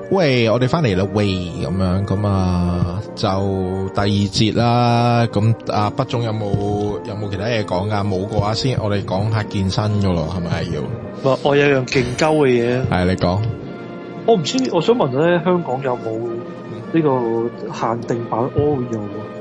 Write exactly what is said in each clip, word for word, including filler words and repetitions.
喂，我哋翻嚟啦，喂，咁樣咁啊，就第二節啦。咁啊，畢總有冇有冇其他嘢講噶？冇嘅話先，我哋講下健身噶咯，係咪要？ 我我有樣勁鳩嘅嘢。係你講。 我唔知，我想問咧，香港有冇呢個限定版 Oreo？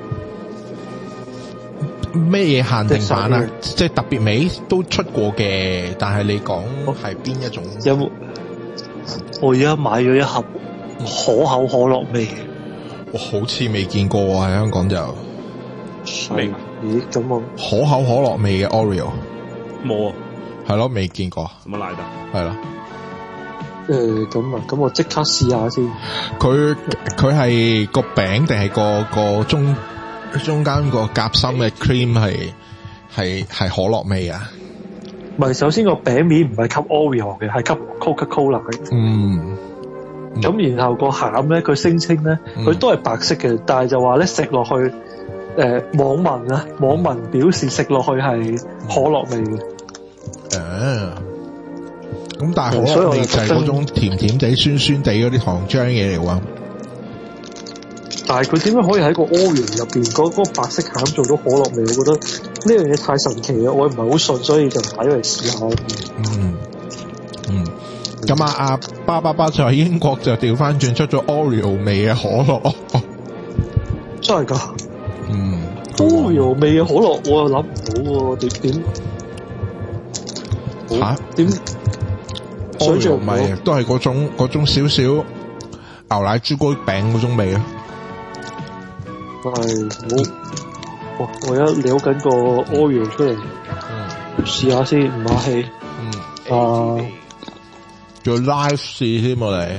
咩嘢限定版啊？即係特別味都出過嘅，但係你講係邊一種？ 有冇？我而家買咗一盒可口可樂味， 我好似未見過喎，喺香港就未。咦？咁我可口可樂味嘅 Oreo 冇啊？ 係咯，未見過。 乜嚟㗎？ 係咯。 誒，咁啊，咁我即刻試下先。 佢佢係個餅定係個個中中間個夾心嘅 cream 係係係可樂味啊？ 唔係，首先個餅面唔係吸 Oreo 嘅，係吸 Coca-Cola 嘅。 嗯。 咁、嗯、然後個餡咧，佢聲稱咧，佢、嗯、都係白色嘅，但係就話咧食落去，誒、呃、網民啊，網民表示食落去係可樂味嘅。 誒、嗯，咁但係可樂味就係嗰種甜甜地、酸酸地嗰啲糖漿嘢嚟喎。 但係佢點樣可以喺個 Oreo 入邊嗰嗰白色餡做到可樂味？我覺得呢樣嘢太神奇啦！我唔係好信，所以就買咗嚟試下。 嗯嗯，咁啊阿巴巴巴就喺英國就調翻轉出咗 Oreo 味嘅可樂。 真係㗎？ 嗯 ，Oreo 味嘅可樂我又諗唔到喎，點點嚇點？Oreo 味都係嗰種嗰種少少牛奶朱古力餅嗰種味啊！ 係我我我而家撩緊個 Oreo 出嚟，嗯，試下先，唔客氣。 嗯， 啊， 做 live 試添我哋。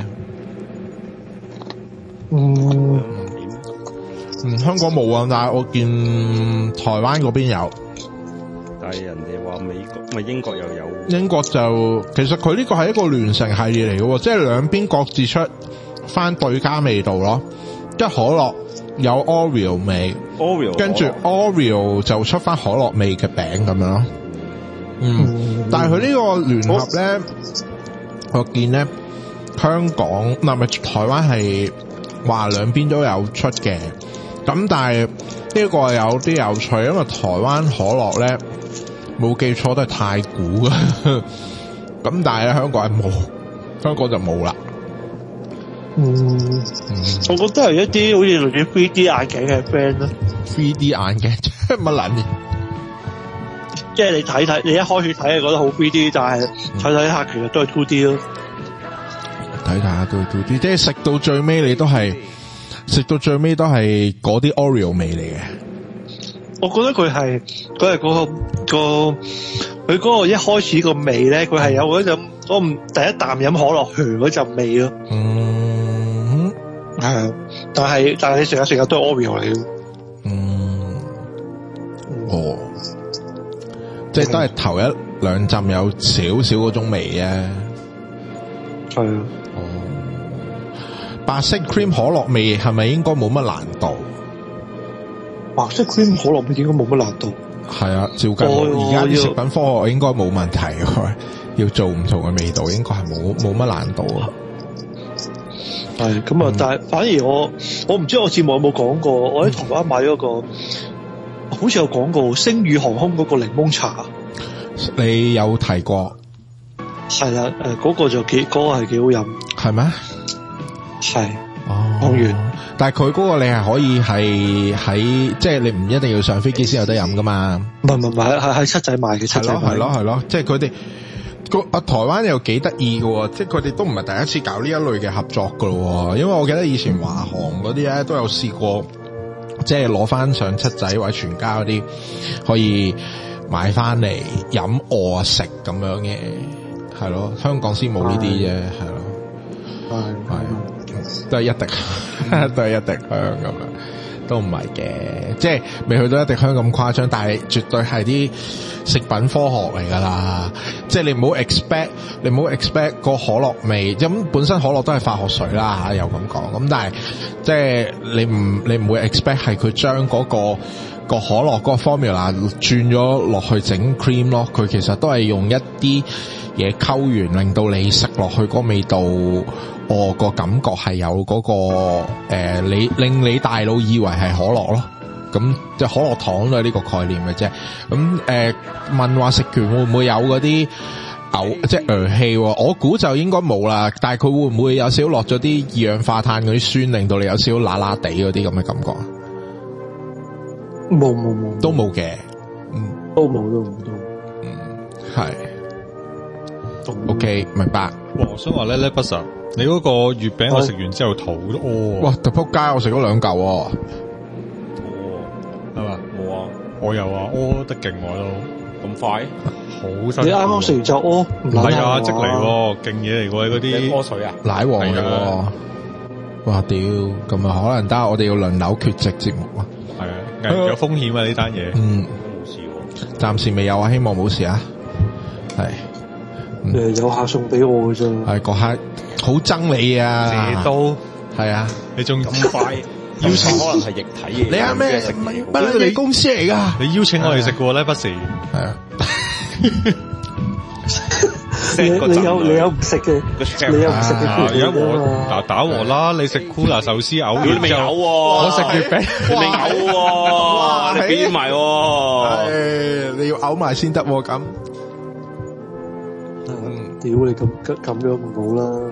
嗯， 嗯，香港冇啊，但係我見台灣嗰邊有。 但係人哋話美國咪英國又有。 英國就其實佢呢個係一個聯乘系列嚟嘅，即係兩邊各自出翻對家味道咯，即係可樂。有 Oreo 味 ，Oreo 跟住 Oreo 就出翻可樂味嘅餅咁樣咯。嗯，嗯但係佢呢個聯合咧，我見咧香港唔係咪台灣係話兩邊都有出嘅。咁但係呢個有啲有趣，因為台灣可樂咧冇記錯都係太古嘅。咁但係咧香港係冇，香港就冇啦。 嗯，嗯我覺得係一啲好似類似 three D 眼鏡嘅 friend 咯。 three D 眼鏡乜撚嘢？ 即係你睇睇，你一開始睇係覺得好 three D， 但係睇睇下其實都係 two D 咯。 睇睇下都係 two D， 即係食到最尾你都係食到最尾都係嗰啲 Oreo 味嚟嘅。 我覺得佢係佢係嗰個個佢嗰個一開始個味咧，佢係有嗰陣我唔第一啖飲可樂噓嗰陣味咯。 嗯， 係啊，但係但係你成日成日都係 Oreo 嚟嘅。 嗯，哦，即係都係頭一兩浸有少少嗰種味啊。 係啊。 哦，白色 cream 可樂味係咪應該冇乜難度？ 白色 cream 可樂味應該冇乜難度。係啊，照計而家啲食品科學應該冇問題嘅，要做唔同嘅味道應該係冇冇乜難度啊。 係咁啊，但係反而我我唔知我節目有冇講過，我喺台灣買咗個，好似有講過星宇航空嗰個檸檬茶。 你有提過？ 係啊，誒，嗰個就幾，嗰個係幾好飲。係咩？係。 哦。 講完。 但係佢嗰個你係可以係喺，即係你唔一定要上飛機先有得飲噶嘛？ 唔係唔係唔係，係係七仔賣嘅，七仔賣。 係咯係咯，即係佢哋個啊台灣又幾得意嘅，即係佢哋都唔係第一次搞呢一類嘅合作噶咯。因為我記得以前華航嗰啲咧都有試過，即係攞翻上七仔或者全家嗰啲可以買翻嚟飲餓食咁樣嘅，係咯，香港先冇呢啲啫，係咯，係係。都係一滴，都係一滴香咁樣，都唔係嘅，即係未去到一滴香咁誇張，但係絕對係啲食品科學嚟噶啦。即係你唔好 expect，你唔好 expect 個可樂味，咁本身可樂都係化學水啦吓，又咁講。咁但係即係你唔你唔會 expect 係佢將嗰個個可樂嗰個 formula 轉咗落去整 cream 咯，佢其實都係用一啲嘢溝完，令到你食落去嗰個味道，我個感覺係有嗰、嗰個誒、呃，你令你大腦以為係可樂咯。咁即係可樂糖都係呢個概念嘅啫。咁誒、呃、問話食完會唔會有嗰啲嘔即係噁氣？我估就應該冇啦。但係佢會唔會有少少落咗啲二氧化碳嗰啲酸，令到你有少少辣辣地嗰啲咁嘅感覺？ 冇冇冇， 都冇嘅。嗯， 都冇都冇都。 嗯，係。OK， 明白。 哇，我想話咧咧，不實，你嗰個月餅我食完之後肚都屙。 哇！特仆街，我食咗兩嚿喎。 係嘛？ 冇啊， 我有啊，屙得勁我都咁快， 好辛苦。 你啱啱食完就屙，唔係啊，即嚟喎，勁嘢嚟喎，嗰啲屙水啊， 奶黃嚟喎。哇屌！咁啊，可能得我哋要輪流缺席節目啊。 係啊，有風險啊呢單嘢。 嗯， 冇事喎。 暫時未有啊，希望冇事啊。係。 誒，有客送俾我嘅啫。 係個客好憎你啊！ 借刀係啊， 你仲咁快？邀請可能係液體嘅。 你係咩食乜乜你公司嚟㗎？ 你邀請我哋食過咧，不時係啊。 你你有你有唔食嘅，你有唔食嘅。 而家我嗱打和啦，你食 Kula 壽司嘔完未有喎， 我食月餅未嘔喎，你變埋喎， 係你要嘔埋先得咁。 屌你咁咁樣唔好啦，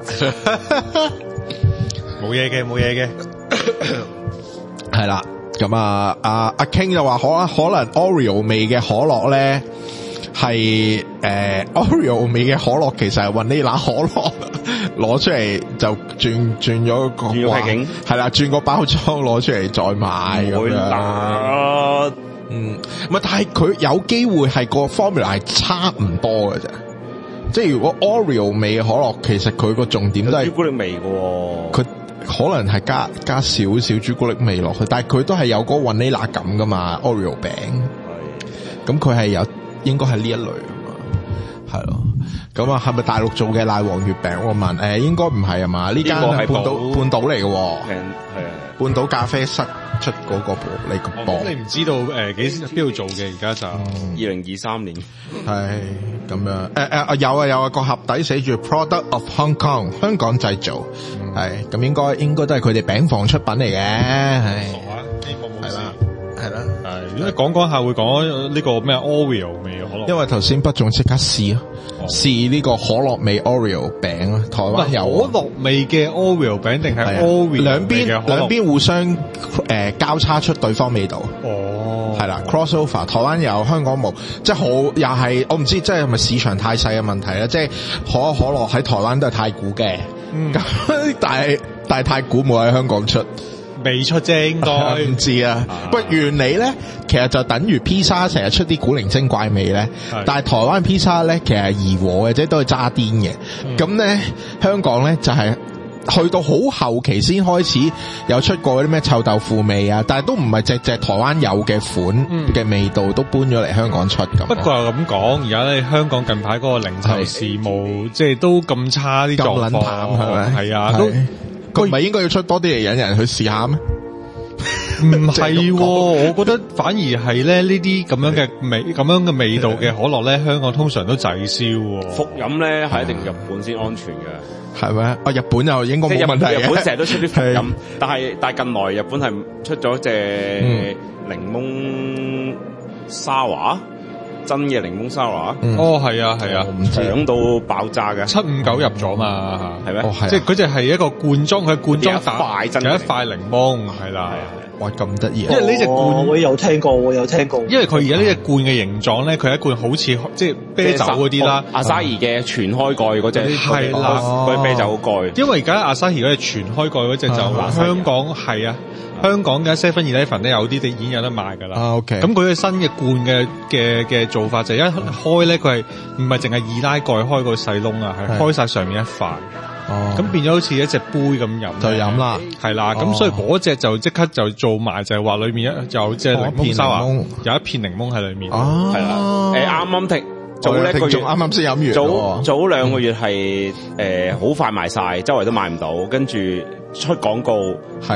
冇嘢嘅冇嘢嘅， 係啦，咁啊阿阿 King 就話可可能 Oreo 味嘅可樂咧係誒 Oreo 味嘅可樂其實係雲呢拿可樂攞出嚟就轉轉咗個轉咗皮景， 係啦，轉個包裝攞出嚟再賣咁樣。嗯，唔係，但係佢有機會係個 formula 係差唔多嘅啫。即係如果 Oreo 味嘅可樂，其實佢個重點都係朱古力味嘅喎。 佢可能係加加少少朱古力味落去，但係佢都係有嗰個 vanilla 感噶嘛 Oreo 餅。係，咁佢係有應該係呢一類啊嘛，係咯。咁啊，係咪大陸做嘅奶黃月餅？我問，誒，應該唔係啊嘛？呢間係半島半島嚟嘅，係啊，半島咖啡室出嗰個你個磅。 你唔知道誒幾時邊度做嘅？而家就二零二三年。 係咁樣，誒誒啊有啊有啊，個盒底寫住 Product of Hong Kong 香港製造，係咁應該應該都係佢哋餅房出品嚟嘅，係。係啦係啦， 係如果講講下會講呢個咩 Oreo 味嘅可樂， 因為頭先不仲即刻試啊，試呢個可樂味 Oreo 餅啊，台灣有可樂味嘅 Oreo 餅定係 Oreo 兩邊兩邊互相誒、呃、交叉出對方味道。 哦， 係啦 ，crossover， 台灣有，香港冇，即係好又係我唔知，即係係咪市場太細嘅問題啦？即係可口可樂喺台灣都係太古嘅，咁、嗯、但係但係太古冇喺香港出。 未出啫，應該唔知啊。不過原理咧，其實就等於披薩成日出啲古靈精怪味咧。但係台灣披薩咧，其實係怡和嘅，即係都係渣甸嘅。咁、嗯、咧，香港咧就係、是、去到好後期先開始有出過嗰啲咩臭豆腐味啊，但係都唔係隻隻台灣有嘅款嘅味道、嗯、都搬咗嚟香港出咁。 不過又咁講，而家咧香港近排嗰個零售事務即係都咁差啲狀況，咁撚淡係咪？係啊，都。 佢唔係應該要出多啲嚟引人去試下咩？ 唔係、哦，我覺得反而係咧呢啲咁樣嘅味，咁樣嘅味道嘅可樂咧，香港通常都滯銷。 復飲咧係一定日本先安全嘅， 係咪？啊，日本又應該冇問題嘅。 日本成日都出啲復飲，但係但係近來日本係出咗隻檸檬沙華。真嘅檸檬沙華、 嗯，哦係啊係啊， 搶到爆炸嘅， 七五九入咗嘛，係、嗯、咩？ 哦係、啊， 即係佢就係一個罐裝，佢罐裝塊真， 有一塊檸檬，係啦， 哇咁得意， 因為呢隻罐、 哦、我有聽過，我有聽過， 因為佢而家呢隻罐嘅形狀咧，佢係一罐好似即係啤酒嗰啲啦， 阿沙兒嘅全開蓋嗰隻係啦， 嗰啲啤酒蓋， 因為而家阿沙兒嗰隻全開蓋嗰隻就香港係啊。香港嘅 Seven Eleven 咧有啲地已經有得賣㗎啦。 啊 OK。 咁佢嘅新嘅罐嘅嘅嘅做法就係一開咧，佢係唔係淨係易拉蓋開個細窿啊，係開晒上面一塊。哦。咁變咗好似一隻杯咁飲。就飲啦。係啦。咁、哦、所以嗰隻就即刻就做埋，就係話裏面一有隻檸檬沙華，有一片檸檬喺裏面。 哦。係啦。誒啱啱剔。早一個月啱啱先飲完。 早早兩個月係誒好快賣晒，周圍都買唔到，跟住出廣告。係。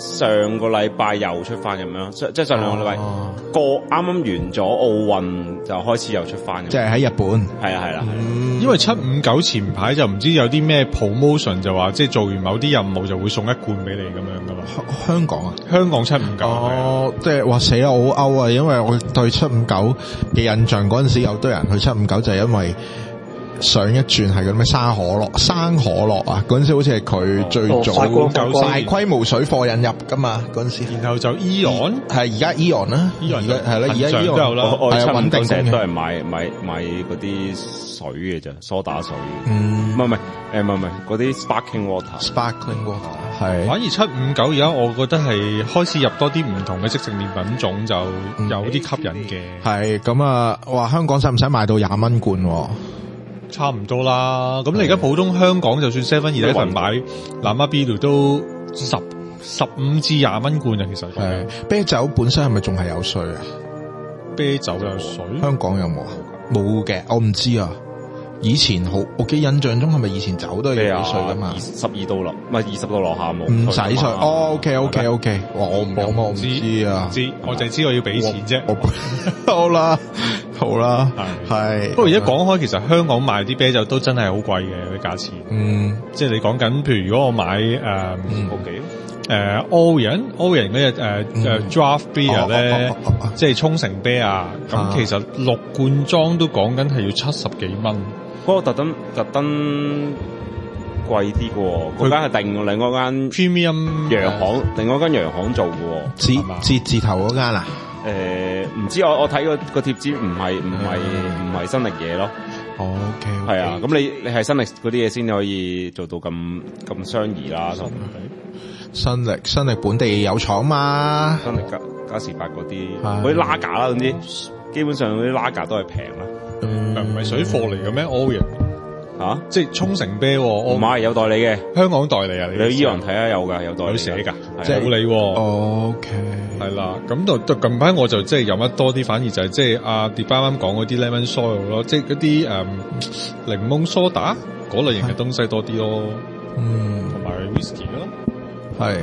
上個禮拜又出翻咁樣，即係上兩個禮拜過啱啱完咗奧運就開始又出翻。 即係喺日本。 係啊係啦， 因為七五九前排就唔知有啲咩 promotion 就話，即係做完某啲任務就會送一罐俾你咁樣噶嘛。 香港啊， 香港七五九。 哦，即係話死啦，我好 out 啊，因為我對七五九嘅印象嗰陣時有堆人去七五九就係因為。上一轉係嗰咩生可樂，生可樂啊！嗰陣時好似係佢最早大規模水貨引入噶嘛，嗰陣時。然後就 Eon 係而家 Eon 啦，Eon 係啦，而家 Eon 都有啦。我係穩定成日都係買買買嗰啲水嘅啫，梳打水。嗯，唔係唔係，誒唔係唔係嗰啲 sparkling water。sparkling water 係。 反而七五九而家我覺得係開始入多啲唔同嘅即食麵品種，就有啲吸引嘅。 係咁啊！話香港使唔使賣到廿蚊罐？ 差唔多啦，咁你而家普通香港就算 seven eleven 買南丫 B 都十十五至廿蚊罐啊，其實係啤酒本身係咪仲係有稅啊？ 啤酒有稅？ 香港有冇啊？冇嘅，我唔知啊。以前好，我記印象中係咪以前酒都係有稅噶嘛？ 十二度落，唔係二十度落下冇， 唔使稅。哦 ，OK OK OK，哇，我唔我唔知啊， 知我就係知我要俾錢啫。 好啦。好啦，係。不過而家講開，其實香港賣啲啤酒都真係好貴嘅啲價錢。嗯，即係你講緊，譬如如果我買誒好幾誒 Orion Orion 嗰隻誒誒 Draft Beer 咧，即係沖繩啤啊，咁其實六罐裝都講緊係要七十幾蚊。 嗰個特登特登貴啲嘅喎，嗰間係定另外間 Premium 洋行，另外間洋行做嘅喎， 字字字頭嗰間啊。 誒、呃，唔知我我睇個個貼紙唔係唔係唔係新力嘢咯。 哦 ，OK，係、okay. 啊，咁你你係新力嗰啲嘢先可以做到咁咁相宜啦。 新力新力本地有廠嘛？ 新力加加士伯嗰啲，嗰啲拉架啦，總之基本上嗰啲拉架都係平啦。 唔係唔係水貨嚟嘅咩 ？Orion 吓， 即係沖繩啤， 唔係有代理嘅， 香港代理啊！ 你去 Eon 睇下有噶，有代理有寫噶， 即係冇理。 O K， 係啦，咁就就近排我就即係飲得多啲，反而就係即係阿碟啱啱講嗰啲 lemon soil 咯，即係嗰啲誒檸檬梳打嗰類型嘅東西多啲咯。嗯，同埋 whisky 咯， 係。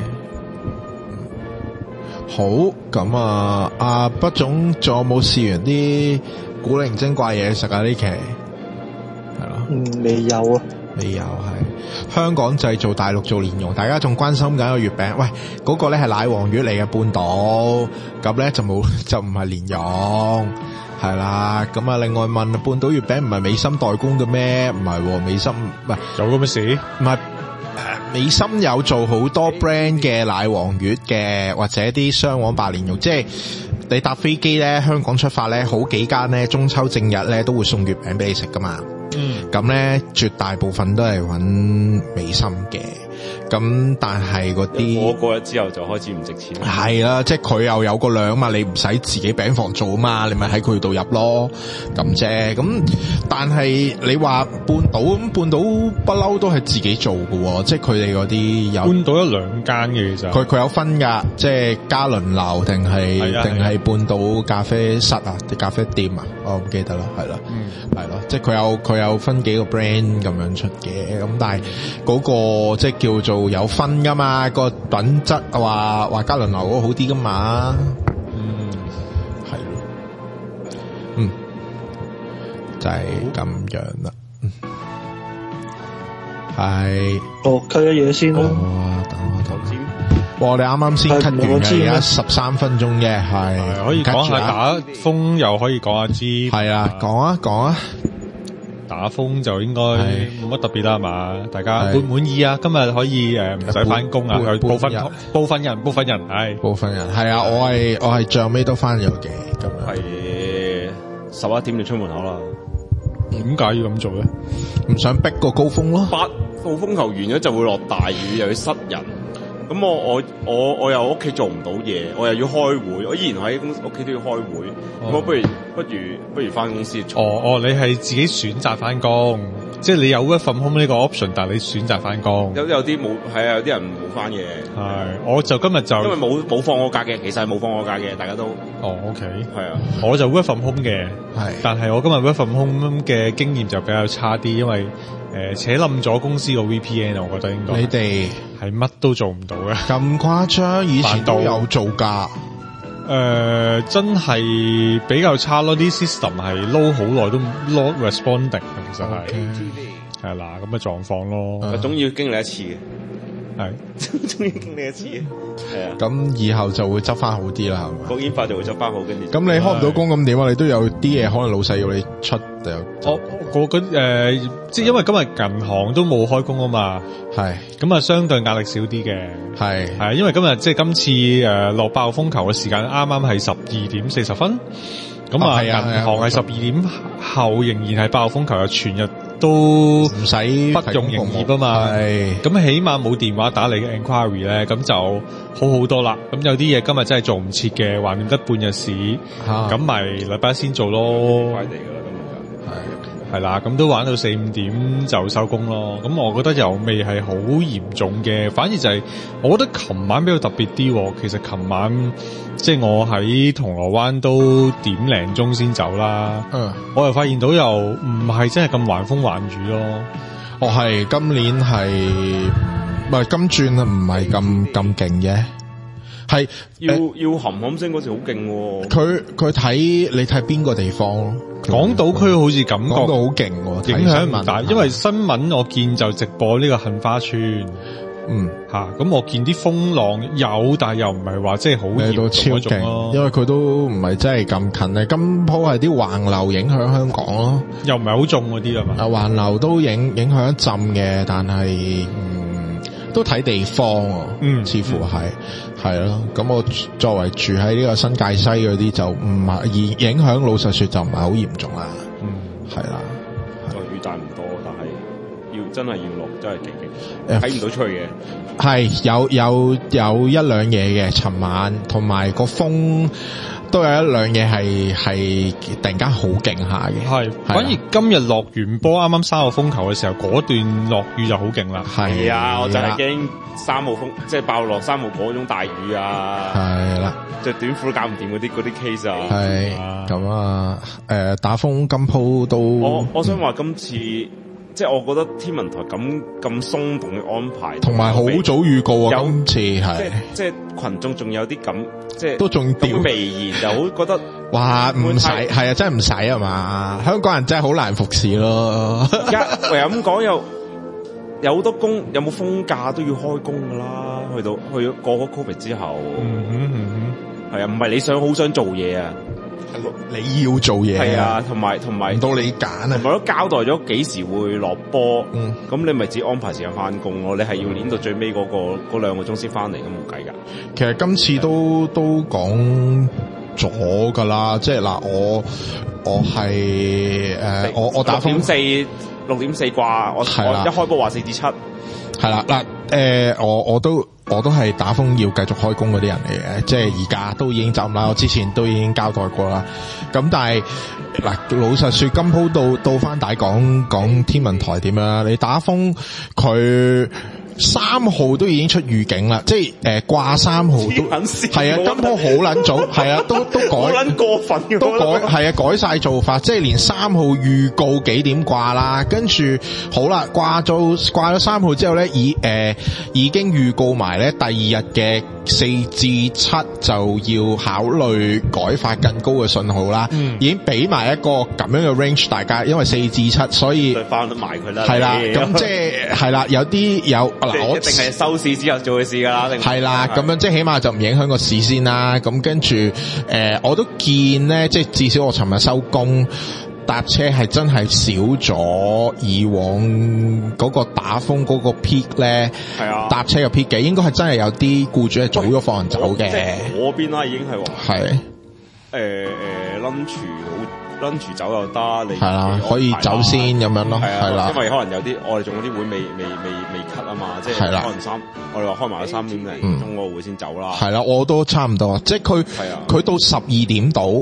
好，咁啊，阿畢總仲有冇試完啲古靈精怪嘢食啊？呢期係咯， 嗯，未有啊， 未有係香港製造，大陸做蓮蓉，大家仲關心緊個月餅，喂，嗰個咧係奶黃月嚟嘅半島，咁咧就冇就唔係蓮蓉，係啦，咁啊，另外問半島月餅唔係美心代工嘅咩？唔係，美心唔係有咁嘅事， 唔係。美心有做好多 brand 嘅奶黃月嘅，或者啲雙黃白蓮蓉，即係你搭飛機咧，香港出發咧，好幾間咧中秋正日咧都會送月餅俾你食噶嘛。嗯，咁咧絕大部分都係揾美心嘅。咁但係嗰啲我過咗之後就開始唔值錢。 係啦，即係佢又有個量嘛，你唔使自己餅房做啊嘛，你咪喺佢度入咯，咁啫。咁但係你話半島咁，半島不嬲都係自己做喎，即係佢哋嗰啲有半島有兩間嘅其實。 佢佢有分㗎，即係嘉麟樓定係定係半島咖啡室啊，啲咖啡店啊，我唔記得啦，係啦，嗯，係咯，即係佢有佢有分幾個 brand 咁樣出嘅，咁但係嗰個即係叫做有分噶嘛，個品質話話嘉麟樓嗰個好啲噶嘛，嗯，係咯，嗯，就係咁樣啦，嗯，係， 哦，吸咗嘢先咯， 哇，等我等先，哇，你啱啱先吸完嘅，而家十三分鐘嘅，係， 可以講下打風，又可以講下支， 係啊，講啊講啊。 打風就應該冇乜特別啦，係嘛？大家滿唔滿意啊？今日可以誒唔使翻工啊？部分部分人部分人係部分人係啊！我係我係最後尾都翻咗嘅，咁樣係十一點就出門口啦。 點解要咁做咧？ 唔想逼個高峰咯。 八號風球完咗就會落大雨，又要塞人。咁我我我我又屋企做唔到嘢，我又要開會，我依然喺公屋企都要開會。咁我不如不如不如翻公司做。 哦哦，你係自己選擇翻工，即係你有 work from home 呢個 option，但係你選擇翻工。 有有啲冇係啊，有啲人冇翻嘅。 係，我就今日就因為冇冇放我假嘅，其實係冇放我假嘅，大家都。 哦 ，OK， 係啊， 我就 work from home 嘅，係，但係我今日 work from home 嘅經驗就比較差啲，因為誒扯冧咗公司個 V P N，我覺得應該你哋係乜都做唔到嘅。 咁誇張，以前都有做㗎。 誒、呃，真係比較差咯，啲 system 係撈好耐都 not responding，其實係係啦咁嘅狀況咯。 總要經歷一次嘅。 係， 終於經歷一次，係啊。 咁以後就會執翻好啲啦，係嘛？ 國煙法就會執翻好，跟住。 咁你開唔到工咁點啊？你都有啲嘢可能老細要你出就。 我我嗰誒，即係因為今日銀行都冇開工啊嘛，係，咁啊相對壓力少啲嘅，係係，因為今日即係今次誒落暴風球嘅時間啱啱係十二點四十分，咁啊銀行係十二點後仍然係暴風球，又全日都唔使不用營業啊嘛，係，咁起碼冇電話打你嘅 enquiry 咧，咁就好好多啦。咁有啲嘢今日真係做唔切嘅，橫掂得半日市，咁咪禮拜一先做咯。快地㗎啦，今日就係係啦，咁都玩到四五點就收工咯。咁我覺得又未係好嚴重嘅，反而就係我覺得琴晚比較特別啲。其實琴晚即係我喺銅鑼灣都點零鐘先走啦，嗯，我又發現到又唔係真係咁橫風橫雨咯。 哦，係今年係唔係金轉唔係咁咁勁嘅，係要要冚冚聲嗰時好勁喎。 佢佢睇你睇邊個地方咯？ 港島區好似感覺講到好勁喎， 影響唔大，因為新聞我見就直播呢個杏花村。嗯，吓咁、啊、我見啲風浪有，但係又唔係話即係好嚴重嗰種咯， 因為佢都唔係真係咁近咧。今鋪係啲橫流影響香港咯， 又唔係好重嗰啲啊嘛。 啊，橫流都影影響一浸嘅，但係嗯都睇地方，嗯，似乎係係咯。咁、嗯、我作為住喺呢個新界西嗰啲就唔係而影響，老實說就唔係好嚴重啦。嗯，係啦， 個雨大唔多，但係要真係要落真係勁勁，睇唔到出去嘅。 係有有有一兩嘢嘅，尋晚同埋個風都有一兩嘢係係突然間好勁下嘅。係， 反而今日落完波，啱啱三號風球嘅時候，嗰段落雨就好勁啦。 係啊，我就係驚三號風，即係爆落三號嗰種大雨啊。係啦，着短褲都搞唔掂嗰啲嗰啲 case 啊。 係咁啊，誒，打風今鋪都我我想話今次。即係我覺得天文台咁咁鬆動嘅安排， 同埋好早預告啊！今次係即係即係群眾仲有啲咁，即係都仲吊微言，就好覺得哇唔使係啊，真係唔使啊嘛！香港人真係好難服侍咯。 而家唯有咁講，有有好多工有冇風假都要開工噶啦。去到去咗過咗 Covid 之後，嗯哼嗯哼，係啊，唔係你想好想做嘢啊。 你要做嘢係啊，同埋同埋唔到你揀啊， 同埋都交代咗幾時會落波，嗯，咁你咪只安排時間翻工咯。你係要練到最尾嗰個嗰兩個鐘先翻嚟，咁冇計噶。 其實今次都都講咗噶啦，即係嗱，我我係誒、呃，我我打風六點四六點四掛，我我一開波話四至七， 係啦嗱，誒，我我都。我都係打風要繼續開工嗰啲人嚟嘅，即係而家都已經走唔啦。我之前都已經交代過啦。咁但係嗱，老實說，今鋪到到翻大講講天文台點樣？你打風佢三號都已經出預警啦，即係誒掛三號都係啊，今鋪好撚早，係啊，都都改好撚過分嘅， 都改係啊，改晒做法，即係連三號預告幾點掛啦，跟住好啦，掛咗掛咗三號之後咧，已誒、呃、已經預告埋咧第二日嘅四至七就要考慮改發更高嘅信號啦，嗯、已經俾埋一個咁樣嘅 range 大家，因為四至七，所以翻得埋佢啦。 係啦，咁即係係啦，有啲有嗱，我一定係收市之後做嘅事噶啦。 係啦，咁樣即係起碼就唔影響個市先啦。咁跟住誒，我都見咧，即係至少我尋日收工搭車係真係少咗以往嗰個打風嗰個 peak 咧，係啊，搭車嘅 peak 嘅，應該係真係有啲僱主係早咗放人走嘅。 即係嗰邊啦，已經係話係誒誒 lunch 好 lunch 走又得，你係啦，可以走先咁樣咯，係啦， 因為可能有啲我哋仲有啲會未未未未 cut 啊嘛，即係可能三我哋話開埋咗三點零鐘個會先走啦。 係啦，我都差唔多，即係佢佢到十二點到。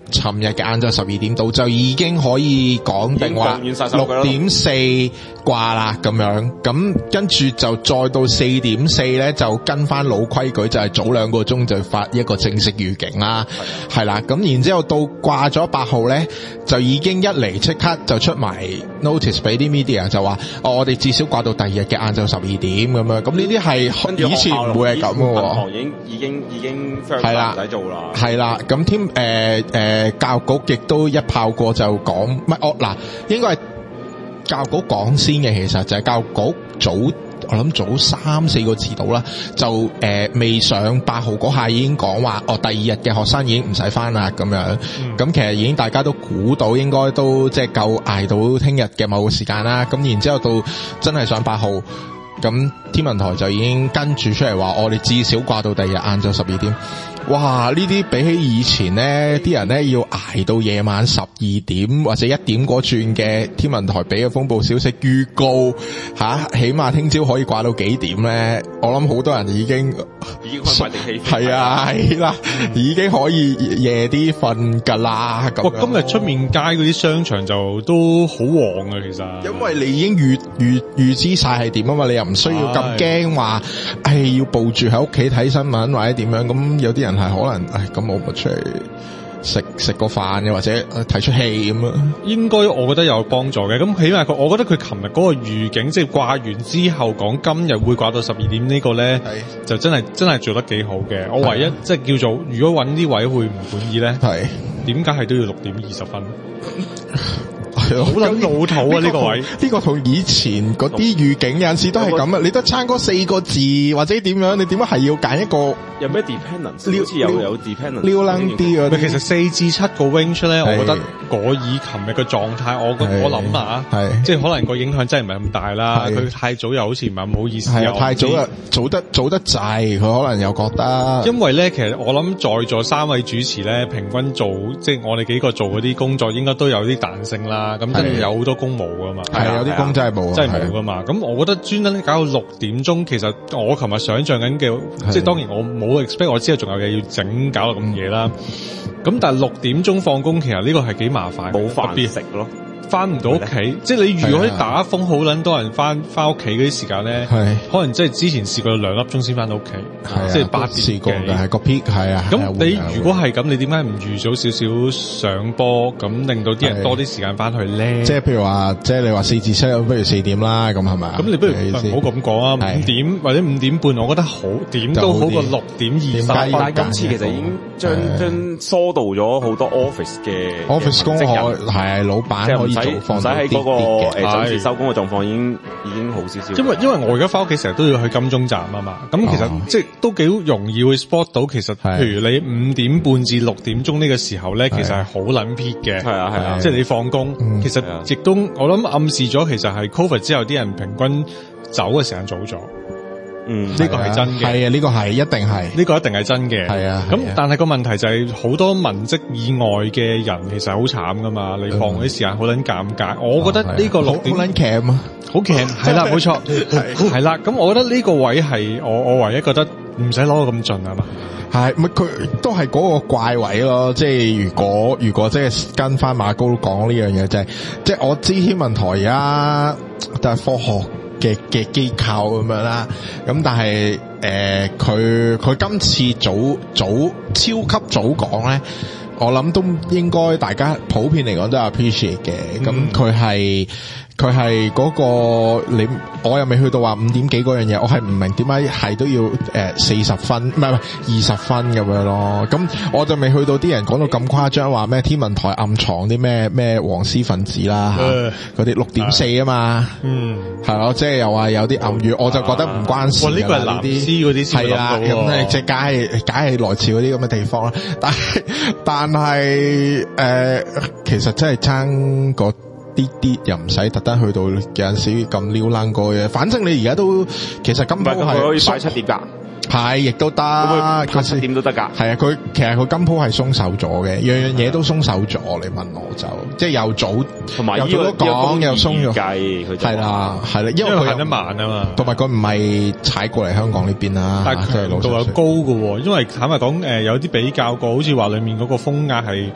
尋日嘅晏晝十二點到就已經可以講定話六點四掛啦咁樣，咁跟住就再到四點四咧就跟翻老規矩，就係早兩個鐘就發一個正式預警啦，係啦，咁然之後到掛咗八號咧就已經一嚟即刻就出埋 notice 俾啲 media 就話哦，我哋至少掛到第二日嘅晏晝十二點咁樣，咁呢啲係以前唔會係咁嘅喎， 已經已經已經係啦， 唔使做啦， 係啦，咁添誒誒教育局亦都一炮過就講，唔係我嗱應該係教育局講先嘅，其實就係教育局早我諗早三四個字到啦，就誒、呃、未上八號嗰下已經講話，哦第二日嘅學生已經唔使返啦咁樣，咁、嗯、其實已經大家都估到應該都即係夠捱到聽日嘅某個時間啦，咁然之後到真係上八號，咁天文台就已經跟住出嚟話，我哋至少掛到第二日晏晝十二點。哇！呢啲比起以前咧，啲人咧要捱到夜晚十二點或者一點嗰轉嘅天文台俾嘅風暴消息預告吓、啊，起碼聽朝可以掛到幾點咧？我諗好多人已經已經開埋定氣， 係啊係啦，已經可以夜啲瞓噶啦。咁今日出面街嗰啲商場就都好旺啊，其實。 因為你已經預預預知晒係點啊嘛，你又唔需要咁驚話，誒要抱住喺屋企睇新聞或者點樣。咁有啲人係可能，誒咁我咪出嚟食食個飯嘅，或者睇出戲咁啊。應該我覺得有幫助嘅。咁起碼佢，我覺得佢琴日嗰個預警，即係掛完之後講今日會掛到十二點呢個咧，就真係真係做得幾好嘅。我唯一即係叫做，如果揾啲位會唔滿意咧，係點解係都要六點二十分？好撚老土啊！呢個位， 呢個同以前嗰啲預警有陣時都係咁啊！你得差嗰四個字或者點樣，你點解係要揀一個有咩 dependence？好似有有 dependence， 撩楞啲啊！ 其實四至七個 range 咧，我覺得我以琴日嘅狀態，我我諗啊，係即係可能個影響真係唔係咁大啦。佢太早又好似唔係咁好意思， 係啊，太早啊，早得早得滯，佢可能又覺得。 因為咧，其實我諗在座三位主持咧，平均做即係我哋幾個做嗰啲工作，應該都有啲彈性啦。咁跟住有好多工冇噶嘛， 係啊，有啲工真係冇， 真係冇噶嘛。咁我覺得專登搞到六點鐘，其實我琴日想象緊嘅，即係當然我冇 expect，我知道仲有嘢要整，搞到咁夜啦。咁但係六點鐘放工，其實呢個係幾麻煩， 冇飯食咯。 翻唔到屋企，即係你如果啲打風好撚多人翻翻屋企嗰啲時間咧，可能即係之前試過兩粒鐘先翻到屋企，即係八點幾。試過嘅係個 peak 係啊。咁你如果係咁，你點解唔預早少少上波，咁令到啲人多啲時間翻去咧？ 即係譬如話，即係你話四至七，不如四點啦，咁係咪？ 咁你不如唔好咁講啊，五點或者五點半，我覺得好點都好過六點二十。 但係今次其實已經將將疏導咗好多 office 嘅 office 工學係老闆可以。唔使唔使喺嗰個誒準時收工嘅狀況已經已經好少少。 因為因為我而家翻屋企成日都要去金鐘站啊嘛，咁其實、哦、即係都幾容易會 spot 到，其實譬如你五點半至六點鐘呢個時候咧，其實係好撚 peak 嘅。係啊係啊，即係你放工，嗯、其實亦都我諗暗示咗，其實係 COVID 之後啲人平均走嘅時間早咗。嗯，呢個係真嘅， 係啊，呢個係一定係， 呢個一定係真嘅，係啊。咁但係個問題就係好多文職以外嘅人其實好慘噶嘛，你放嗰啲時間好撚尷尬。我覺得呢個六點好撚 cam 啊，好 cam，係啦，冇錯，係啦。咁我覺得呢個位係我我唯一覺得唔使攞到咁盡啊嘛。係，咪佢都係嗰個怪位咯。即係如果如果即係跟翻馬高講呢樣嘢，就係即係我知天文台而家就係科學嘅嘅機構咁樣啦，咁但係誒佢佢今次早早超級早講咧，我諗都應該大家普遍嚟講都係 appreciate 嘅，咁佢係。佢係嗰個你，我又未去到話五點幾嗰樣嘢，我係唔明點解係都要誒四十分，唔係唔係二十分咁樣咯。咁我就未去到啲人講到咁誇張，話咩天文台暗藏啲咩咩黃絲分子啦，嗰啲六點四啊嘛，嗯，係咯，即係又話有啲暗語，我就覺得唔關事。哇，呢個係藍絲嗰啲先諗到喎。係啊，咁你即係梗係梗係來自嗰啲咁嘅地方啦。但係但係誒，其實真係爭個啲啲又唔使特登去到有陣時咁撩冷過嘅，反正你而家都其實金鋪係可以擺七點㗎，係亦都得，佢七點都得㗎。係啊，佢其實佢金鋪係鬆手咗嘅，樣樣嘢都鬆手咗。你問我就即係又早，同埋又早都講又鬆咗，係啦係啦，因為佢行得慢啊嘛，同埋佢唔係踩過嚟香港呢邊啦，但係強度又高㗎喎。因為坦白講誒，有啲比較過，好似話裡面嗰個風壓係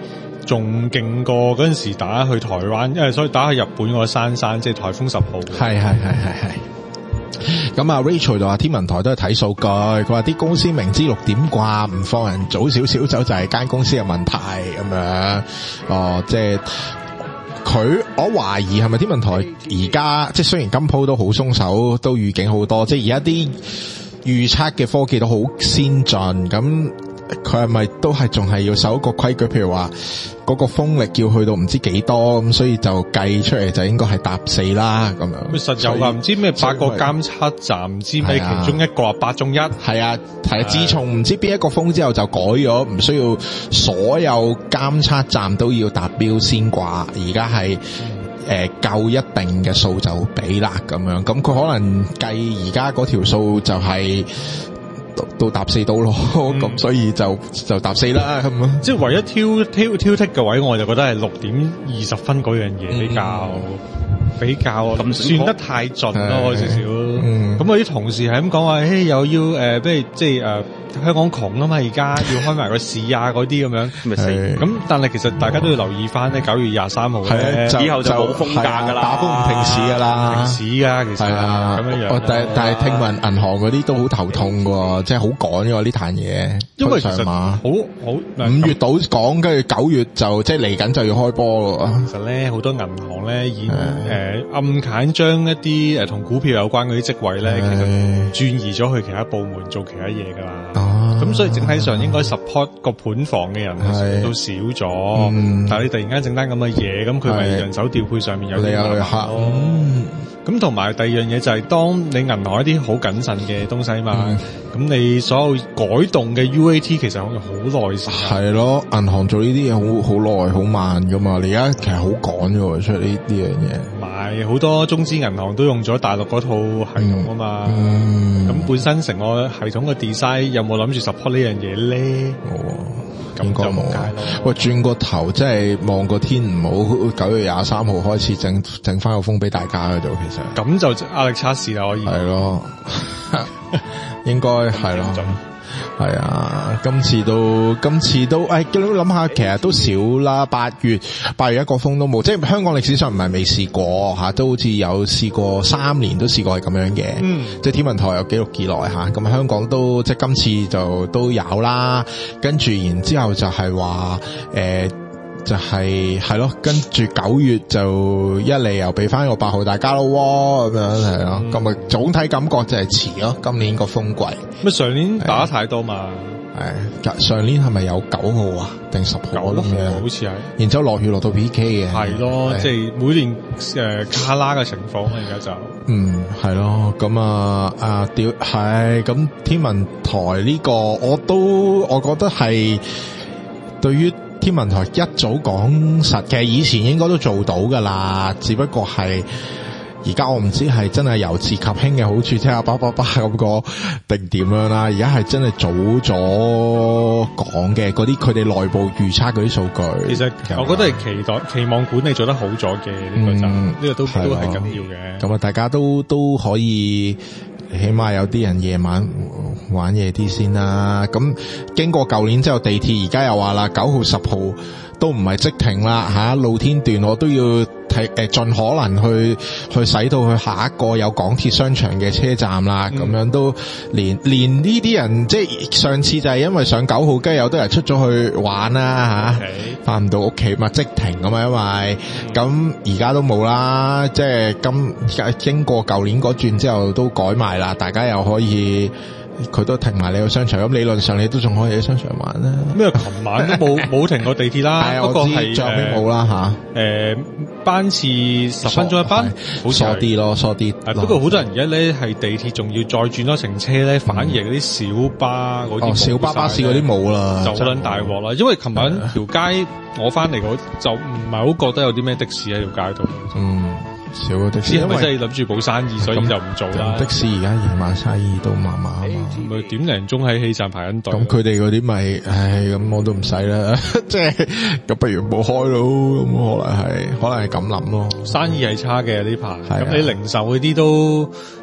仲勁過嗰陣時打去台灣，因為所以打去日本嗰個珊珊，即係颱風十號。 係係係係係。咁啊 Rachel 就話天文台都係睇數據，佢話啲公司明知六點掛唔放人早少少走就係間公司嘅問題咁樣。哦，即係佢，我懷疑係咪天文台而家即係雖然今鋪都好鬆手，都預警好多，即係而家啲預測嘅科技都好先進，咁佢係咪都係仲係要守一個規矩？譬如話嗰個風力要去到唔知幾多，咁所以就計出嚟就應該係搭四啦咁樣。 佢實有㗎，唔知咩八個監測站，唔知咩其中一個啊八中一。 係啊，係啊，自從唔知邊一個風之後就改咗，唔需要所有監測站都要達標先掛，而家係誒夠一定嘅數就俾啦咁樣。咁佢可能計而家嗰條數就係、是。到搭四到咯，咁、嗯、所以就就搭四啦咁樣。 即係唯一挑挑挑剔嘅位，我就覺得係六點二十分嗰樣嘢比較、嗯、比較咁算得太盡咯少少。咁我啲同事係咁講話，誒又要誒，不如即係誒。呃香港窮啊嘛，而家要開埋個市啊嗰啲咁樣，咪死咁。但係其實大家都要留意翻咧，九月廿三號咧，以後就冇風假噶啦，打風唔停市噶啦，停市噶其實係咁樣樣。 但但係聽聞銀行嗰啲都好頭痛喎，即係好趕喎呢壇嘢。 因為其實好好五月度講，跟住九月就即係嚟緊就要開波咯。 其實咧好多銀行咧已誒暗揀將一啲誒同股票有關嗰啲職位咧，其實轉移咗去其他部門做其他嘢噶啦。咁、哦、所以整體上應該 support 個盤房嘅人係都少咗、嗯，但係你突然間整單咁嘅嘢，咁佢咪人手調配上面有啲問題咯。咁同埋第二樣嘢就係、是、當你銀行一啲好謹慎嘅東西嘛，咁、嗯、你所有改動嘅 U A T 其實要好耐時間。係咯，銀行做呢啲嘢好好耐好慢噶嘛，你而家其實好趕嘅出呢呢樣嘢。唔係好多中資銀行都用咗大陸嗰套系統啊嘛，咁、嗯嗯、本身成個系統嘅 design 有冇諗住 support 呢樣嘢咧？冇，應該冇。喂，轉個頭即係望個天唔好，九月廿三號開始整整翻個風俾大家喺度，其實咁就壓力測試啦，可以係咯，應該係咯。係啊，今次都今次都，誒，你諗下，其實都少啦。八月八月一個風都冇，即係香港歷史上唔係未試過吓，都好似有試過三年都試過係咁樣嘅。嗯，即係天文台有記錄以來吓，咁香港都即係今次就都有啦。跟住然之後就係話誒。呃就係係咯，跟住九月就一嚟又俾翻個八號大家咯，咁樣係咯，咁咪總體感覺就係遲咯。今年個風季， 乜上年打得太多嘛？ 係上年係咪有九號啊？定十號？九號好似係。然之後落雨落到 P K 嘅， 係咯，即係每年誒、呃、卡拉嘅情況而家就嗯係咯，咁啊啊屌係咁天文台呢個我都我覺得係對於。天文台一早講實，其實以前應該都做到噶啦，只不過係而家我唔知係真係由治及興嘅好處，即係叭叭叭咁個定點樣啦。而家係真係早咗講嘅嗰啲，佢哋內部預測嗰啲數據。 其實我覺得係期待期望管理做得好咗嘅呢個就呢、嗯、個都都係緊要嘅。咁啊，大家都都可以。起碼有啲人夜晚玩夜啲先啦。咁經過舊年之後，地鐵而家又話啦，九號十號都唔係即停啦吓，露天段我都要睇誒，盡可能去去使到去下一個有港鐵商場嘅車站啦。咁、嗯、樣都連連呢啲人，即係上次就係因為上九號，跟住有啲人出咗去玩啦吓，翻唔到屋企嘛，即停啊嘛，因為咁而家都冇啦。即係今經過舊年嗰轉之後都改埋啦，大家又可以。佢都停埋你個商場，咁理論上你都仲可以喺商場玩啦。 咩？琴晚都冇冇停過地鐵啦，不過係最後冇啦吓。 誒，班次十分鐘一班，好疏啲咯，疏啲。 不過好多人而家咧係地鐵仲要再轉多程車咧，反而嗰啲小巴嗰啲、 哦，小巴巴士嗰啲冇啦， 就好撚大鑊啦。因為琴晚條街我翻嚟嗰就唔係好覺得有啲咩的士喺條街度。嗯。少個的士，因為真係諗住補生意，所以就唔做啦。的士而家夜晚生意都麻麻啊嘛，咪點零鐘喺氣站排緊隊。咁佢哋嗰啲咪，唉，咁我都唔使啦，即係咁不如冇開咯，咁可能係，可能係咁諗咯。生意係差嘅呢排，咁你零售嗰啲都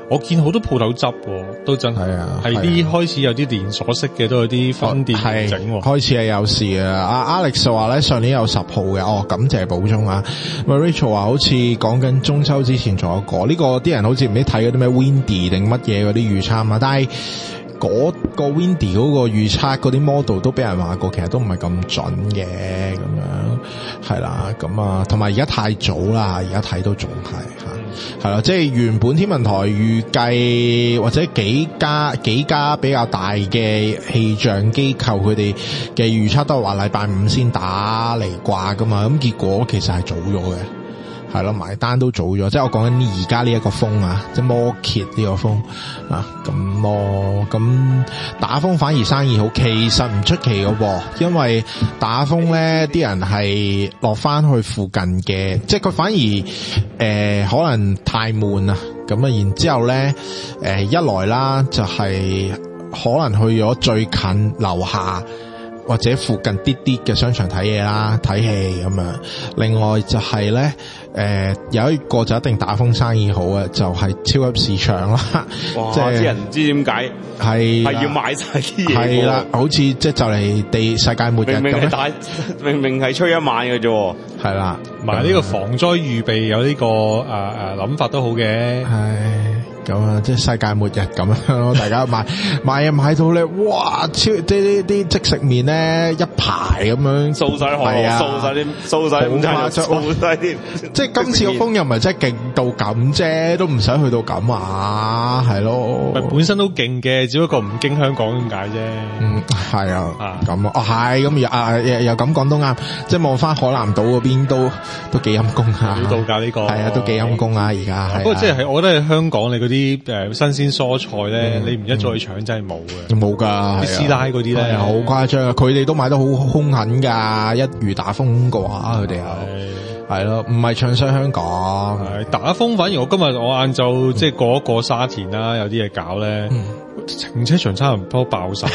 我見好多鋪頭執喎，都真係啊， 係啲開始有啲連鎖式嘅，都有啲分店整喎。 開始係有事啊！阿 Alex 話咧上年有十號嘅，哦，感謝補充啊。Rachel 話好似講緊中秋之前仲有個呢、這個啲人好似唔知睇嗰啲咩 Windy 定乜嘢嗰啲預測啊，但係嗰個 Windy 嗰個預測嗰啲 model 都俾人話過，其實都唔係咁準嘅咁樣，係啦，咁啊，同埋而家太早啦，而家睇都仲係吓。係啦，即係原本天文台預計或者幾家幾家比較大嘅氣象機構，佢哋嘅預測都係話禮拜五先打嚟掛噶嘛，咁結果其實係早咗嘅，係咯，埋單都早咗，即係我講緊而家呢一個風啊，即係摩羯呢個風啊，咁咯，咁打風反而生意好，其實唔出奇嘅喎，因為打風咧啲人係落翻去附近嘅，即係佢反而誒、呃、可能太悶啊，咁啊然之後咧誒、呃、一來啦就係、是、可能去咗最近樓下或者附近啲啲嘅商場睇嘢啦，睇戲咁樣。另外就係咧，誒、呃、有一個就一定打風生意好嘅，就係、是、超級市場啦。 哇！ 即係啲人唔知點解係係要買晒啲嘢。 係啦，好似即係就嚟地世界末日咁樣。 明明係大，明明係吹一晚嘅啫。係啦， 埋呢個防災預備有呢、這個誒誒諗法都好嘅。 係。咁啊，即係世界末日咁樣咯，大家買買啊買到咧，哇！超即係呢啲即食麵咧一排咁樣掃晒河，掃晒啲掃晒五餐，掃晒啲。即係今次個風又唔係真係勁到咁啫，都唔使去到咁啊，係咯。 本身都勁嘅，只不過唔經香港咁解啫。 嗯，係啊，咁啊，哦係咁又啊又咁講都啱，即係望翻海南島嗰邊都都幾陰公啊。 呢度㗎呢個係啊，都幾陰公啊而家。 不過即係我覺得喺香港你嗰啲。啲誒新鮮蔬菜咧，嗯、你唔一再去搶真係冇嘅， 冇噶， 啲師奶嗰啲咧好誇張啊！佢哋都買得好兇狠噶，一遇打風嘅話，佢哋係係咯，唔係唱衰香港。 打風反而我今日我晏晝即係過一過沙田啦，有啲嘢搞咧，嗯、停車場差唔多爆晒。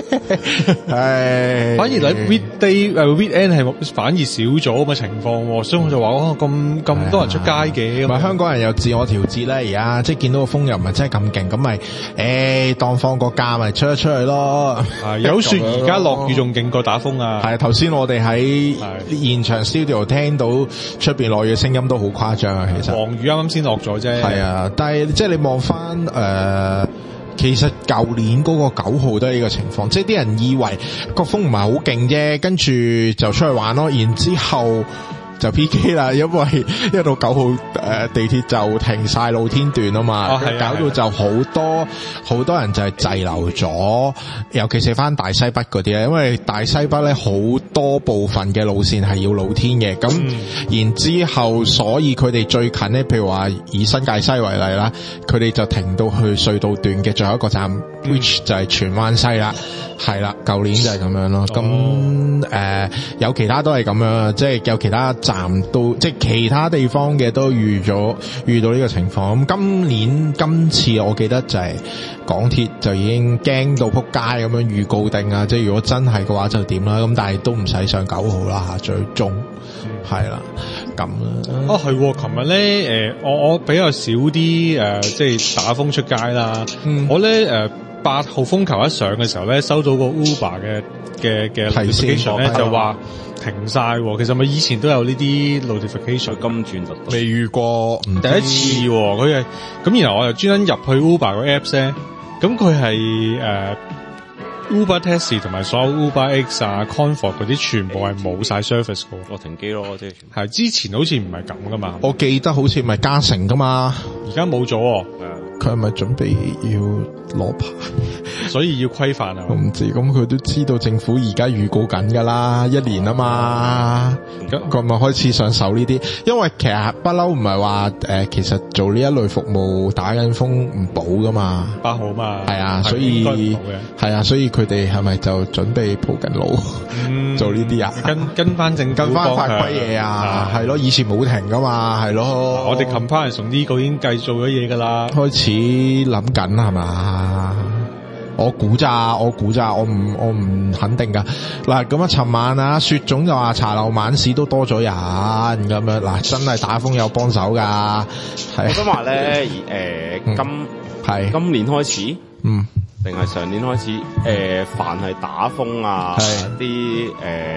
係， 反而喺 weekday 誒 weekend 係反而少咗咁嘅情況，所以我就話哇咁咁多人出街嘅， 唔係香港人有自我調節咧，而家即係見到個風又唔係真係咁勁，咁咪誒當放個假咪出一出去咯。 係有雪而家落雨仲勁過打風啊！ 係頭先我哋喺現場 studio 聽到出邊落雨嘅聲音都好誇張啊，其實黃雨啱啱先落咗啫。係啊，但係即係你望翻誒。其實舊年嗰個九號都係呢個情況，即係啲人以為個風唔係好勁啫，跟住就出去玩咯，然之後就 P K 啦，因為一到九號誒地鐵就停晒露天段啊嘛，哦、搞到就好多好多人就係滯留咗，尤其是翻大西北嗰啲咧，因為大西北咧好多部分嘅路線係要露天嘅，咁、嗯、然之後所以佢哋最近咧，譬如話以新界西為例啦，佢哋就停到去隧道段嘅最後一個站、嗯、which 就係荃灣西啦，係啦，舊年就係咁樣咯，咁誒、哦呃、有其他都係咁樣，即係有其他站都即係其他地方嘅都遇咗遇到呢個情況。咁今年今次我記得就係港鐵就已經驚到撲街咁樣預告定啊，即係如果真係嘅話就點啦。咁但係都唔使上九號啦吓，最終係啦咁啦。 哦係，琴日咧誒，我我比較少啲誒、呃，即係打風出街啦。嗯、我咧誒八號風球一上嘅時候咧，收到個 Uber 嘅嘅嘅 notification 咧就話停晒，其實咪以前都有呢啲 notification， 金轉就未遇過， 第一次佢係咁，然後我又專登入去 Uber 個 apps 咧，咁佢係誒 Uber Taxi 同埋所有 Uber X 啊 Comfort 嗰啲全部係冇晒 service 嘅， 我停機咯，即係係之前好似唔係咁噶嘛， 我記得好似唔係加成噶嘛， 而家冇咗， 佢係咪準備要攞牌？ 所以要規範啊！ 我唔知，咁佢都知道政府而家預告緊噶啦，一年啊嘛，咁佢咪開始上手呢啲？因為其實不嬲唔係話誒，其實做呢一類服務打緊風唔保噶嘛， 八號嘛， 係啊，所以係啊，所以佢哋係咪就準備鋪緊路、嗯、做呢啲啊？ 跟跟翻正跟翻法規嘢啊，係咯，以前冇停噶嘛，係咯。 我哋 compliance 呢個已經計做咗嘢噶啦， 開始諗緊係嘛？我估咋，我估咋，我唔我唔肯定噶。嗱咁啊，尋晚啊，雪總就話茶樓晚市都多咗人咁樣。嗱，真係打風有幫手噶。係。 我想話咧，誒、呃，今係今年開始， 嗯， 定係上年開始？誒、呃，凡係打風啊，啲誒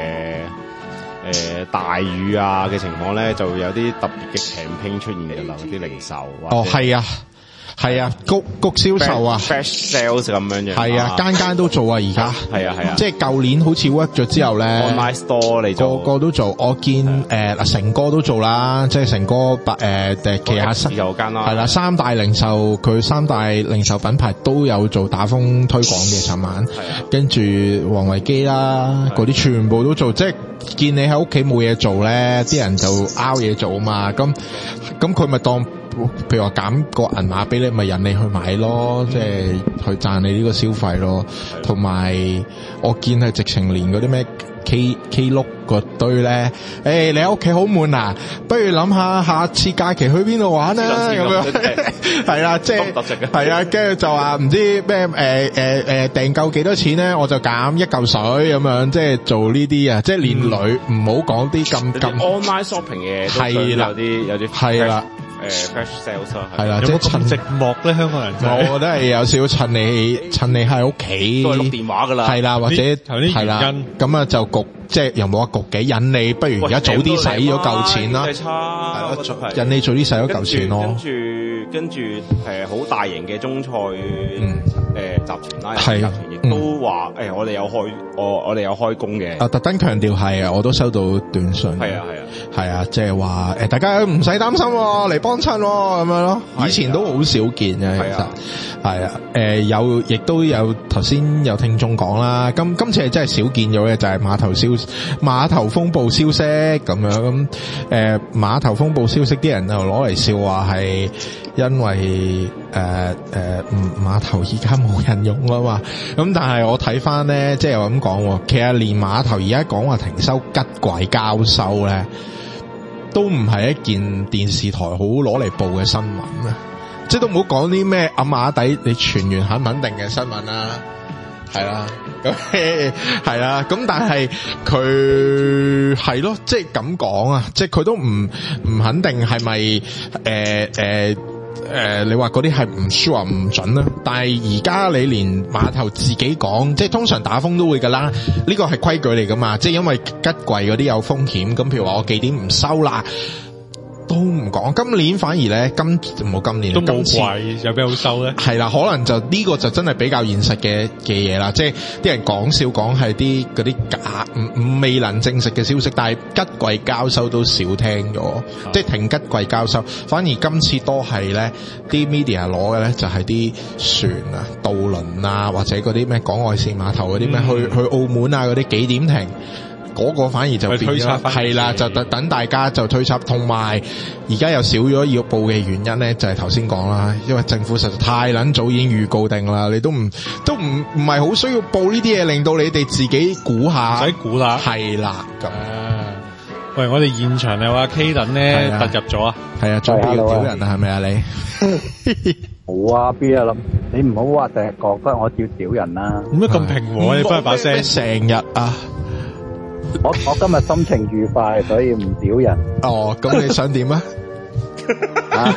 誒大雨啊嘅情況咧，就會有啲特別嘅 campaign 出現嘅啦，啲零售。 哦，係啊。係啊，谷谷銷售啊 ，flash sales 咁樣樣。 係啊，間間都做啊，而家。係啊係啊。即係舊年好似 work 咗之後咧 ，online store 你做， 個個都做。我見誒嗱成哥都做啦，即係成哥百誒誒旗下三有間啦。 係啦，三大零售佢三大零售品牌都有做打風推廣嘅，尋晚。係啊。跟住王維基啦，嗰啲全部都做，即係見你喺屋企冇嘢做咧，啲人就拗嘢做啊嘛。咁咁佢咪當。譬如話減個銀碼俾你，咪引你去買咯，即係去賺你呢個消費咯。同埋我見係直情連嗰啲咩 K K 碌嗰堆咧，誒、欸、你喺屋企好悶啊，不如諗下下次假期去邊度玩啊咁樣，係啦，即係係啊，跟住就話唔知咩誒誒誒訂夠幾多錢咧，我就減一嚿水咁樣，即係做呢啲啊，即係連女唔好講啲咁咁 online shopping 嘅，係啦，有啲有啲係啦。 誒 flash sales 啊， 係啦，即係趁寂寞咧，香港人真係， 我覺得係有少少趁你趁你喺屋企， 都係碌電話噶啦， 係啦，或者係啦，咁啊就焗，即係又冇話焗嘅，引你不如而家早啲使咗嚿錢啦，係咯，引你早啲使咗嚿錢咯， 跟住跟住誒好大型嘅中菜誒集團啦， 係集團亦都話誒我哋有開我我哋有開工嘅， 啊特登強調係啊，我都收到短信， 係啊係啊係啊，即係話誒大家唔使擔心嚟幫襯咁樣咯，以前都好少見嘅，其實係啊，誒有亦都有頭先有聽眾講啦，今今次係真係少見咗嘅，就係碼頭消碼頭風暴消息咁樣，咁誒碼頭風暴消息啲人就攞嚟笑話係因為誒誒碼頭而家冇人用啊嘛，咁但係我睇翻咧，即係我咁講，其實連碼頭而家講話停收吉櫃交收咧，都唔係一件電視台好攞嚟報嘅新聞啊！即係都唔好講啲咩暗啞底你全員肯唔肯定嘅新聞啦，係啦，咁係啦，咁但係佢係咯，即係咁講啊，即係佢都唔唔肯定係咪誒誒誒，你話嗰啲係唔 sure 唔準啦，但係而家你連碼頭自己講，即係通常打風都會噶啦，呢個係規矩嚟噶嘛，即係因為吉櫃嗰啲有風險，咁譬如話我幾點唔收啦，都唔講。今年反而咧，今冇今年都冇櫃，有咩好收咧？ 係啦，可能就呢個就真係比較現實嘅嘅嘢啦，即係啲人講笑講係啲嗰啲假唔唔未能證實嘅消息，但係吉櫃交收都少聽咗，啊、即係停吉櫃交收，反而今次多係咧啲 media 攞嘅咧就係啲船啊、渡輪啊，或者嗰啲咩港外線碼頭嗰啲咩去去澳門啊嗰啲幾點停。嗰、那個反而就變咗，係啦，就等等大家就推測，同埋而家又少咗要報嘅原因咧，就係頭先講啦，因為政府實在太撚早已經預告定啦，你都唔都唔唔係好需要報呢啲嘢，令到你哋自己估下， 唔使估啦， 係啦咁。 喂，我哋現場有阿 Kaden 咧突入咗啊， 係啊，準備要屌人啊，係咪啊你？ 好啊 ，B 啊諗，你唔好話成日覺得我要屌人啦。 點解咁平和？你翻去把聲成日啊！ 我我今日心情愉快，所以唔屌人。 哦，咁你想點啊？啊？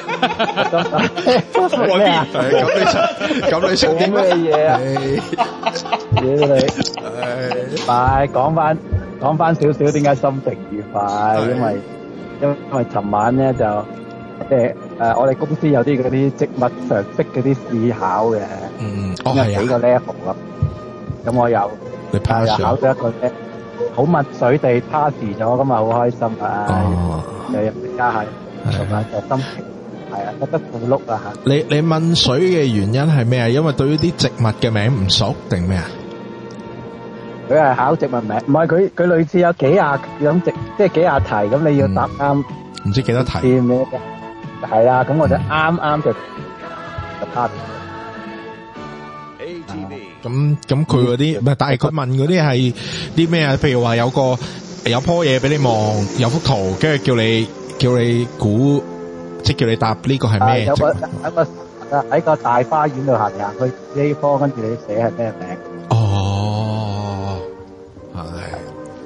咩啊？ 咁你想咁你想點咩嘢啊？屌你！快講翻講翻少少，點解心情愉快？因為因為尋晚咧就即係誒，我哋公司有啲嗰啲植物常識嗰啲試考嘅， 嗯，哦有幾個 level 啦。咁我又你 pass 咗， 考咗一個咧。好密水地 pass 咗，咁啊好開心啊！又入去加下，同埋就心情係啊，覺得好碌啊嚇！ 你你問水嘅原因係咩啊？因為對於啲植物嘅名唔熟定咩啊？ 佢係考植物名，唔係佢佢類似有幾廿種植，即係幾廿題，咁你要答啱， 唔知幾多題？ 係啦，咁我就啱啱就就 pass。 咁咁佢嗰啲唔係，但係佢問嗰啲係啲咩啊？譬如話有個有棵嘢俾你望，有幅圖，跟住叫你叫你估，即係叫你答呢個係咩？ 有個有個喺個大花園度行行去呢棵，跟住你寫係咩名？ 哦，係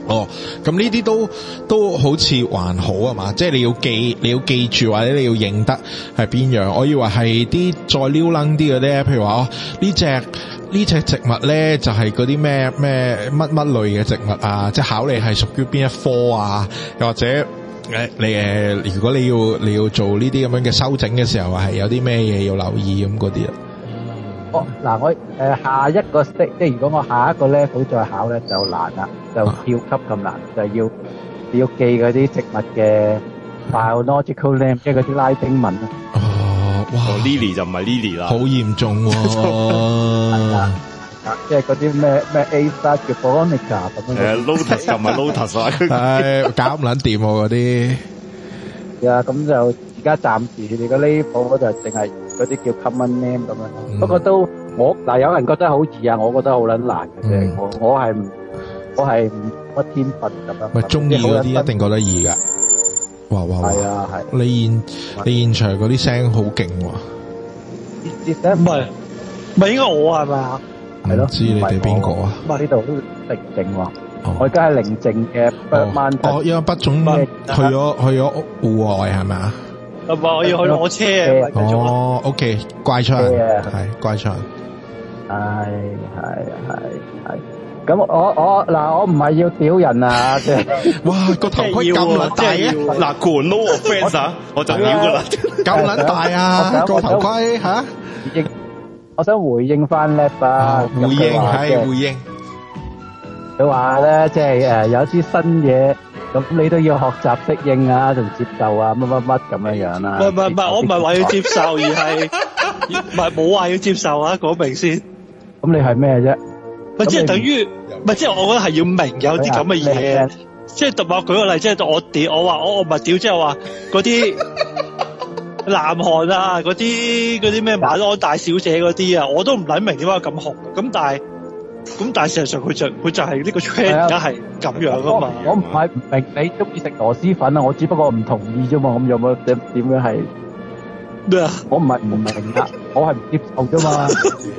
哦，咁呢啲都都好似還好啊嘛，即係你要記你要記住或者你要認得係邊樣。我以為係啲再撩楞啲嘅咧，譬如話哦呢隻呢隻植物咧就係嗰啲咩咩乜乜類嘅植物啊，即係考你係屬於邊一科啊，又或者誒你誒如果你要你要做呢啲咁樣嘅修整嘅時候，係有啲咩嘢要留意咁嗰啲啊。 哦，嗱我誒、呃、下一個 step， 即係如果我下一個 level 再考咧就難啦，就跳級咁難，就係要要記嗰啲植物嘅 biological name， 即係嗰啲拉丁文啊。 哦，哇 Lily 就唔係 Lily 啦， 好嚴重喎、 係啦，即係嗰啲咩咩 A star 叫 Veronica 咁樣。 誒 Lotus 就唔係 Lotus 啦。 唉，搞唔撚掂喎嗰啲。 係啊，咁就而家暫時你哋個 level 就淨係嗰啲叫 common name 咁樣。 嗯、 不過都我嗱有人覺得好易啊，我覺得好撚難嘅啫、嗯。我我係唔我係唔乜天分咁樣。 咪中意嗰啲一定覺得易㗎。哇哇哇！係啊係。你現你現場嗰啲聲好勁喎。 唔係唔係應該我係咪啊？ 係咯。 唔知你哋邊個啊？ 咁啊呢度都寧靜喎。我而家係寧靜嘅 Birdman。 哦，因為畢總去咗去咗戶外係咪啊？ 唔係，我要去攞車啊！ 哦 ，OK， 怪出人係怪出人。 係係係係。咁我我嗱我唔係要屌人啊！即係哇個頭盔咁撚大嘅， 嗱個人 no offense 啊，我就屌噶啦， 咁撚大啊個頭盔嚇！ 我想回應翻 Lab 啊， 回應係回應。 佢話咧，即係誒有啲新嘢，咁你都要學習適應啊，同接受啊，乜乜乜咁樣樣啦。 唔係唔係唔係，我唔係話要接受，而係唔係冇話要接受啊，講明先。 咁你係咩啫？ 咪即係等於，咪即係我覺得係要明有啲咁嘅嘢。即係特我舉個例，即係我屌，我話我我唔係屌，即係話嗰啲南韓啊，嗰啲嗰啲咩馬鞍大小姐嗰啲啊，我都唔諗明點解咁紅。咁但係。咁但係事實上佢就佢就係呢個 trend 而家係咁樣噶嘛。 我唔係唔明你中意食螺絲粉啊，我只不過唔同意啫嘛。咁有冇點點樣係咩啊？ 我唔係唔明啊，我係唔接受啫嘛。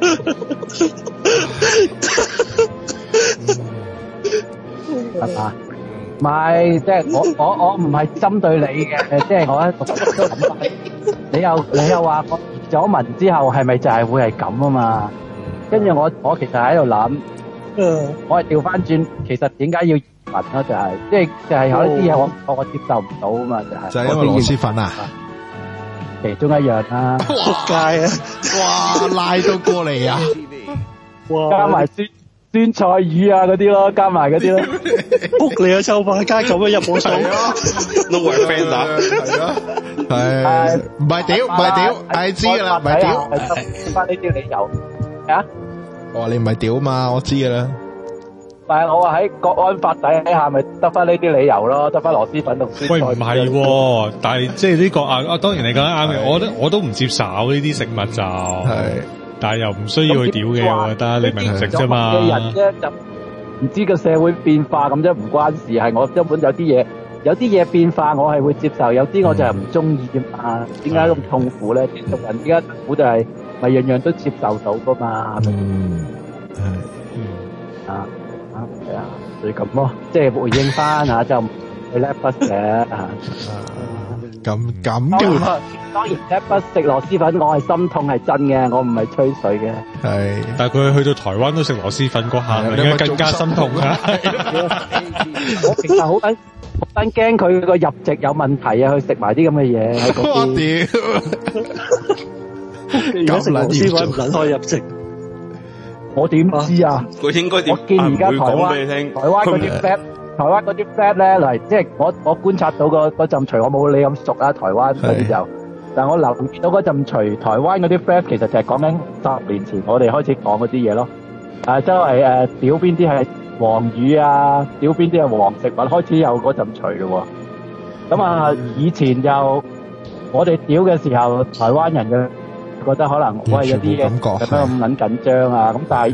係嘛？唔係，即係我我我唔係針對你嘅，即係我咧都諗翻。你又你又話我移咗民之後係咪就係會係咁啊嘛？跟住我，我其實喺度諗，嗯，我係調翻轉，其實點解要移民咯？就係，即係就係有啲嘢我我我接受唔到啊嘛，就係。 就係因為螺絲粉啊， 其中一樣啦。 仆街啊！ 哇，拉到過嚟啊！ 哇， 加埋酸酸菜魚啊嗰啲咯，加埋嗰啲咯。 仆你啊，臭飯街咁樣入冇數啊 ！No offense 啊， 係啊，係唔係屌唔係屌，係知噶啦，唔係屌。 翻呢啲理由。啊！ 我話你唔係屌嘛，我知㗎啦。 但係我話喺國安法底下，咪得翻呢啲理由咯，得翻螺絲粉同酸菜。 喂，唔係喎，但係即係呢個啊啊，當然你講得啱嘅，我覺得我都唔接受呢啲食物就係，但係又唔需要去屌嘅，我覺得你明食啫嘛。 嘅人咧就唔知個社會變化咁啫，唔關事，係我根本有啲嘢，有啲嘢變化我係會接受，有啲我就係唔中意啫嘛。點解咁痛苦咧？啲族人點解痛苦就係？咪樣樣都接受到噶嘛？ 嗯，係， 嗯，啊啊係啊，就咁咯，即係回應翻嚇就去叻不嘅嚇。 咁咁嘅，當然叻不食螺絲粉，我係心痛係真嘅，我唔係吹水嘅。 係， 但係佢去到台灣都食螺絲粉嗰下，應該更加心痛啊！ 我其實好緊好緊驚佢個入籍有問題啊，去食埋啲咁嘅嘢喺嗰邊。 而家食螺絲粉唔撚可以入籍， 我點知啊？ 佢應該點？ 我見而家台灣台灣嗰啲 flat，台灣嗰啲 flat 咧嚟，即係我我觀察到嗰嗰陣除，我冇你咁熟啊，台灣嗰啲就，但係我留意到嗰陣除台灣嗰啲 flat，其實就係講緊十年前我哋開始講嗰啲嘢咯。誒，周圍誒屌邊啲係黃魚啊，屌邊啲係黃食物，開始有嗰陣除咯喎。咁啊，以前就我哋屌嘅時候，台灣人嘅。覺得可能喂有啲嘢咁樣咁撚緊張啊，咁但係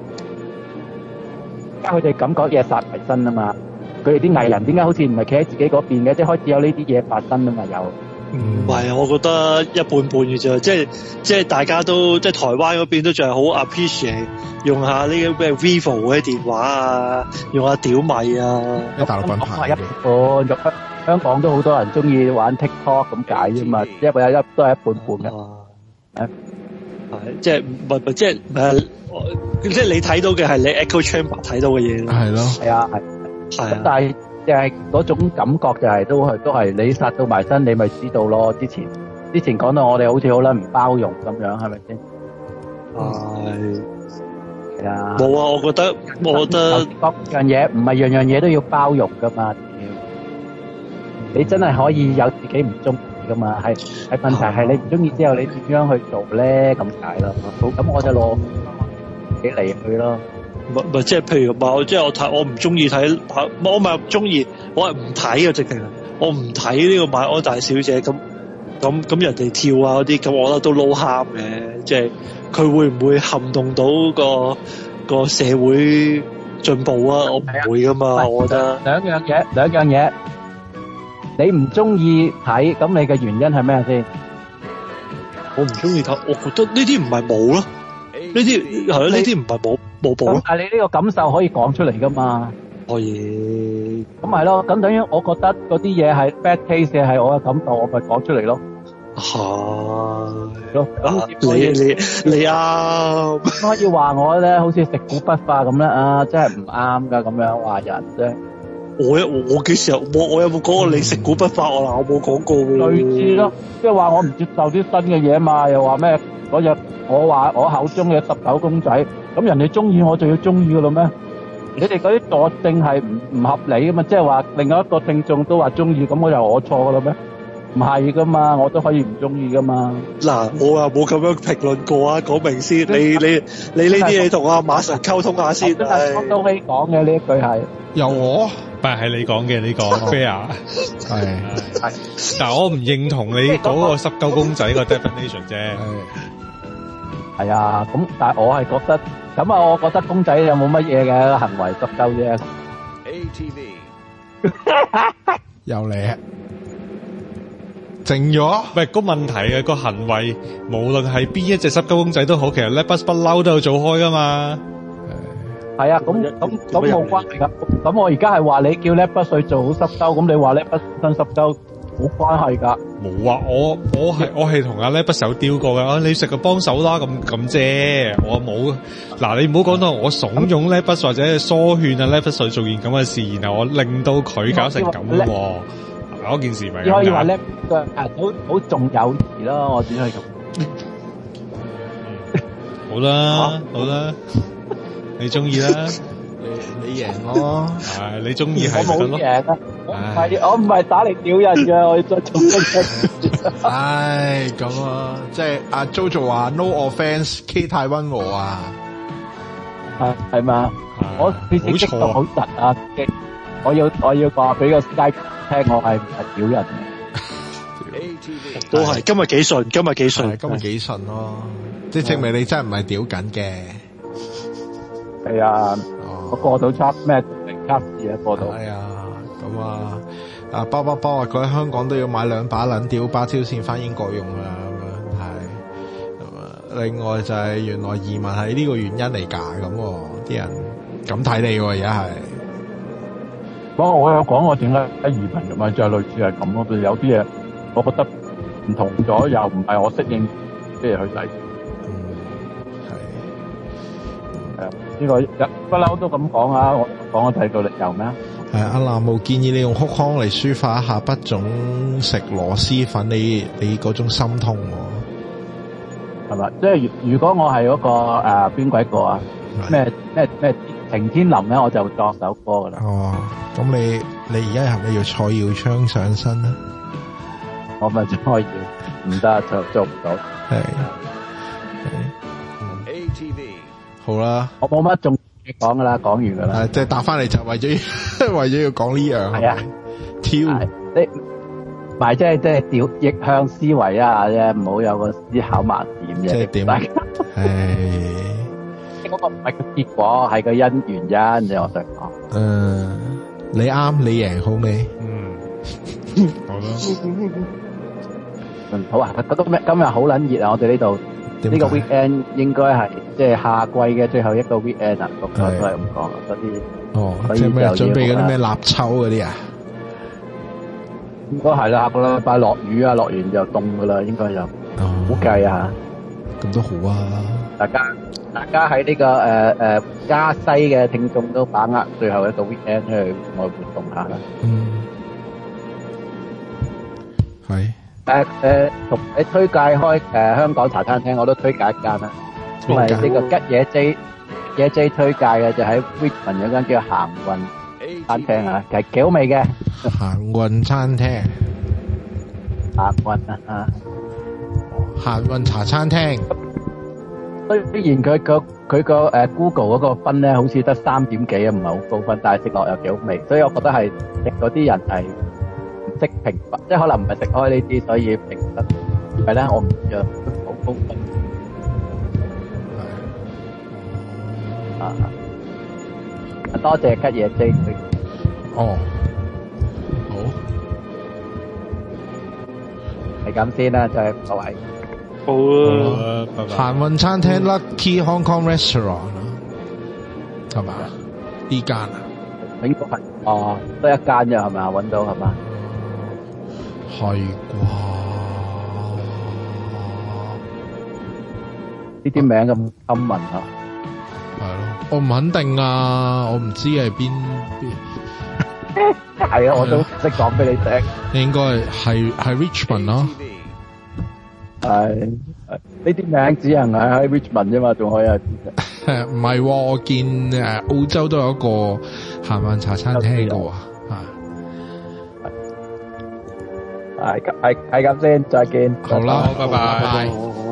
而家佢哋感覺嘢殺埋身啊嘛，佢哋啲藝人點解好似唔係企喺自己嗰邊嘅？即係開始有呢啲嘢發生啊嘛，有唔係，我覺得一半半嘅啫，即係即係大家都即係台灣嗰邊都仲係好 appreciate 用下呢個咩 vivo 嗰啲電話啊，用下屌米啊， 一大陸品牌一半，香香港都好多人中意玩 TikTok 咁解啫嘛，因為一都係一半半嘅。係即係唔係即係誒，即係你睇到嘅係你 echo chamber 睇到嘅嘢咯。 係咯， 係啊，係。係啊，但係就係嗰種感覺就係都係都係你殺到埋身，你咪知道咯。之前之前講到我哋好似好撚唔包容咁樣，係咪先？ 係。 係啊。冇啊，我覺得我覺得各樣嘢唔係樣樣嘢都要包容噶嘛。你真係可以有自己唔中意噶嘛？係係問題係你唔中意之後，你點樣去做咧？咁解咯。好，咁我就攞幾嚟去咯。 唔唔，即係譬如話，即係我睇，我唔中意睇，我唔係唔中意，我係唔睇嘅，直情我唔睇呢個馬鞍大小姐咁咁咁人哋跳啊嗰啲，咁我覺得都撈喊嘅。即係佢會唔會撼動到個個社會進步啊？我唔會噶嘛，我覺得兩樣嘢，兩樣嘢。你唔中意睇，咁你嘅原因係咩先？ 我唔中意睇，我覺得呢啲唔係冇咯，呢啲係咯，呢啲唔係冇冇補咯。 但係你呢個感受可以講出嚟噶嘛？ 可以。 咁係咯，咁等於我覺得嗰啲嘢係 bad case 嘅，係我嘅感受，我咪講出嚟咯。 係咯，咁你你你啱。 可以話我咧，好似食古不化咁咧啊，真係唔啱噶，咁樣話人啫。 我我幾時有我我有冇講過你食古不化我嗱？我冇講過喎。 類似咯，即係話我唔接受啲新嘅嘢嘛，又話咩嗰日我話我口中嘅十九公仔，咁人哋中意我就要中意噶啦咩？你哋嗰啲佐證係唔唔合理噶嘛？即係話另外一個聽眾都話中意，咁我又我錯噶啦咩？唔係噶嘛，我都可以唔中意噶嘛。 嗱，我啊冇咁樣評論過啊，講明先。你你你呢啲你同阿馬神溝通下先。 真係我都可以講嘅呢一句係。 由我， 但係你講嘅呢個 fair 係係，但係我唔認同你嗰個濕鳩公仔個 definition 啫。 係啊，咁但係我係覺得，咁啊，我覺得公仔有冇乜嘢嘅行為濕鳩啫。 A T V 又嚟。靜咗， 喂，個問題嘅個行為，無論係邊一隻濕鳩公仔都好，其實 Letbus 不嬲都有做開噶嘛。 係啊，咁咁咁冇關係噶。咁我而家係話你叫 Letbus 去做好濕鳩，咁你話 Letbus 新濕鳩冇關係噶。 冇啊，我我係我係同阿 Letbus 有丟過噶，你食個幫手啦，咁咁啫，我冇。嗱，你唔好講到我慫恿 Letbus 或者疏勸啊 Letbus 去做件咁嘅事，然後我令到佢搞成咁喎。嗰件事咪只可以話咧，個誒好好重友誼咯，我只可以咁。 好啦，好啦，你中意啦， 你你贏咯， 係你中意係我冇贏啊，我唔係我唔係打嚟屌人嘅，我要再重新。 唉，咁啊，即係阿 JoJo 話 no offence，K 太溫和啊， 係係嘛？我你自己就好實啊，我要我要話俾個 Skype 聽，我係唔係屌人嘅， 都係今日幾順，今日幾順， 今日幾順咯，即係證明你真係唔係屌緊嘅。 係啊，我過到測咩零測試啊，過到。 係啊，咁啊，啊包包包話佢喺香港都要買兩把撚屌芭蕉線翻英國用啊，咁樣係。咁啊，另外就係原來移民係呢個原因嚟㗎，咁啲人咁睇你喎，而家係。 不過我有講我點解喺移民嘅嘛，就係類似係咁咯。譬如有啲嘢，我覺得唔同咗，又唔係我適應嘅嘢去睇。 嗯，係。 係啊，呢個一不嬲都咁講啊！我講咗睇到理由咩？ 係阿藍毛建議你用哭腔嚟抒發一下不總食螺絲粉，你你嗰種心痛喎。 係嘛？即係如如果我係嗰個誒邊鬼個啊？咩咩咩晴天林咧，我就作首歌噶啦。 哦，咁你你而家係咪要蔡耀昌上身咧？ 我咪可以，唔得就做唔到。 係係 A T V 好啦， 我冇乜仲講噶啦，講完噶啦。 係即係答翻嚟就為咗為咗要講呢樣係啊，挑你唔係即係即係調逆向思維啊啫，唔好有個思考盲點啫。 即係點？係。 嗰個唔係個結果，係個因原因。你我想講， 嗯，你啱，你贏好未？ 嗯，好啦。 嗯，好啊，覺得咩？今日好撚熱啊！我哋呢度呢個 weekend 應該係即係夏季嘅最後一個 weekend 啊，個個都係咁講啊，所以哦， 所以即係咩？ 就要準備嗰啲咩立秋嗰啲啊？ 應該係啦，下個禮拜落雨啊，落完就凍噶啦，應該就估計啊， 咁都好啊！ 大家大家喺呢個誒誒加西嘅聽眾都把握最後一個 weekend 去外活動下啦。 嗯，係。 誒誒，同你推介開誒香港茶餐廳，我都推介一間啦，因為呢個吉野 J 吉野 J 推介嘅就喺 Richmond 有間叫行運餐廳啊，其實幾好味嘅。 行運餐廳， 行運啊， 行運茶餐廳。 雖然佢個佢個誒 Google 嗰個分咧，好似得三點幾啊，唔係好高分，但係食落又幾好味，所以我覺得係食嗰啲人係唔識評分，即係可能唔係食開呢啲，所以評得係咧，我唔知啊，好高分。係啊，多謝吉野 J。 哦，好， 係咁先啦，就係各位。 好啊， 拜拜。 行運餐廳 Lucky Hong Kong Restaurant 係嘛？呢間啊， 應該係哦，得一間啫係咪啊？揾到係嘛？ 係啩？ 呢啲名咁襟聞啊！ 係咯，我唔肯定啊，我唔知係邊邊。 係啊，我都識講俾你聽。 應該係係 Richmond 咯。 係呢啲名只能係喺 Richmond 啫嘛，仲可以係誒唔係，我見誒澳洲都有一個行運茶餐廳嘅喎，啊， 係係係咁先，再見。 好啦， 拜拜。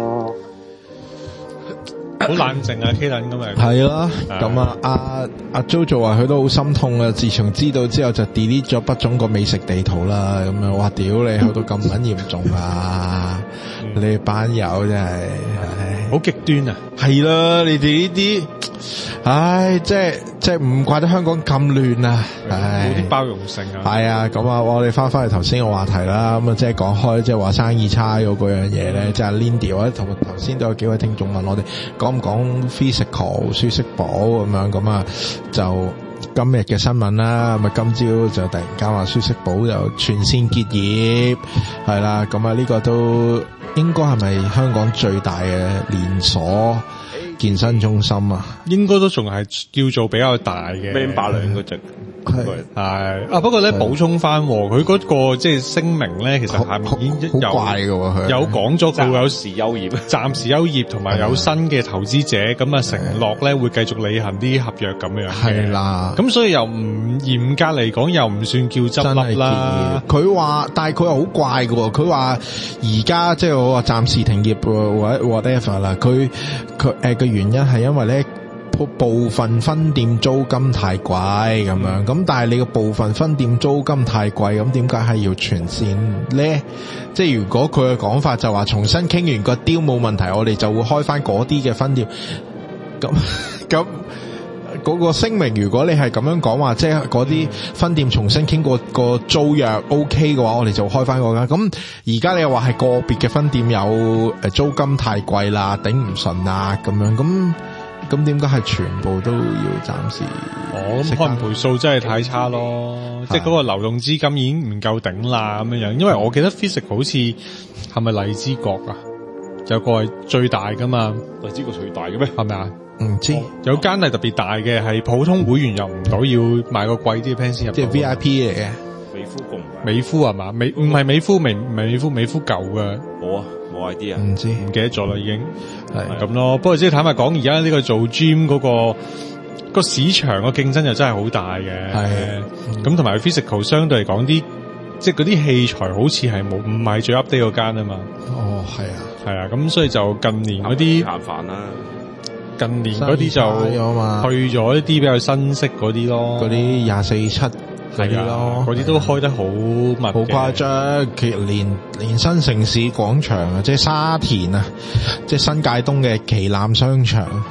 好冷靜啊 ，K 輪咁咪係啦，咁啊，阿阿 JoJo 話佢都好心痛啊！自從知道之後就 delete 咗北中個美食地圖啦，咁樣哇屌你去到咁撚嚴重啊！你哋班友真係， 好極端啊！ 係啦，你哋呢啲，唉，即係即係唔怪得香港咁亂啊！唉， 冇啲包容性啊！ 係啊，咁啊，我哋翻翻去頭先個話題啦，咁啊，即係講開，即係話生意差嗰嗰樣嘢咧，即係 Lindy 或者同頭先都有幾位聽眾問我哋講唔講 physical 舒適寶咁樣，咁啊就今日嘅新聞啦，咁啊今朝就突然間話舒適寶就全線結業，係啦，咁啊呢個都應該係咪香港最大嘅連鎖健身中心啊？ 應該都仲係叫做比較大嘅 member 兩個隻。 係係啊，不過咧補充翻，佢嗰個即係聲明咧，其實下面已經有好怪嘅喎，佢有講咗佢會有時休業， 暫時休業，同埋有新嘅投資者咁啊承諾咧會繼續履行啲合約咁樣嘅。 係啦， 咁所以又唔嚴格嚟講，又唔算叫執笠啦。 佢話，但係佢又好怪嘅喎。佢話而家即係我話暫時停業或 whatever 啦。佢佢誒嘅原因係因為咧。部分分店租金太貴咁樣，咁但係你個部分分店租金太貴，咁點解係要全線咧？即係如果佢嘅講法就話重新傾完個 deal 冇問題，我哋就會開翻嗰啲嘅分店。咁咁嗰個聲明，如果你係咁樣講話，即係嗰啲分店重新傾過個租約 OK 嘅話，我哋就開翻嗰間。咁而家你又話係個別嘅分店有誒租金太貴啦，頂唔順啊咁樣咁。咁點解係全部都要暫時？ 哦，咁可能賠數真係太差咯，即係嗰個流動資金已經唔夠頂啦咁樣樣。因為我記得 Physical 好似係咪荔枝角啊？有個係最大噶嘛？ 荔枝角最大嘅咩？ 係咪啊？ 唔知、哦、 有間係特別大嘅，係普通會員入唔到，要買個貴啲嘅 plan 先入到。 即係 V I P 嚟嘅。 美孚共美孚係嘛？美唔係美孚，美唔係美孚，美孚舊嘅。 冇啊。冇 idea， 唔知唔記得咗啦，已經係咁咯。不過即係坦白講，而家呢個做 gym 嗰個個市場個競爭又真係好大嘅。係咁，同埋 physical 相對嚟講啲，即係嗰啲器材好似係冇唔係最 update 嗰間啊嘛。 哦，係啊， 係啊。咁所以就近年嗰啲鹹飯啦， 近年嗰啲就去咗一啲比較新式嗰啲咯， 嗰啲廿四七。嗰啲咯， 嗰啲都開得好密， 好誇張。其實連連新城市廣場啊，即係沙田啊，即係新界東嘅旗艦商場，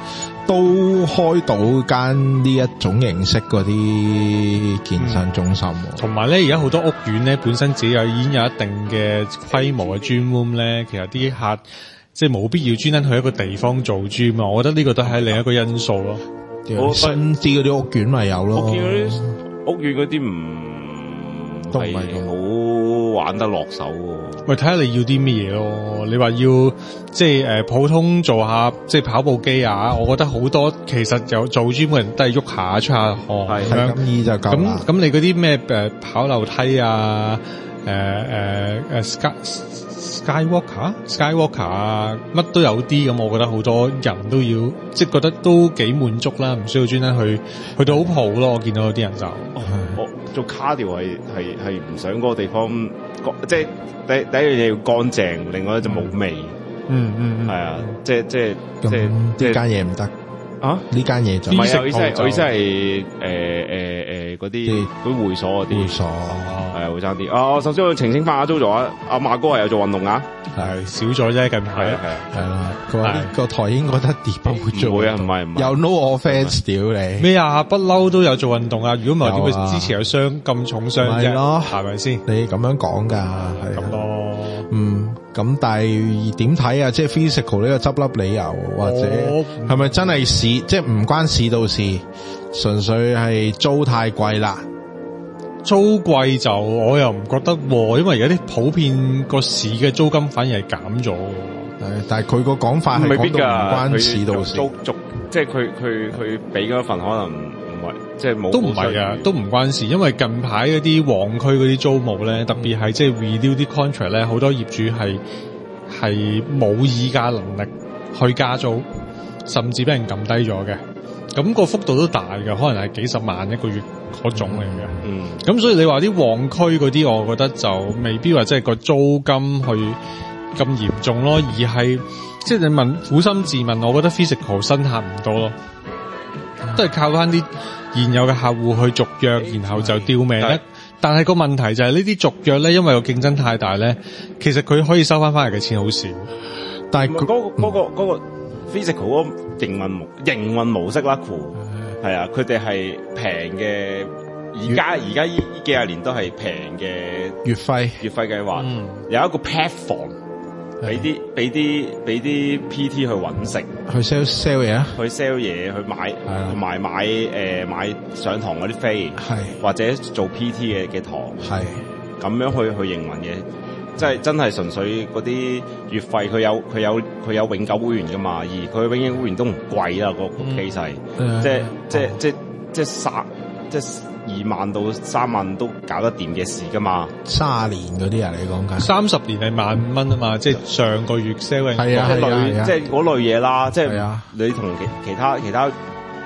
都開到間呢一種形式嗰啲健身中心， 同埋咧而家好多屋苑咧本身自己有已經有一定嘅規模嘅 gym room 咧，其實啲客即係冇必要專登去一個地方做 gym 啊，我覺得呢個都係另一個因素咯。 新啲嗰啲屋苑咪有咯， 屋苑嗰啲屋苑嗰啲唔都唔係好玩得落手喎。 喂，睇下你要啲乜嘢咯？你話要即係誒、呃、普通做下即係跑步機啊？我覺得好多其實有做 gym 嘅人都係喐下出下汗咁樣， 咁易就夠啦。 咁咁你嗰啲咩誒跑樓梯啊？誒誒誒 sky skywalker skywalker 啊，乜都有啲咁，我覺得好多人都要即係覺得都幾滿足啦，唔需要專登去去到好蒲咯。我見到有啲人就， 哦、我做 cardio 係係係唔想嗰個地方，即係第第一樣嘢要乾淨，另外咧就冇味。 嗯嗯嗯， 係啊，即係即係即係呢間嘢唔得。啊！呢間嘢就唔係啊！我意思係，我意思係誒誒誒嗰啲嗰啲會所嗰啲會所係啊，會爭啲。啊，首先我澄清翻阿 JoJo啊，阿馬哥係有做運動啊， 係少咗啫，近排係啊係啊係啦。佢話個台應該得 debug 做， 唔會啊，唔係唔係。 有 no offence 屌你咩啊？不嬲都有做運動啊！如果唔係點會之前有傷咁重傷啫？ 咯， 係咪先？ 你咁樣講㗎，係咁咯。 嗯，咁但係點睇啊？即係 physical 呢個執笠理由，或者係咪真係市？即係唔關市道事，純粹係租太貴啦。 租貴就我又唔覺得喎，因為而家啲普遍個市嘅租金反而係減咗。 但係佢個講法係講到唔關市道事， 租租即係佢佢佢俾嗰份可能唔係即係冇都唔係㗎，都唔關事。因為近排嗰啲旺區嗰啲租務咧，特別係即係 renew 啲 contract 咧，好多業主係係冇議價能力去加租，甚至俾人撳低咗嘅。咁個幅度都大嘅，可能係幾十萬一個月嗰種嚟嘅。 嗯， 咁所以你話啲旺區嗰啲，我覺得就未必話即係個租金去咁嚴重咯，而係即係你問苦心自問，我覺得 physical 新客唔多咯，都係靠翻啲現有嘅客戶去續約，然後就吊命咧。但係個問題就係呢啲續約咧，因為個競爭太大咧，其實佢可以收翻翻嚟嘅錢好少。 但係嗰、嗰個嗰、嗰個嗰、嗰個 physical 嗰個營運模營運模式啦，係啊，佢哋係平嘅。而家而家依依幾廿年都係平嘅月費月費計劃，嗯、有一個 platform 俾啲俾啲俾啲 P T 去揾食， 去 sell sell 嘢啊， 去 sell 嘢去買，同埋買誒、呃、買上堂嗰啲飛，或者做 P T 嘅嘅堂，係咁樣去去營運嘅，即係真係純粹嗰啲月費，佢有佢有佢有永久會員噶嘛，而佢永久會員都唔貴啦，個個 case 係，即係即係即係即係三即係。二萬到三萬都搞得掂嘅事噶嘛？卅年嗰啲啊，你講緊三十年係萬五蚊啊嘛，即係上個月 sell 係啊，類即係嗰類嘢啦，即係你同其其他其他誒誒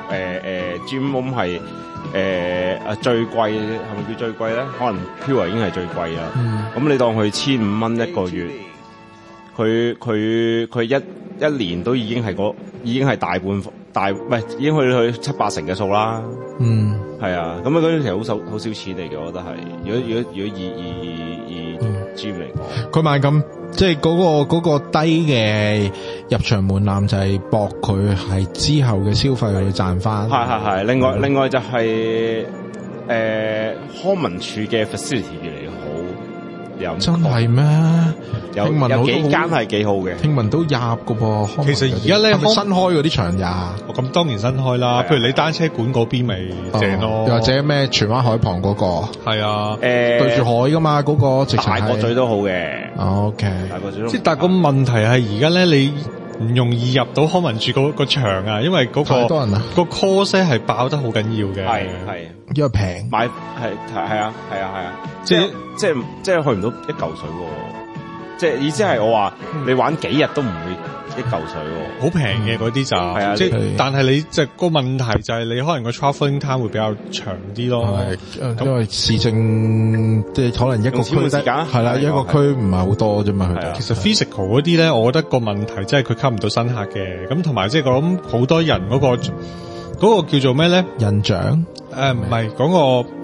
gym room 係誒啊最貴係咪叫最貴咧？可能 Pure 已經係最貴啦。咁、嗯、你當佢千五蚊一個月，佢佢佢一一年都已經係嗰已經係大半大唔係已經去去七八成嘅數啦。嗯。係啊，咁啊嗰啲其實好少好少錢嚟嘅，我覺得係。如果如果如果以以以 gym 嚟講，佢賣咁即係嗰個嗰個低嘅入場門檻就係博佢係之後嘅消費去賺翻。係係係。另外另外就係誒康文署嘅 facility 越嚟越好。有真係咩？有聽聞有幾間係幾好嘅，聽聞都入㗎噃。其實而家咧新開嗰啲場也，咁當然新開啦。譬如你單車館嗰邊咪正咯，又或者咩荃灣海旁嗰個，係啊，誒對住海㗎嘛，嗰個直情大角咀都好嘅。OK，大角咀都即係但係個問題係而家咧你唔容易入到康文署嗰個場啊，因為嗰個太多人啦，個 course 係爆得好緊要嘅。係係，因為平買係係啊係啊係啊，即係即係即係去唔到一嚿水喎。即係意思係我話你玩幾日都唔會一嚿水喎，好平嘅嗰啲就係啊，即係但係你即係個問題就係你可能個 travelling time 會比較長啲咯，係因為市政即係可能一個區得係啦，一個區唔係好多啫嘛。佢其實 physical 嗰啲咧，我覺得個問題即係佢吸唔到新客嘅，咁同埋即係我諗好多人嗰個嗰個叫做咩咧印象誒唔係嗰個。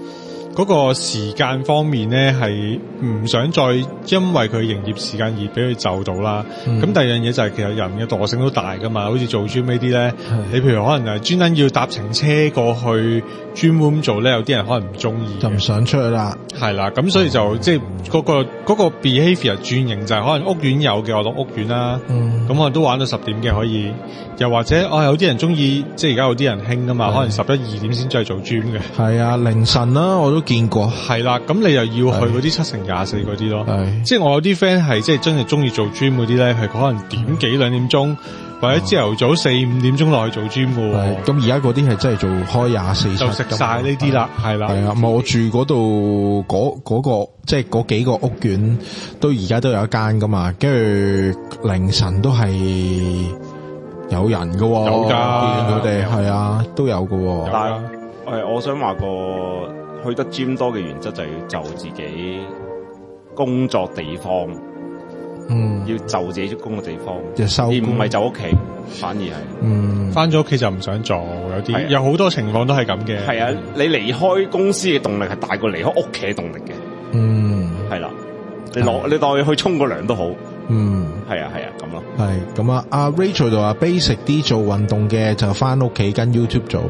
嗰個時間方面咧係唔想再因為佢營業時間而俾佢就到啦。咁、嗯、第二樣嘢就係其實人嘅惰性都大噶嘛，好似做 gym 呢啲咧，你譬如可能誒專登要搭程車過去 gym room 做咧，有啲人可能唔中意， 就唔想出去啦。係啦，咁所以就、嗯、即係嗰、嗰個嗰、嗰個 behaviour 轉型就係可能屋苑有嘅我落屋苑啦，咁、嗯、我都玩到十點嘅可以，又或者哦有啲人中意，即係而家有啲人興噶嘛，可能十一二點先再做 gym 嘅。係啊，凌晨啦，我都見過。 係啦，咁你又要去嗰啲七乘廿四嗰啲咯。係，即係我有啲 friend 係即係真係中意做 gym 嗰啲咧，係可能點幾兩點鐘，或者朝頭早四五點鐘落去做 gym 嘅。係，咁而家嗰啲係真係做開廿四七，就食晒呢啲啦。係啦，係啊，我住嗰度嗰嗰個即係嗰幾個屋苑，都而家都有一間噶嘛，跟住凌晨都係有人噶。有噶，佢哋係啊，都有噶。 但係誒，我想話個。去得 gym 多嘅原則就係要就自己工作地方，嗯，要就自己工作地方，而唔係就屋企，反而係，嗯，翻咗屋企就唔想做，有啲、啊、有好多情況都係咁嘅。係啊，你離開公司嘅動力係大過離開屋企嘅動力嘅。嗯，係啦、啊，你攞、啊、你當去沖個涼都好。嗯，係啊係啊，咁咯。 係咁啊，阿 Rachel 就話 basic 啲做運動嘅就翻屋企跟 YouTube 做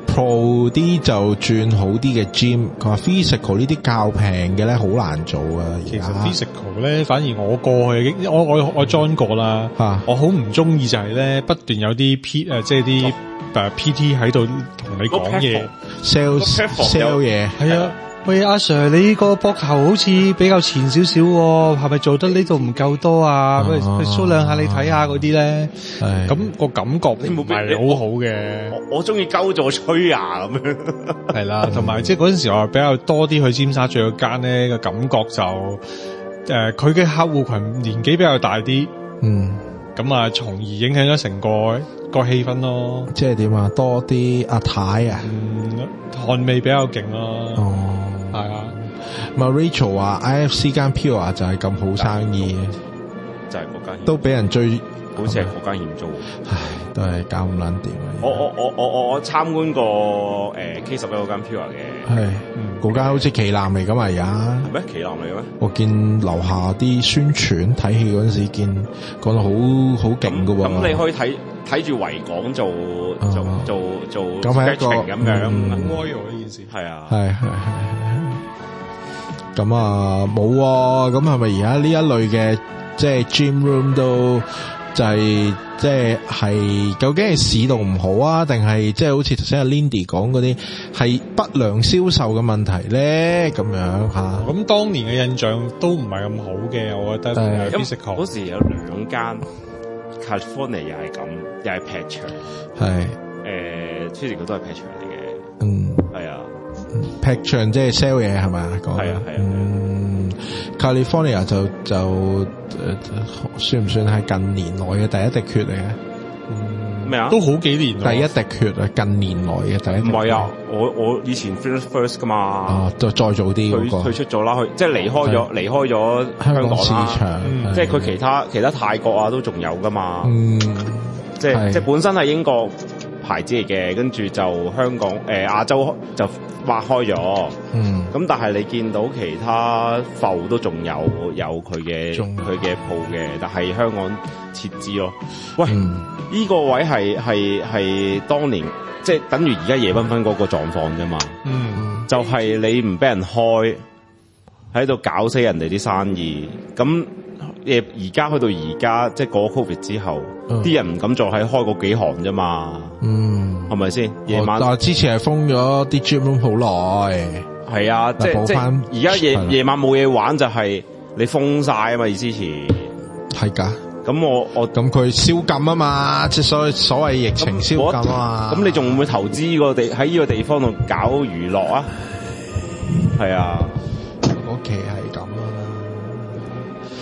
，Pro 啲就轉好啲嘅 gym。佢話 physical 呢啲較平嘅咧好難做啊。 其實 physical 咧，反而我過去我我我 join 過啦，啊、我好唔中意就係咧不斷有啲 P 誒即係啲誒 P T 喺度同你講嘢 ，sell sell 嘢，係啊。 喂，阿 Sir，你個膊頭好似比較前少少，係咪做得呢度唔夠多啊？喂、啊，去 show 兩下你睇下嗰啲咧，咁、個感覺唔係好好嘅。 我我中意鳩咗吹啊咁樣。 係啦，同埋即係嗰陣時我比較多啲去尖沙咀嗰間咧，個感覺就誒，佢嘅客戶群年紀比較大啲，嗯，咁啊，從而影響咗成個個氣氛咯。 即係點啊？多啲阿太啊， 嗯，汗味比較勁咯。哦。係啊， 咁 Rachel 話 I F C 間 Pure 就係咁好生意， 就係嗰間， 都俾人追， 好似係嗰間欠租， 唉，都係搞唔撚掂。 我我我我我我參觀過誒 K 十一嗰間 Pure 嘅， 係，嗰間好似旗艦嚟噶嘛而家， 係咩旗艦嚟嘅咩？ 我見樓下啲宣傳睇戲嗰陣時見講到好好勁噶喎。 咁你可以睇睇住維港做做做做咁係一個咁樣， 好哀呢件事。 係啊， 係係係。咁啊冇喎，咁係咪而家呢一類嘅即係 gym room 都就係即係係究竟係市道唔好啊，定係即係好似頭先阿 Lindy 講嗰啲係不良銷售嘅問題咧？咁樣吓， 咁當年嘅印象都唔係咁好嘅，我覺得。係 physical 嗰時有兩間 California 又係咁，又係劈場，係誒 physical 都係劈場嚟嘅，嗯，係啊。 劈場即係 sell 嘢係咪？講係啊係啊。 嗯 ，California 就就誒、呃、算唔算係近年來嘅第一滴血嚟嘅？ 咩、嗯、啊？ 都好幾年第一滴血啊！近年來嘅第一滴血。唔係啊！ 我我以前 finish first 噶嘛。啊， 就再早啲嗰、那個。 退出咗啦，去即係離開咗離開咗香港市場。 嗯、即係佢其他其他泰國啊都仲有噶嘛。 嗯， 即係即係本身係英國牌子嚟嘅，跟住就香港誒亞、呃、洲就劃開咗，嗯，咁但係你見到其他埠都仲有有佢嘅佢嘅鋪嘅，但係香港撤資咯。喂，呢、嗯呢個位係係係當年即係等於而家夜繽紛嗰個狀況啫嘛，嗯，就係、是、你唔俾人開，喺度搞死人哋啲生意，咁誒而家去到而家即係過 Covid 之後，啲、嗯、人唔敢再喺開嗰幾行啫嘛，嗯。係咪先？夜晚但係之前係封咗啲 gym room 好耐， 係啊，即係即係而家夜夜晚冇嘢玩就係你封晒啊嘛，之前係噶。 咁我我咁佢宵禁啊嘛，即係所謂所謂疫情宵禁啊嘛。 咁你仲會唔會投資呢個地喺呢個地方度搞娛樂啊？係啊， 嗰期係咁啊。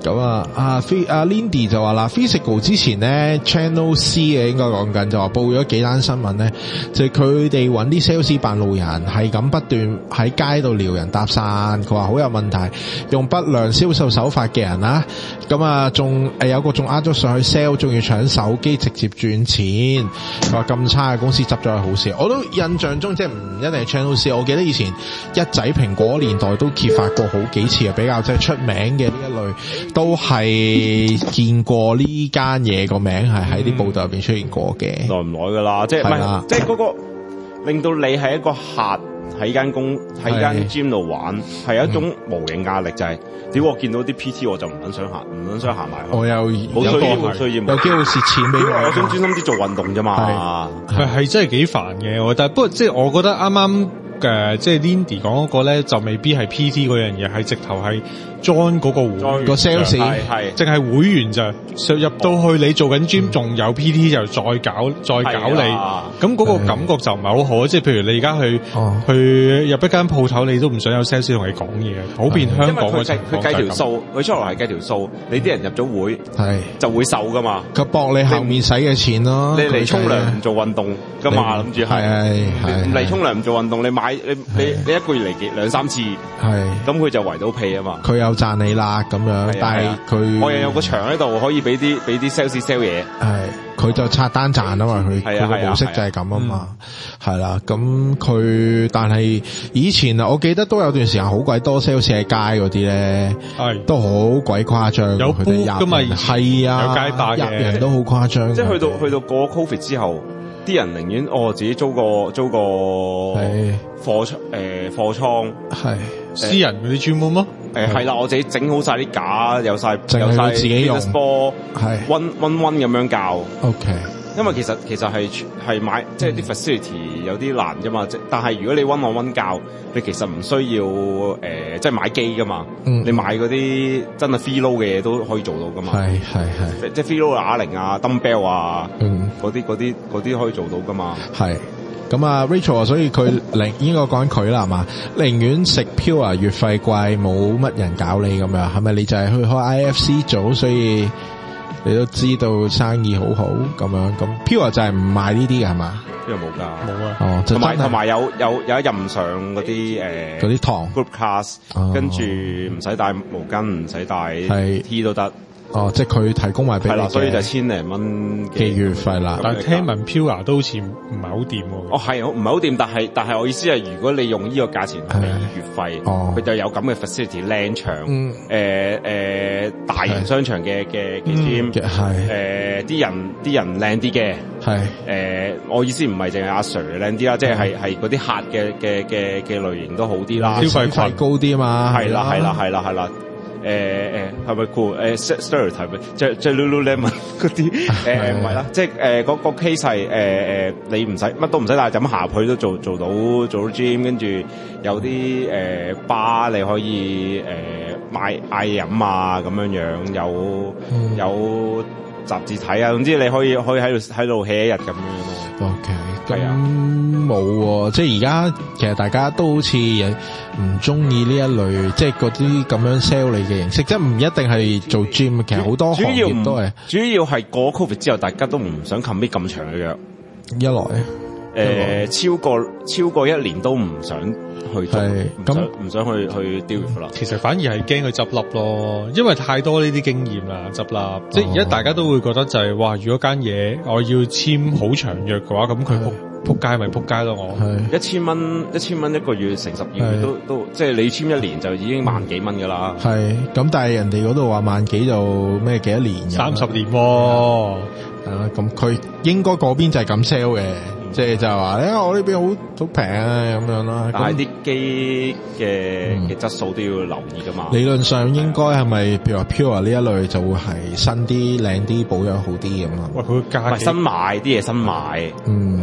咁啊，啊菲阿 Lindy 就話啦 ，Physical 之前咧 Channel C 嘅應該講緊就話報咗幾單新聞咧，就係佢哋揾啲 sales 扮路人，係咁不斷喺街度撩人搭訕，佢話好有問題，用不良銷售手法嘅人啦，咁啊仲誒有個仲呃咗上去 sell， 仲要搶手機直接賺錢，佢話咁差嘅公司執咗係好事，我都印象中即係唔一定係 Channel C， 我記得以前一仔蘋果年代都揭發過好幾次啊，比較即係出名嘅呢一類都係見過呢間嘢個名係喺啲報道入邊出現過嘅， 耐唔耐噶啦，即係唔係即係嗰個令到你係一個客喺間公喺間 gym 度玩，係有一種無形壓力，就係屌我見到啲 P T 我就唔撚想行，唔撚想行埋去， 我有冇需要冇需要， 有機會蝕錢俾我， 我想專心啲做運動啫嘛， 係係真係幾煩嘅，我覺得，不過即係我覺得啱啱嘅即係 Lindy 講嗰個咧，就未必係 P T 嗰樣嘢，係直頭係 join 嗰個會個 sales， 係淨係會員咋，入到去你做緊 gym 仲有 P T 就再搞再搞你，咁嗰個感覺就唔係好好，即係譬如你而家去去入一間鋪頭，你都唔想有 sales 同你講嘢，普遍香港嘅情況佢計條數，佢出嚟係計條數，你啲人入咗會係就會瘦噶嘛， 佢搏你後面使嘅錢咯， 你嚟沖涼唔做運動噶嘛，諗住係係嚟沖涼唔做運動，你買你你你一個月嚟幾兩三次，係咁佢就圍到屁啊嘛， 佢有賺你啦咁樣，但係佢我又有個場喺度可以俾啲俾啲 sales sell 嘢， 係佢就刷單賺啊嘛，佢佢個模式就係咁啊嘛，係啦，咁佢但係以前啊，我記得都有段時間好鬼多 sales 喺街嗰啲咧，係都好鬼誇張，有佢哋入嘛，係啊， 有街霸嘅入人都好誇張， 即係去到去到過 Covid 之後。啲人寧願哦自己租個租個貨倉誒貨倉係私人嗰啲專門咯， 誒係啦，我自己整好晒啲架，有晒有晒自己用波，係溫溫溫咁樣教。 OK， 因為其實其實係係買即係啲 facility 有啲難啫嘛，即但係如果你溫我溫教，你其實唔需要誒、呃、即係買機噶嘛，嗯、你買嗰啲真係 free load 嘅嘢都可以做到噶嘛， 係係係， 即係 free load 啞鈴啊、dumbbell 啊，嗰啲嗰啲嗰啲可以做到噶嘛， 係。咁啊 Rachel 啊，所以佢寧應該講佢啦，係嘛？寧願食 Pure 月費貴，冇乜人搞你咁樣，係咪？你就係去開 I F C 組，所以你都知道生意好好咁樣。咁 Pure 就係唔賣呢啲嘅係嘛？ 因為冇㗎， 冇啊。 哦，同埋同埋有有有一任上嗰啲誒嗰啲堂 group class，哦、跟住唔使帶毛巾，唔使帶 T 都得。哦， 即係佢提供埋俾你， 所以就千零蚊嘅月費啦。 但係聽聞 Pure 都好似唔係好掂喎。 哦，係，唔係好掂，但係但係我意思係，如果你用呢個價錢俾月費，佢、哦、就有咁嘅 facility 靚場，誒、嗯呃呃、大型商場嘅嘅嘅 gym，誒啲人啲人靚啲嘅，係誒、呃、我意思唔係淨係阿 Sir 靚啲啦，即係係係嗰啲客嘅嘅嘅嘅類型都好啲啦， 消費群高啲啊嘛， 係啦係啦係啦係啦。誒誒係咪 cool？誒 stereotype 即係即係 Lululemon 嗰啲誒唔係啦，即係誒嗰個 case 係誒誒你唔使乜都唔使帶，就咁下去都做做到做到 gym， 跟住有啲誒 bar 你可以誒、呃、買嗌飲啊咁樣樣，有、嗯、有雜誌睇啊，總之你可以可以喺度喺度 hea 一日咁樣咯。 OK，咁冇喎，即係而家其實大家都好似唔中意呢一類，即係嗰啲咁樣 sell 你嘅形式，即係唔一定係做 gym， 其實好多行業都係。 主要係過 Covid 之後，大家都唔想 commit 咁長嘅約。 一來，誒、 呃、超過超過一年都唔想去做，唔想唔想去去 deal with 啦。 其實反而係驚佢執笠咯，因為太多呢啲經驗啦，執笠。哦、即係而家大家都會覺得就係、是、哇，如果間嘢我要簽好長約嘅話，咁佢仆仆街咪仆街咯。我一千蚊一千蚊一個月乘十二月都都，即係你簽一年就已經萬幾蚊噶啦。 係咁，但係人哋嗰度話萬幾就咩幾多年？ 三十年喎。 係啦，咁佢應該嗰邊就係咁 sell 嘅。即係就係話咧，我呢邊好好平啊咁樣啦。 但係啲機嘅嘅質素都要留意噶嘛。 理論上應該係咪譬如話 Pure 呢一類就會係新啲、靚啲、保養好啲咁啊？ 喂，佢價新買啲嘢新買，嗯，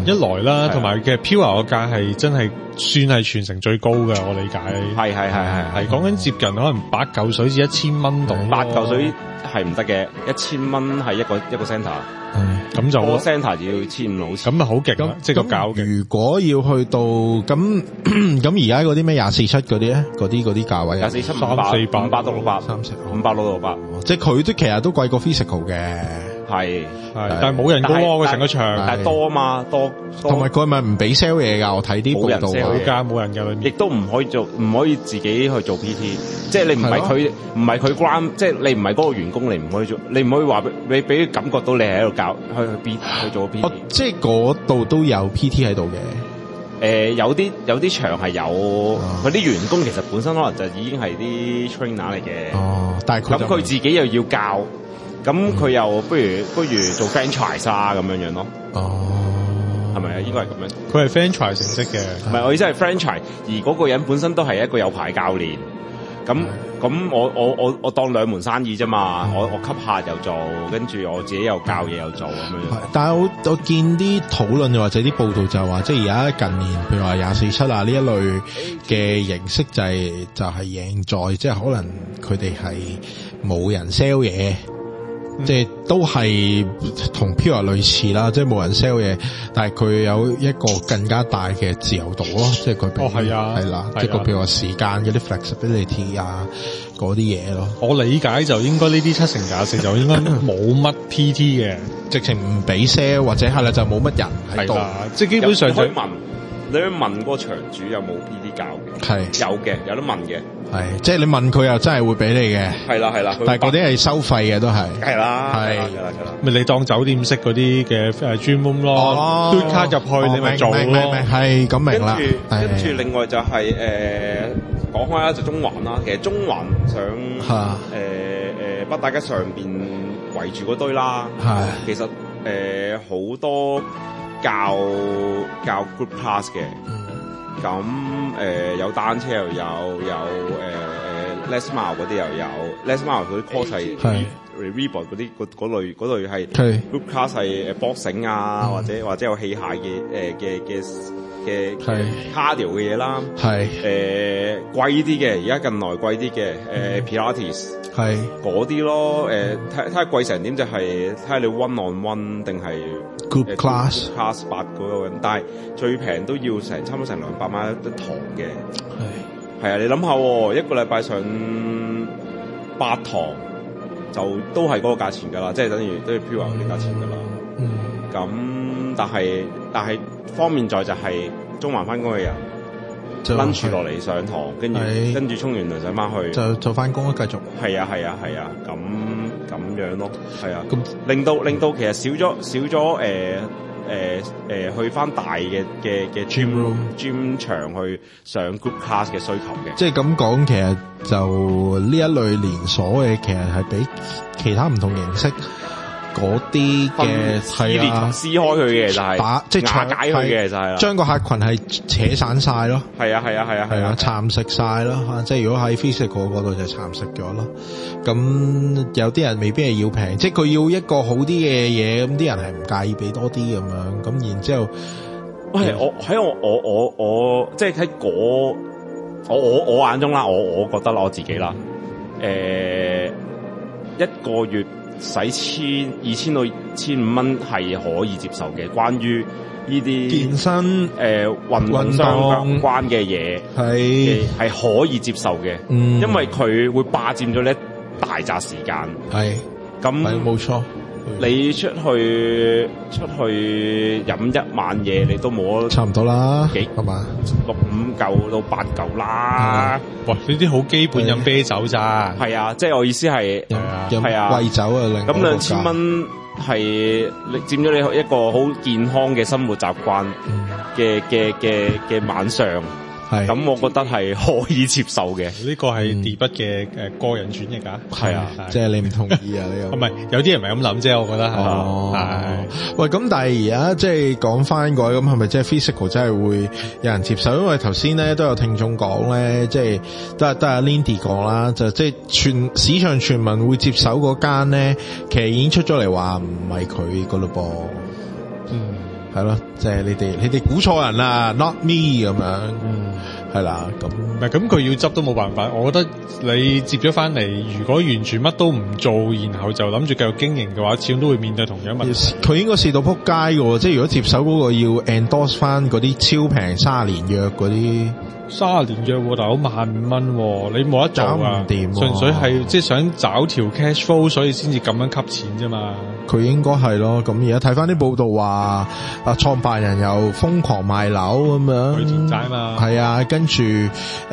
一來啦，同埋嘅 Pure 個價係真係算係全城最高嘅，我理解。 係係係係係講緊接近可能八嚿水至一千蚊度， 八嚿水係唔得嘅，一千蚊係一個一個 centre。 咁就個 centre 就要千五好似， 咁啊好勁啦，即係個價嘅。 如果要去到咁咁而家嗰啲咩廿四七嗰啲咧，嗰啲嗰啲價位， 廿四七五百四百五百六六百三五百六六百， 即係佢都其實都貴過 physical 嘅， 係係， 但係冇人高喎個成個場， 但係多啊嘛，多， 同埋佢係咪唔俾 sell 嘢㗎？我睇啲報道冇㗎，冇人㗎裏面， 亦都唔可以做，唔可以自己去做 P T， 即係你唔係佢，唔係佢關，即係你唔係嗰個員工，你唔可以做，你唔可以話俾俾感覺到你係喺度教去去 P 去做 P T， 即係嗰度都有 P T 喺度嘅。 誒、呃、有啲有啲場係有，佢啲、哦、員工其實本身可能就已經係啲 trainer 嚟嘅。 哦，但係佢咁佢自己又要教，咁佢又不如、嗯、不如做 franchise 啊咁樣樣咯。 哦， 係咪啊？應該係咁樣。 佢係 franchise 形式嘅， 唔係我意思係 franchise，而嗰個人本身都係一個有牌教練。咁咁我我我我當兩門生意啫嘛，我我吸客又做，跟住我自己又教嘢又做咁樣。 但係我我見啲討論又或者啲報道就話，即係而家近年譬如話廿四七啊呢一類嘅形式就係、是、就係、是、贏在即係可能佢哋係冇人 sell 嘢。即係都係同 Pure 類似啦，即係冇人 sell 嘢，但係佢有一個更加大嘅自由度咯，即係佢哦係啊， 係啦，即係個譬如話時間嗰啲 flexibility 啊嗰啲嘢咯。 我理解就應該呢啲七成廿四就應該冇乜 P T 嘅， 直情唔俾 sell 或者係啦就冇乜人喺度， 即係基本上就可以問你去問嗰個場主有冇 P T 教嘅， 係有嘅，有得問嘅。 係，即係你問佢又真係會俾你嘅。 係啦係啦， 但係嗰啲係收費嘅都係。 係啦， 係係啦係啦。 咪你當酒店式嗰啲嘅誒專門咯， 哦， 嘟卡入去你咪做咯。 明明明係咁明啦。 跟住跟住另外就係誒講開啦，就中環啦。其實中環上誒誒北大街上邊圍住嗰堆啦， 係其實誒好多教教 group class 嘅。咁誒、呃、有單車又有，有誒誒 Les Mile 嗰啲又有 Les Mile 嗰啲 course 係 Reebok 嗰啲嗰類嗰類係 group class 係誒 boxing 啊，或者或者有器械嘅誒嘅嘅嘅 cardio 嘅嘢啦，係誒貴啲嘅，而家近來貴啲嘅誒 Pilates 係嗰啲咯，誒睇睇下貴成點就係睇下你 one on one 定係 group class class 八嗰個人，但係最平都要成差唔多成兩百蚊一堂嘅，係係啊，你諗下一個禮拜上八堂就都係嗰個價錢㗎啦，即係等於都係 Pure 嗰啲價錢㗎啦。嗯，咁但係但係方面在就係中環翻工嘅人 lunch 落嚟上堂，跟住跟住沖完涼上翻去就就翻工咯，繼續。 係啊係啊係啊，咁咁樣咯，係啊，咁令到令到其實少咗少咗誒誒誒去翻大嘅嘅嘅 gym room gym 場去上 group class 嘅需求嘅。 即係咁講，其實就呢一類連鎖嘅，其實係比其他唔同形式。嗰啲嘅係啊， 撕開佢嘅就係把即係瓦解佢嘅就係啦， 將個客群係扯散晒咯。 係啊係啊係啊係啊，蠶食晒咯。即係如果喺 physical 嗰度就蠶食咗咯。咁有啲人未必係要平，即係佢要一個好啲嘅嘢，咁啲人係唔介意俾多啲咁樣。咁然之後， 喂，我喺我我我我即係喺嗰我我我眼中啦，我我覺得啦，我自己啦，誒、呃、一個月。使千二千到千五蚊係可以接受嘅，關於呢啲健身誒運動相關嘅嘢係係可以接受嘅，嗯，因為佢會霸佔咗你一大紮時間，係咁冇錯。 你出去出去飲一晚嘢，你都冇差唔多啦， 幾係嘛？六五嚿到八嚿啦。 哇！呢啲好基本飲啤酒咋？ 係啊，即係我意思係係啊， 貴酒啊， 咁兩千蚊係你佔咗你一個好健康嘅生活習慣嘅嘅嘅嘅晚上。係咁，我覺得係可以接受嘅。 呢個係地筆嘅誒個人轉譯啊。 係啊， 即係你唔同意啊？呢個唔係有啲人唔係咁諗啫，我覺得係。 哦， 係。 喂，咁但係而家即係講翻過，咁係咪即係 physical 真係會有人接受？因為頭先咧都有聽眾講咧，即係都係都係阿 Lindy 講啦，就即係全市場傳聞會接手嗰間咧，其實已經出咗嚟話唔係佢噶咯噃。 嗯。 係咯，即係你哋你哋估錯人啦 ，not me 咁樣，嗯，係啦，咁唔係咁佢要執都冇辦法。我覺得你接咗翻嚟，如果完全乜都唔做，然後就諗住繼續經營嘅話，始終都會面對同樣問題。 佢應該試到撲街嘅，即係如果接手嗰個要 endorse 翻嗰啲超平卅年約嗰啲。 卅年約喎，大佬萬五蚊，你冇得做啊！純粹係即係想找條 cash flow，所以先至咁樣吸錢啫嘛。 佢應該係咯，咁而家睇翻啲報道話，啊創辦人又瘋狂賣樓咁樣， 佢錢債嘛。 係啊，跟住誒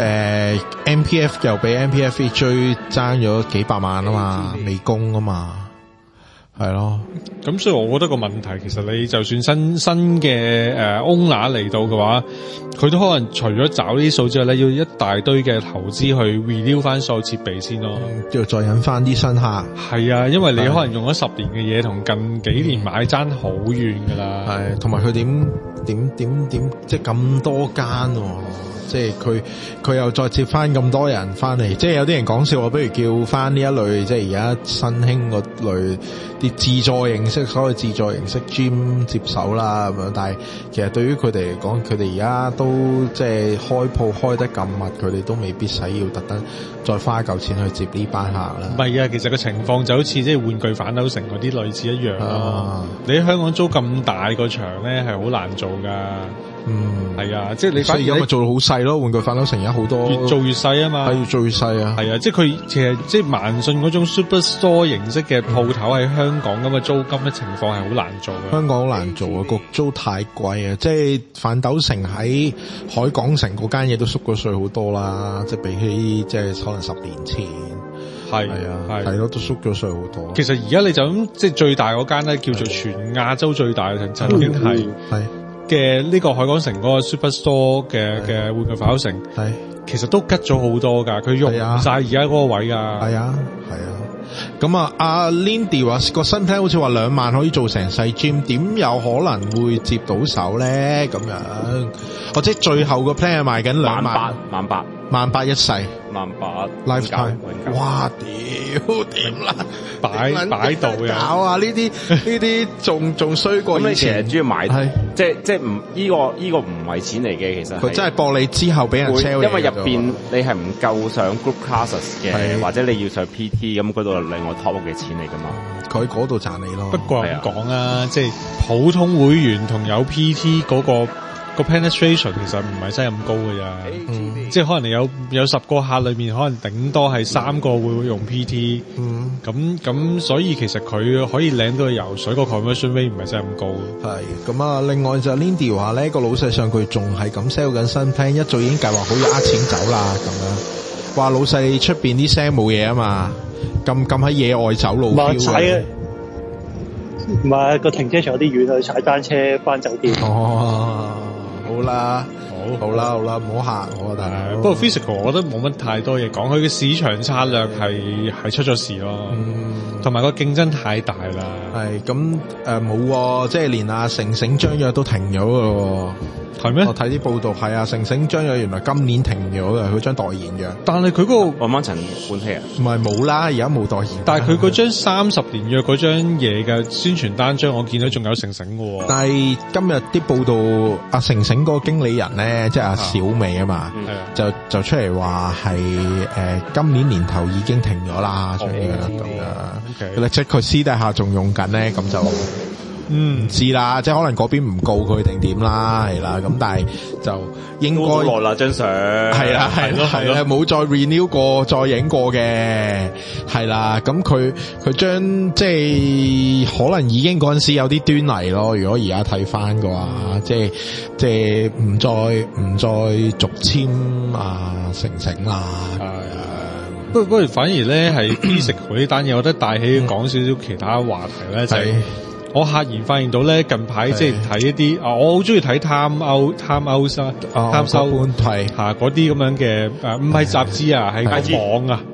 M P F 又俾 M P F 追爭咗幾百萬啊嘛，未供啊嘛。係咯， 咁所以我覺得個問題其實你就算新新嘅誒 owner 嚟到嘅話，佢都可能除咗找呢啲數之外咧，要一大堆嘅投資去 renew 翻所有設備先咯， 要再引翻啲新客。 係啊，因為你可能用咗十年嘅嘢，同近幾年買爭好遠噶啦。 係，同埋佢點點點點，即係咁多間喎。即係佢佢又再接翻咁多人翻嚟，即係有啲人講笑話，不如叫翻呢一類，即係而家新興嗰類啲自助形式，所謂自助形式 gym 接手啦咁樣。但係其實對於佢哋嚟講，佢哋而家都即係開鋪開得咁密，佢哋都未必使要特登再花嚿錢去接呢班客啦。 唔係啊，其實個情況就好似即係玩具反斗城嗰啲類似一樣咯。啊、你喺香港租咁大個場咧，係好難做噶。嗯，係啊，即係你反而而家咪做到好細咯，玩具反斗城而家好多越做越細啊嘛， 係越做越細啊， 係啊，即係佢其實即係萬信嗰種 superstore 形式嘅鋪頭喺香港咁嘅租金嘅情況係好難做嘅。 香港好難做啊，個租太貴啊，即係反斗城喺海港城嗰間嘢都縮咗稅好多啦，即係比起即係可能十年前。係係啊，係咯，都縮咗稅好多。 其實而家你就咁即係最大嗰間咧，叫做全亞洲最大嘅，曾經係係嘅呢個海港城嗰個 Superstore 嘅嘅玩具反斗城，係其實都吉咗好多㗎，佢用唔晒而家嗰個位㗎。 係啊，係啊。咁啊，阿 Lindy 話個新 plan 好似話兩萬可以做成細 gym， 點有可能會接到手咧？咁樣，或者最後個 plan 係賣緊兩萬八， 萬八。 萬八一世， 萬八 lifetime，哇屌點啦， 擺擺度嘅搞啊！呢啲呢啲仲仲衰過以前。 咁你其實主要買，即係即係唔呢個呢個唔係錢嚟嘅，其實佢真係博你之後俾人 sell 嘢， 因為入邊你係唔夠上 group classes 嘅，或者你要上 P T 咁嗰度另外 top 嘅錢嚟噶嘛。佢喺嗰度賺你咯。 不過咁講啊，即係普通會員同有 P T 嗰個。個 penetration 其實唔係真係咁高嘅咋，嗯、即係可能你有有十個客裏面，可能頂多係三個會用 P T，咁咁、嗯、所以其實佢可以領到去游水個 conversion rate 唔係真係咁高。 係咁啊，另外就 Lindy 話咧，個老細上佢仲係咁 sell 緊新 plan，一早已經計劃好要呃錢走啦，咁樣話老細出邊啲聲冇嘢啊嘛，咁咁喺野外走路飄。 唔係個停車場有啲遠，去踩單車翻酒店。 哦，好啦，好，好啦，好啦，唔好嚇我，但係不過 physical 我覺得冇乜太多嘢講，佢嘅市場策略係係出咗事咯，同埋個競爭太大啦。 係咁誒冇，即係連阿成成張約都停咗嘅。 係咩？ 我睇啲報道係啊，成成張約原來今年停咗嘅，佢張代言約。 但係佢嗰個慢慢陳冠希啊， 唔係冇啦，而家冇代言。 但係佢嗰張三十年約嗰張嘢嘅宣傳單張，我見到仲有成成嘅。 但係今日啲報道，阿成成嗰個經理人咧，即係阿小美啊嘛，嗯、就就出嚟話係誒今年年頭已經停咗啦，張約咁樣。Okay. 即係佢私底下仲用緊咧，咁就。嗯，唔知啦，即係可能嗰邊唔告佢定點啦，係啦，咁但係就應該落啦張相， 係啦，係咯，係啦，冇再 renew 過，再影過嘅，係啦，咁佢佢將即係可能已經嗰陣時有啲端倪咯，如果而家睇翻嘅話，即係即係唔再唔再續簽啊成成啦，係啊， 不過不過反而咧係 physical 呢單嘢，我覺得帶起講少少其他話題咧就係。我赫然發現到咧，近排即係睇一啲啊，我好中意睇 Time Out、Time Out 啊、Time Out 係嚇嗰啲咁樣嘅誒，唔係雜誌啊，係個網啊，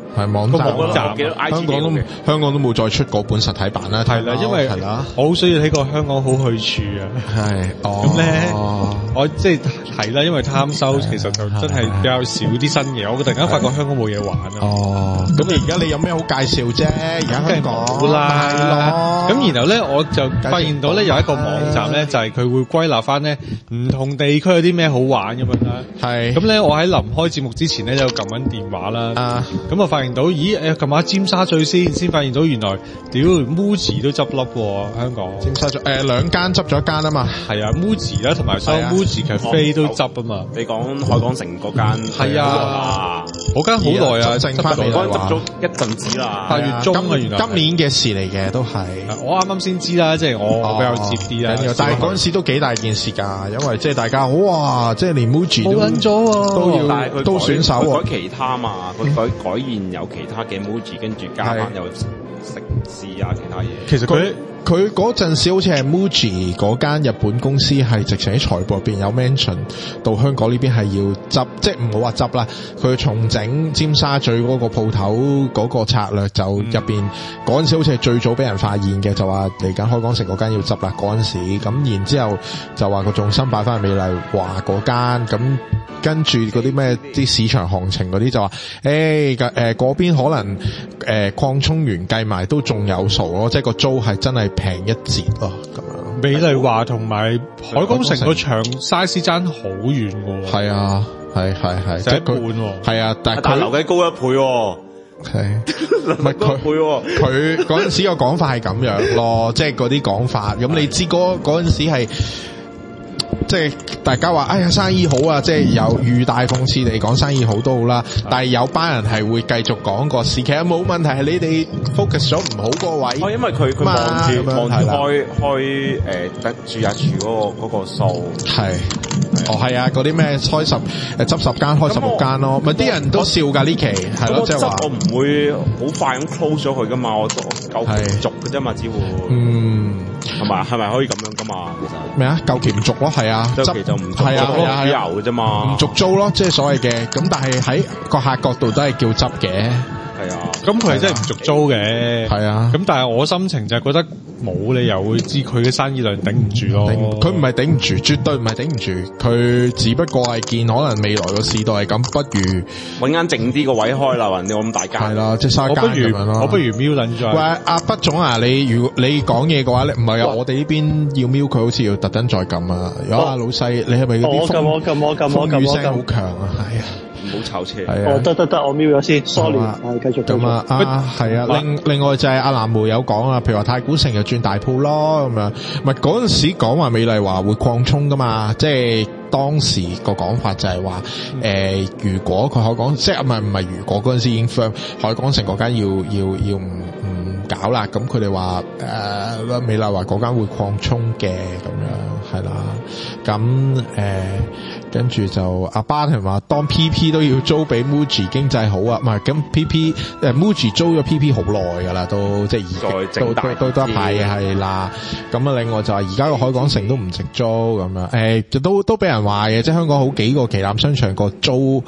係網站個網站香港都香港都冇再出嗰本實體版啦。 係啦，因為係啦， 我好需要睇個香港好去處啊。 係哦， 咁咧，我即係係啦，因為貪收其實就真係比較少啲新嘢。我突然間發覺香港冇嘢玩啊。 哦，咁而家你有咩好介紹啫？而家香港好啦，咁然後咧，我就發現到咧有一個網站咧，就係佢會歸納翻咧唔同地區有啲咩好玩咁樣啦。係咁咧，我喺臨開節目之前咧就撳緊電話啦。啊，咁我發現到，咦誒，琴晚尖沙咀先先發現到原來屌 Muji 都執笠喎，香港尖沙咀誒兩間執咗一間啊嘛。係啊 ，Muji 啦同埋所有 Muji Cafe都執啊嘛。 你講海港城嗰間係啊，嗰間好耐啊， 剩翻嚟執咗一陣子啦。 八月中啊，原來今年嘅事嚟嘅都係。 我啱啱先知啦，即係我比較接啲啦。 但係嗰陣時都幾大件事㗎，因為即係大家哇，即係連 Muji 都冇撚咗喎， 都要都選手喎。改其他嘛，佢改改現有其他嘅 Muji，跟住加翻有食肆啊其他嘢。 其實佢佢嗰陣時好似係 Muji 嗰間日本公司係直情喺財報入邊有 mention 到香港呢邊係要執，即係唔好話執啦，佢重整尖沙咀嗰個鋪頭嗰個策略就入邊嗰陣時好似係最早俾人發現嘅，就話嚟緊海港城嗰間要執啦嗰陣時，咁然之後就話個重心擺翻去美麗華嗰間，咁跟住嗰啲咩啲市場行情嗰啲就話，誒誒嗰邊可能誒擴充完計埋都仲有數咯，即係個租係真係平一截咯咁樣。 美麗華同埋海港城個場 size 爭好遠㗎喎。 係啊，係係係， 即係一半喎。 係啊，但係但係樓價高一倍喎。 係，唔係佢佢嗰陣時個講法係咁樣咯，即係嗰啲講法。咁你知嗰嗰陣時係。即係大家話，哎呀生意好啊！即係有語帶諷刺地講生意好都好啦，但係有班人係會繼續講個事，其實冇問題係你哋 focus 咗唔好個位。 哦，因為佢佢望住望住開開誒得住日住嗰個嗰個數。係， 哦係啊，嗰啲咩開十誒執十間開十六間咯，咪啲人都笑㗎呢期係咯，即係話我唔會好快咁 close 咗佢㗎嘛，我夠期續嘅啫嘛，只會嗯係咪係咪可以咁樣㗎嘛？其實咩啊？夠期唔續咯，係啊。 周期就唔係啊，係啊，係油嘅啫嘛， 唔續租咯，即係所謂嘅。咁但係喺個客角度都係叫執嘅。 係啊， 咁佢係真係唔續租嘅。 係啊， 咁但係我心情就係覺得冇理由會知佢嘅生意量頂唔住咯。 佢唔係頂唔住，絕對唔係頂唔住。佢只不過係見可能未來個市道係咁，不如揾間靜啲個位開啦，人哋咁大間。 係啦，即係三間咁樣咯。 我不如瞄撚咗。 喂，阿畢總啊，你如果你講嘢嘅話咧，唔係啊，我哋呢邊要瞄佢，好似要特登再撳啊。如果阿老細，你係咪嗰啲風我撳我撳我撳風雨聲好強啊？係啊。 唔好炒車。 係啊。 哦，得得得，我瞄咗先 ，sorry，係繼續。 咁啊，啊係啊，另另外就係阿藍莓有講啊，譬如話太古城又轉大鋪咯，咁樣，咪嗰陣時講話美麗華會擴充噶嘛，即係當時個講法就係話，誒、呃，如果佢海港，即係唔係唔係如果嗰陣時已經 firm 海港城嗰間要要要唔唔搞啦，咁佢哋話誒美麗華嗰間會擴充嘅，咁樣係啦，咁誒。呃跟住就阿巴同話當 P P 都要租俾 Muji 經濟好啊，唔係咁 P P 誒 Muji 租咗 P P 好耐㗎啦，都即係而家都都都都一排嘅係啦。咁啊，另外就係而家個海港城都唔值租咁樣，誒都都俾人話嘅，即係香港好幾個旗艦商場個租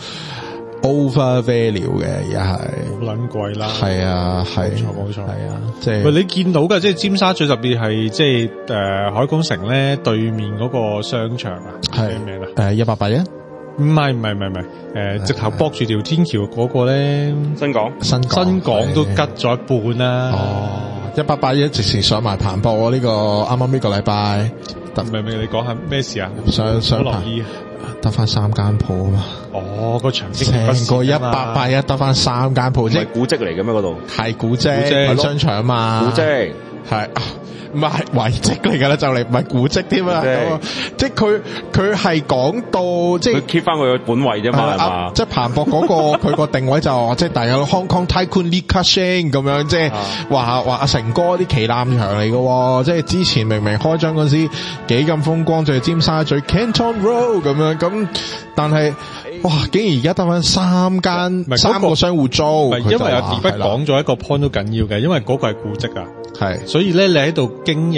over value 嘅，而家係好撚貴啦。係啊，係冇錯冇錯，係啊，即係喂你見到嘅，即係尖沙咀特別係即係誒、呃、海港城咧對面嗰個商場啊，係咩名啊？ 誒一八八一， 唔係唔係唔係唔係誒直頭駁住條天橋嗰個咧， 新港新港新港都吉咗一半啦。 哦，一八八一直時上埋彭博喎，呢、這個啱啱呢個禮拜。 唔係唔係，你講下咩事啊？ 上上留意。 得翻三間鋪啊嘛！ 哦，個場成個一八八一得翻三間鋪，即係古蹟嚟嘅咩？嗰度係古蹟，係商場啊嘛！ 古蹟係唔係遺跡嚟㗎啦？就嚟唔係古蹟添啦！即係佢佢係講到即係 keep 翻佢嘅本位啫嘛，係嘛？ 即係彭博嗰個佢個定位就即係大有 Hong Kong Tycoon Li Ka-shing 咁樣，即係話話阿成哥啲旗艦場嚟嘅，即係之前明明開張嗰時幾咁風光，就係尖沙咀 Canton Road 咁樣，咁但係哇，竟然而家得翻三間三個商戶租， 因為阿 D 不講咗一個 point 都緊要嘅，因為嗰個係古蹟啊， 係， 所以咧你喺度經營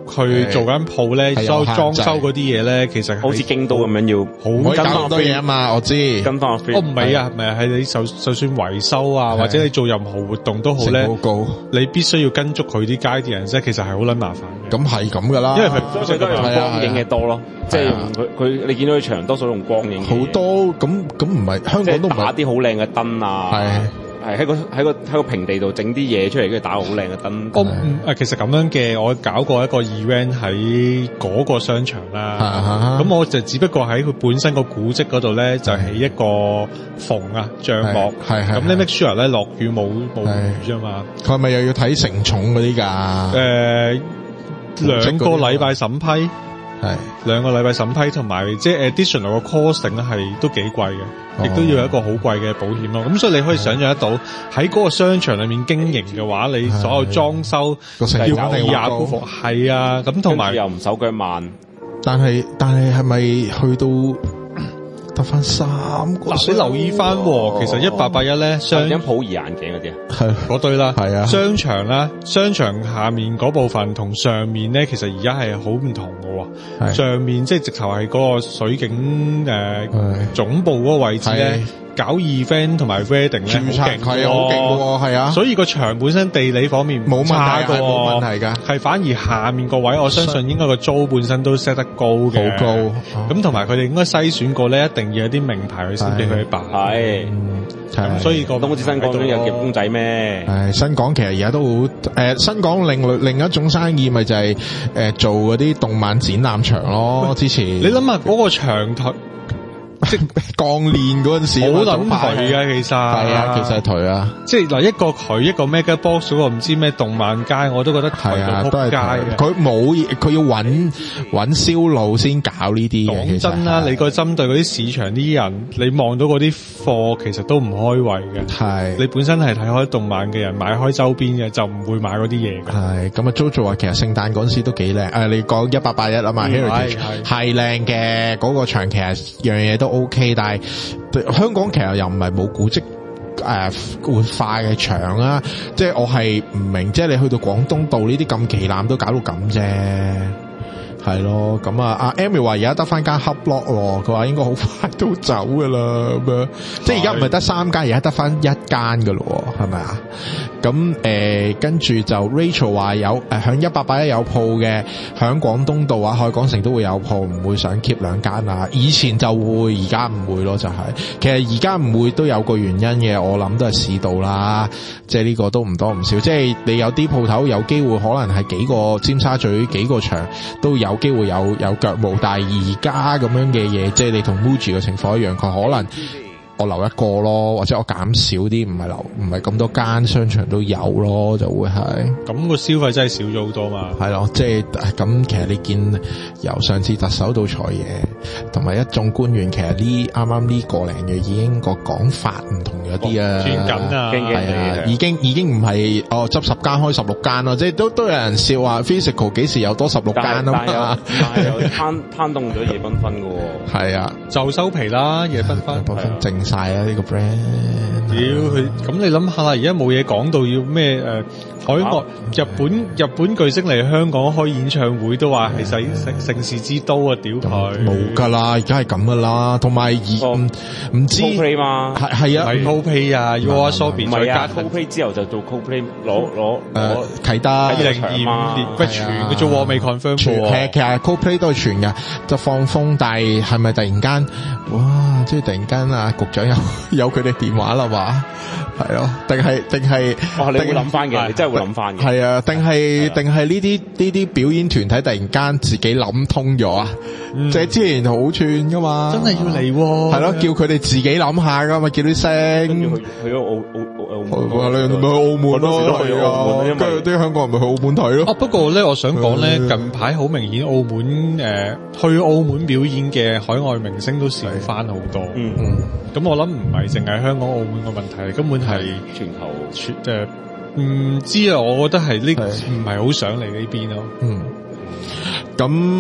去做緊鋪咧，所有裝修嗰啲嘢咧，其實好似京都咁樣要好唔可以搞咁多嘢啊嘛，我知。 跟翻哦唔係啊，唔係係你就就算維修啊，或者你做任何活動都好咧，你必須要跟足佢啲 guidance，即係其實係好撚麻煩嘅。 咁係咁噶啦， 因為佢所以都係用光影嘅多咯，即係用佢佢你見到佢牆多數用光影。 好多咁咁唔係香港都唔係打啲好靚嘅燈啊。係。係喺個喺個喺個平地度整啲嘢出嚟，跟住打個好靚嘅燈。 我誒其實咁樣嘅，我搞過一個 event 喺嗰個商場啦。咁我就只不過喺佢本身個古蹟嗰度咧，就起一個縫啊帳幕。係係。咁你 make sure 咧落雨冇冇雨啫嘛。 佢係咪又要睇承重嗰啲㗎？ 誒兩個禮拜審批。係兩個禮拜審批，同埋即係 additional 個 costing 咧係都幾貴嘅，亦都要有一個好貴嘅保險咯。咁所以你可以想象得到喺嗰個商場裏面經營嘅話，你所有裝修要二廿高服係啊，咁同埋又唔手腳慢。 但係但係係咪去到得翻三個？ 嗱，你留意翻，其實一八八一咧，商張普儀眼鏡嗰啲啊， 係嗰堆啦， 係啊， 商場啦，商場下面嗰部分同上面咧，其實而家係好唔同嘅喎。上面即係直頭係嗰個水景誒、呃、總部嗰個位置咧。搞 event 同埋 wedding 咧， 註冊係好勁喎，係啊， 所以個場本身地理方面冇問題，係冇問題㗎， 係反而下面個位，我相信應該個租本身都 set 得高嘅， 好高。 咁同埋佢哋應該篩選過咧，一定要有啲名牌去先俾佢擺。係，咁所以個都好似新港咁有夾公仔咩？ 係新港其實而家都好誒，新港另另一種生意咪就係誒做嗰啲動漫展覽場咯。之前你諗下嗰個場台。 即係鋼鏈嗰陣時， 好撚頹啊！其實係啊，其實係頹啊！ 即係嗱，一個佢一個 mega box 嗰個唔知咩動漫街，我都覺得係啊，都係街佢冇，佢要揾揾銷路先搞呢啲嘅。 講真啦，你個針對嗰啲市場啲人，你望到嗰啲貨其實都唔開胃嘅。係你本身係睇開動漫嘅人，買開周邊嘅就唔會買嗰啲嘢嘅。係咁啊，JoJo 話其實聖誕嗰陣時都幾靚。誒，你講一八八一啊嘛 ，Heritage 係靚嘅，嗰個場其實樣嘢都 OK，但係香港其實又唔係冇古蹟誒活化嘅場啊，即係我係唔明，即係你去到廣東道呢啲咁旗艦都搞到咁啫。係咯，咁啊，阿 Amy 話而家得翻間 Hub Block 咯，佢話應該好快都走噶啦，咁樣，即係而家唔係得三間，而家得翻一間噶咯，係咪啊？咁誒，跟住就 Rachel 話有誒響一八八一有鋪嘅，響廣東道啊、海港城都會有鋪，唔會想 keep 兩間啊。以前就會，而家唔會咯，就係、是。其實而家唔會都有個原因嘅，我諗都係市道啦，即係呢個都唔多唔少。即係你有啲鋪頭有機會可能係幾個尖沙咀幾個場都有機會有有腳毛，但係而家咁樣嘅嘢，即係你同 Muji 嘅情況一樣，佢可能。我留一個咯，或者我減少啲，唔係留，唔係咁多間商場都有咯，就會係。 咁個消費真係少咗好多嘛？ 係咯，即係咁。其實你見由上次特首到財爺，同埋一眾官員，其實呢啱啱呢個零月已經個講法唔同咗啲啊。 轉緊啊， 係啊，已經已經唔係哦執十間開十六間咯，即係都都有人笑話 physical 幾時有多十六間啊嘛。 但係又攤攤凍咗夜繽紛嘅喎。 係啊， 就收皮啦，夜繽紛。 繽紛靜晒啊！呢個 brand， 屌佢咁你諗下啦，而家冇嘢講到要咩誒？海外日本日本巨星嚟香港開演唱會都話係世城城市之都啊！屌佢冇噶啦，而家係咁噶啦，同埋而唔唔知 Coldplay 嘛， 係係啊， 係 Coldplay 啊 ，YOASOBI 再加 Coldplay 之後就做 Coldplay 攞攞誒啟德二零二五年不傳嘅做喎，未 confirm 喎。 係其實 Coldplay 都係傳嘅，就放風，但係係咪突然間哇？即係突然間啊，局長有有佢哋電話啦嘛？係咯，定係定係？ 哦，你會諗翻嘅，你真係會諗翻嘅。 係啊，定係定係呢啲呢啲表演團體突然間自己諗通咗啊？即係之前好串噶嘛？ 真係要嚟喎。 係咯，叫佢哋自己諗下噶嘛，叫啲聲。 跟住去去咗澳澳澳澳門。 你咪去澳門咯，係啊。跟住啲香港人咪去澳門睇咯。 啊，不過咧，我想講咧，近排好明顯，澳門誒去澳門表演嘅海外明星都少翻好多。嗯嗯。咁我諗唔係淨係香港澳門個問題，根本係全球全誒唔知啊！我覺得係呢唔係好想嚟呢邊咯。 嗯。咁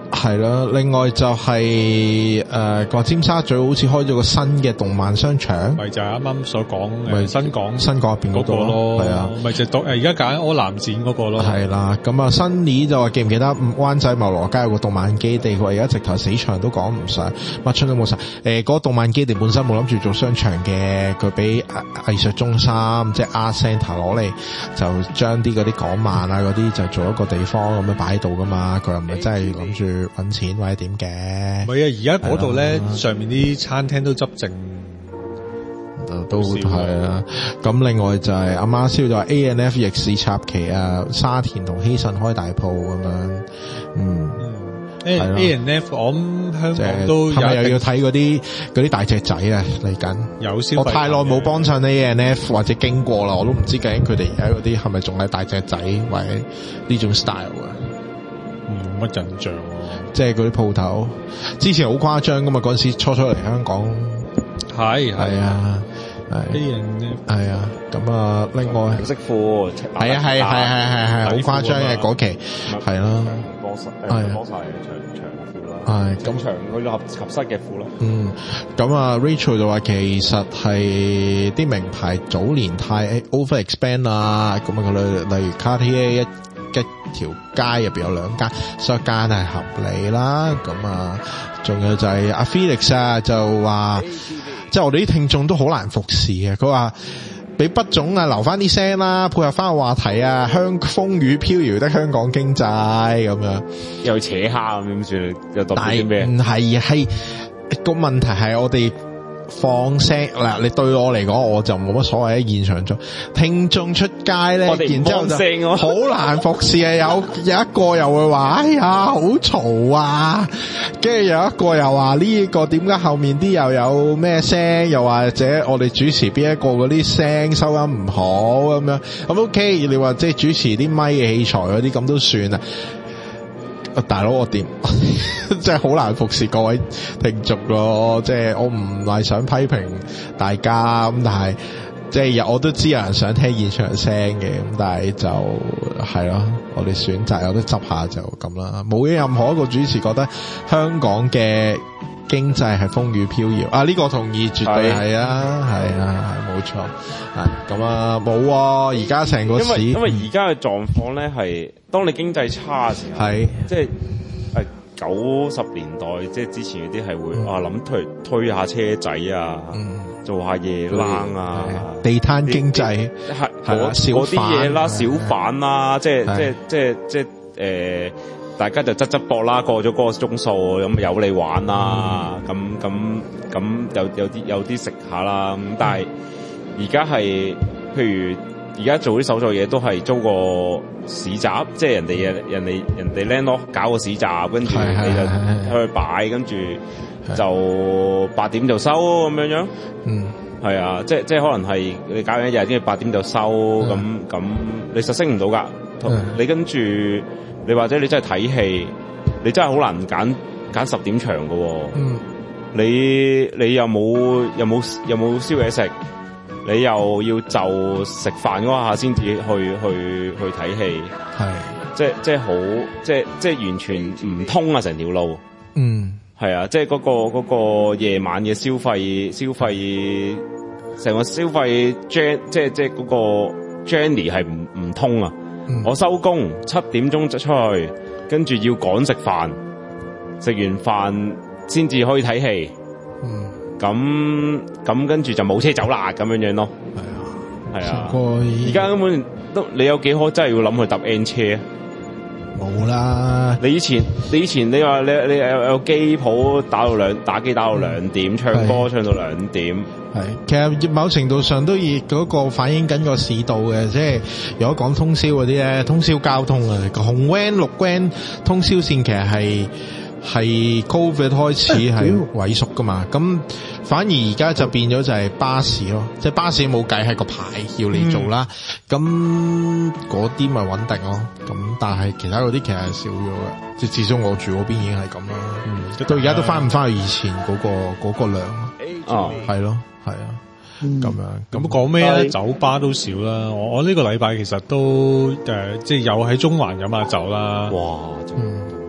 係啦，另外就係誒個尖沙咀好似開咗個新嘅動漫商場， 咪就係啱啱所講咪誒新港新港入邊嗰個咯，係啊， 咪就係誒而家揀柯南展嗰個咯， 係啦，咁啊新年就話記唔記得灣仔茂羅街有個動漫基地，佢話而家直頭死場都講唔上，乜春都冇晒。誒、呃、嗰、那個動漫基地本身冇諗住做商場嘅，佢俾藝術中心即係 Art Centre 攞嚟，就將啲嗰啲港漫啊嗰啲就做一個地方咁樣擺喺度噶嘛，佢又唔係真係諗住搵錢或者點嘅。 唔係啊，而家嗰度咧上面啲餐廳都執剩。 都係啊，咁另外就係阿媽燒就話 A and F 逆市插旗啊，沙田同希慎開大鋪咁樣，嗯， 嗯 A A and F 我諗香港都係咪又要睇嗰啲嗰啲大隻仔啊嚟緊？ 有消費， 我太耐冇幫襯 A and F 或者經過啦，我都唔知究竟佢哋而家嗰啲係咪仲係大隻仔或者呢種 style 啊？ 冇乜印象喎， 即係嗰啲鋪頭之前好誇張噶嘛，嗰陣時初初嚟香港係係啊。 係 A and F 係啊，咁啊，另外紅色褲， 係啊係係係係係好誇張嘅嗰期，係咯， 波衫，誒波衫長長褲啦， 係咁長嗰啲合合身嘅褲啦。 嗯，咁啊 Rachel 就話其實係啲名牌早年太 over expand 啊，咁啊佢例例如 Cartier 一一條街入邊有兩間，所以一間係合理啦。咁啊，仲有就係阿 Felix 啊，就話。即係我哋啲聽眾都好難服侍嘅，佢話俾畢總啊留翻啲聲啦，配合翻個話題啊，香風雨飄搖的香港經濟咁樣， 又扯蝦咁點算？又代表啲咩？ 唔係係個問題係我哋放聲嗱，你對我嚟講我就冇乜所謂喺現場做聽眾出街咧，然之後就好難服侍啊！有有一個又會話：哎呀，好嘈啊！跟住有一個又話呢個點解後面啲又有咩聲？又或者我哋主持邊一個嗰啲聲收音唔好咁樣咁 OK？你話即係主持啲咪嘅器材嗰啲咁都算啊！大佬我點真係好難服侍各位聽眾咯，即係我唔係想批評大家咁，但係即係我都知有人想聽現場聲嘅，咁但係就係咯，我哋選擇有得執下就咁啦，冇任何一個主持覺得香港嘅經濟係風雨飄搖啊！呢、這個同意，絕對係啊，係啊，冇錯，係咁啊，冇啊！而家成個市， 因為而家嘅狀況咧係，當你經濟差嘅時候，係即係誒九十年代，即係之前嗰啲係會、嗯、啊諗推推下車仔啊，嗯、做下夜冷啊， 地攤經濟係嗰嗰啲嘢啦，小販啦，即係即係即係即係誒。大家就側側膊啦，過咗嗰個鐘數咁有你玩啦，咁咁咁有有啲有啲食下啦。咁但係而家係，譬如而家做啲手作嘢都係租個市集，即係人哋人人哋人哋 landlord 搞個市集，跟住你就去擺，跟住就八點就收咁樣樣。嗯，係啊，即係即係可能係你搞緊一日，跟住八點就收，咁咁你實升唔到㗎。你跟住。你或者你真係睇戲，你真係好難揀揀十點場㗎喎。嗯，你你又冇又冇又冇宵夜食，你又要就食飯嗰下先至去去去睇戲。係，即係即係好，即係即係完全唔通啊！成條路。嗯，係啊，即係嗰個嗰個夜晚嘅消費消費，成個消費 journey 即係即係嗰個 journey 係唔唔通啊！我收工七點鐘就出去，跟住要趕食飯，食完飯先至可以睇戲。嗯，咁咁跟住就冇車走啦，咁樣樣咯。係啊，係啊。而家根本都你有幾可真係要諗去搭 N 車？ 冇啦。你以前你以前你話你你有有機鋪打到兩打機打到兩點，嗯、唱歌唱到兩點。 係，其實某程度上都以嗰個反映緊個市道嘅，即係如果講通宵嗰啲咧，通宵交通啊，紅 van 綠 van 通宵線其實係係 Covid 開始係萎縮噶嘛，咁反而而家就變咗就係巴士咯，即係巴士冇計係個牌要你做啦，咁嗰啲咪穩定咯，咁但係其他嗰啲其實係少咗嘅，即係至少我住嗰邊已經係咁啦，嗯，到而家都翻唔翻去以前嗰個嗰個量啊，係咯。係啊，咁樣咁講咩咧？酒吧都少啦。我我呢個禮拜其實都誒、呃，即係有喺中環飲下酒啦。哇！ 嗯，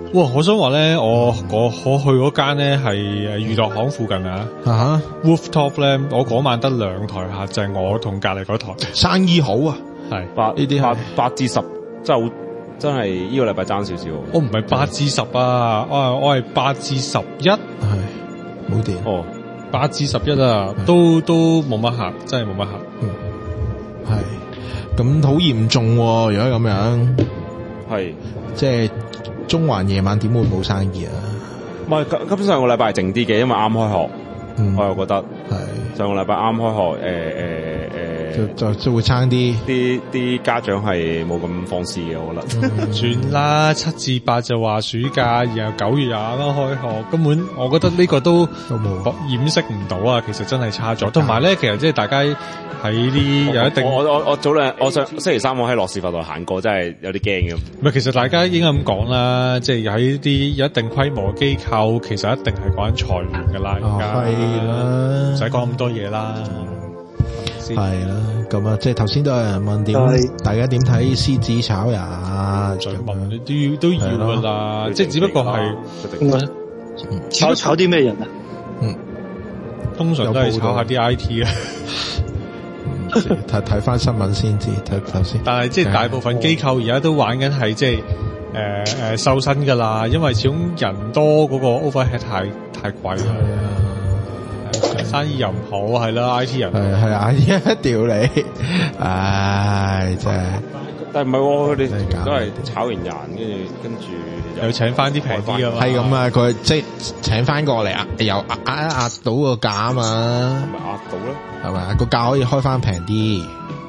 哇！我想話咧，我我我去嗰間咧係誒娛樂行附近啊啊 ，Rooftop 咧，我嗰晚得兩台客，就係、是、我同隔離嗰台， 生意好啊， 係八呢啲係八八至十，真係好，真係呢個禮拜爭少少。 我唔係八至十啊，我係我係八至十一， 係冇電哦， 八至十一啊，都都冇乜客，真係冇乜客。 嗯，係咁好嚴重喎，如果咁樣， 係即係中環夜晚點會冇生意啊？ 唔係根本上個禮拜係靜啲嘅，因為啱開學， 嗯我又覺得係上個禮拜啱開學，誒誒誒， 就就就會差啲。 啲啲家長係冇咁放肆嘅，我覺得。 嗯算啦，七至八就話暑假，然後九月廿啱開學，根本我覺得呢個都都冇掩飾唔到啊！其實真係差咗，同埋咧，其實即係大家喺啲有一定， 我我我早兩，我上星期三我喺羅士佛道行過，真係有啲驚咁。 唔係，其實大家應該咁講啦，即係喺啲有一定規模嘅機構，其實一定係講緊裁員㗎啦，而家係啦， 唔使講咁多嘢啦。 係啦，咁啊，即係頭先都有人問點，大家點睇獅子炒人？ 再問你都要都要㗎啦，即係只不過係炒炒啲咩人啊？ 嗯， 通常都係炒下啲 I T 啊。 睇睇翻新聞先知，睇頭先。 但係即係大部分機構而家都玩緊係即係誒誒瘦身㗎啦，因為始終人多嗰個 overhead 太太貴啦。生意又唔好，係啦 ，I T 人係係 I T 屌你，唉真係。 但係唔係喎，佢哋都係炒完人，跟住跟住又請翻啲平啲啊嘛。 係咁啊，佢即係請翻過嚟啊，又壓壓壓到個價啊嘛。 係咪壓到咧？ 係咪個價可以開翻平啲？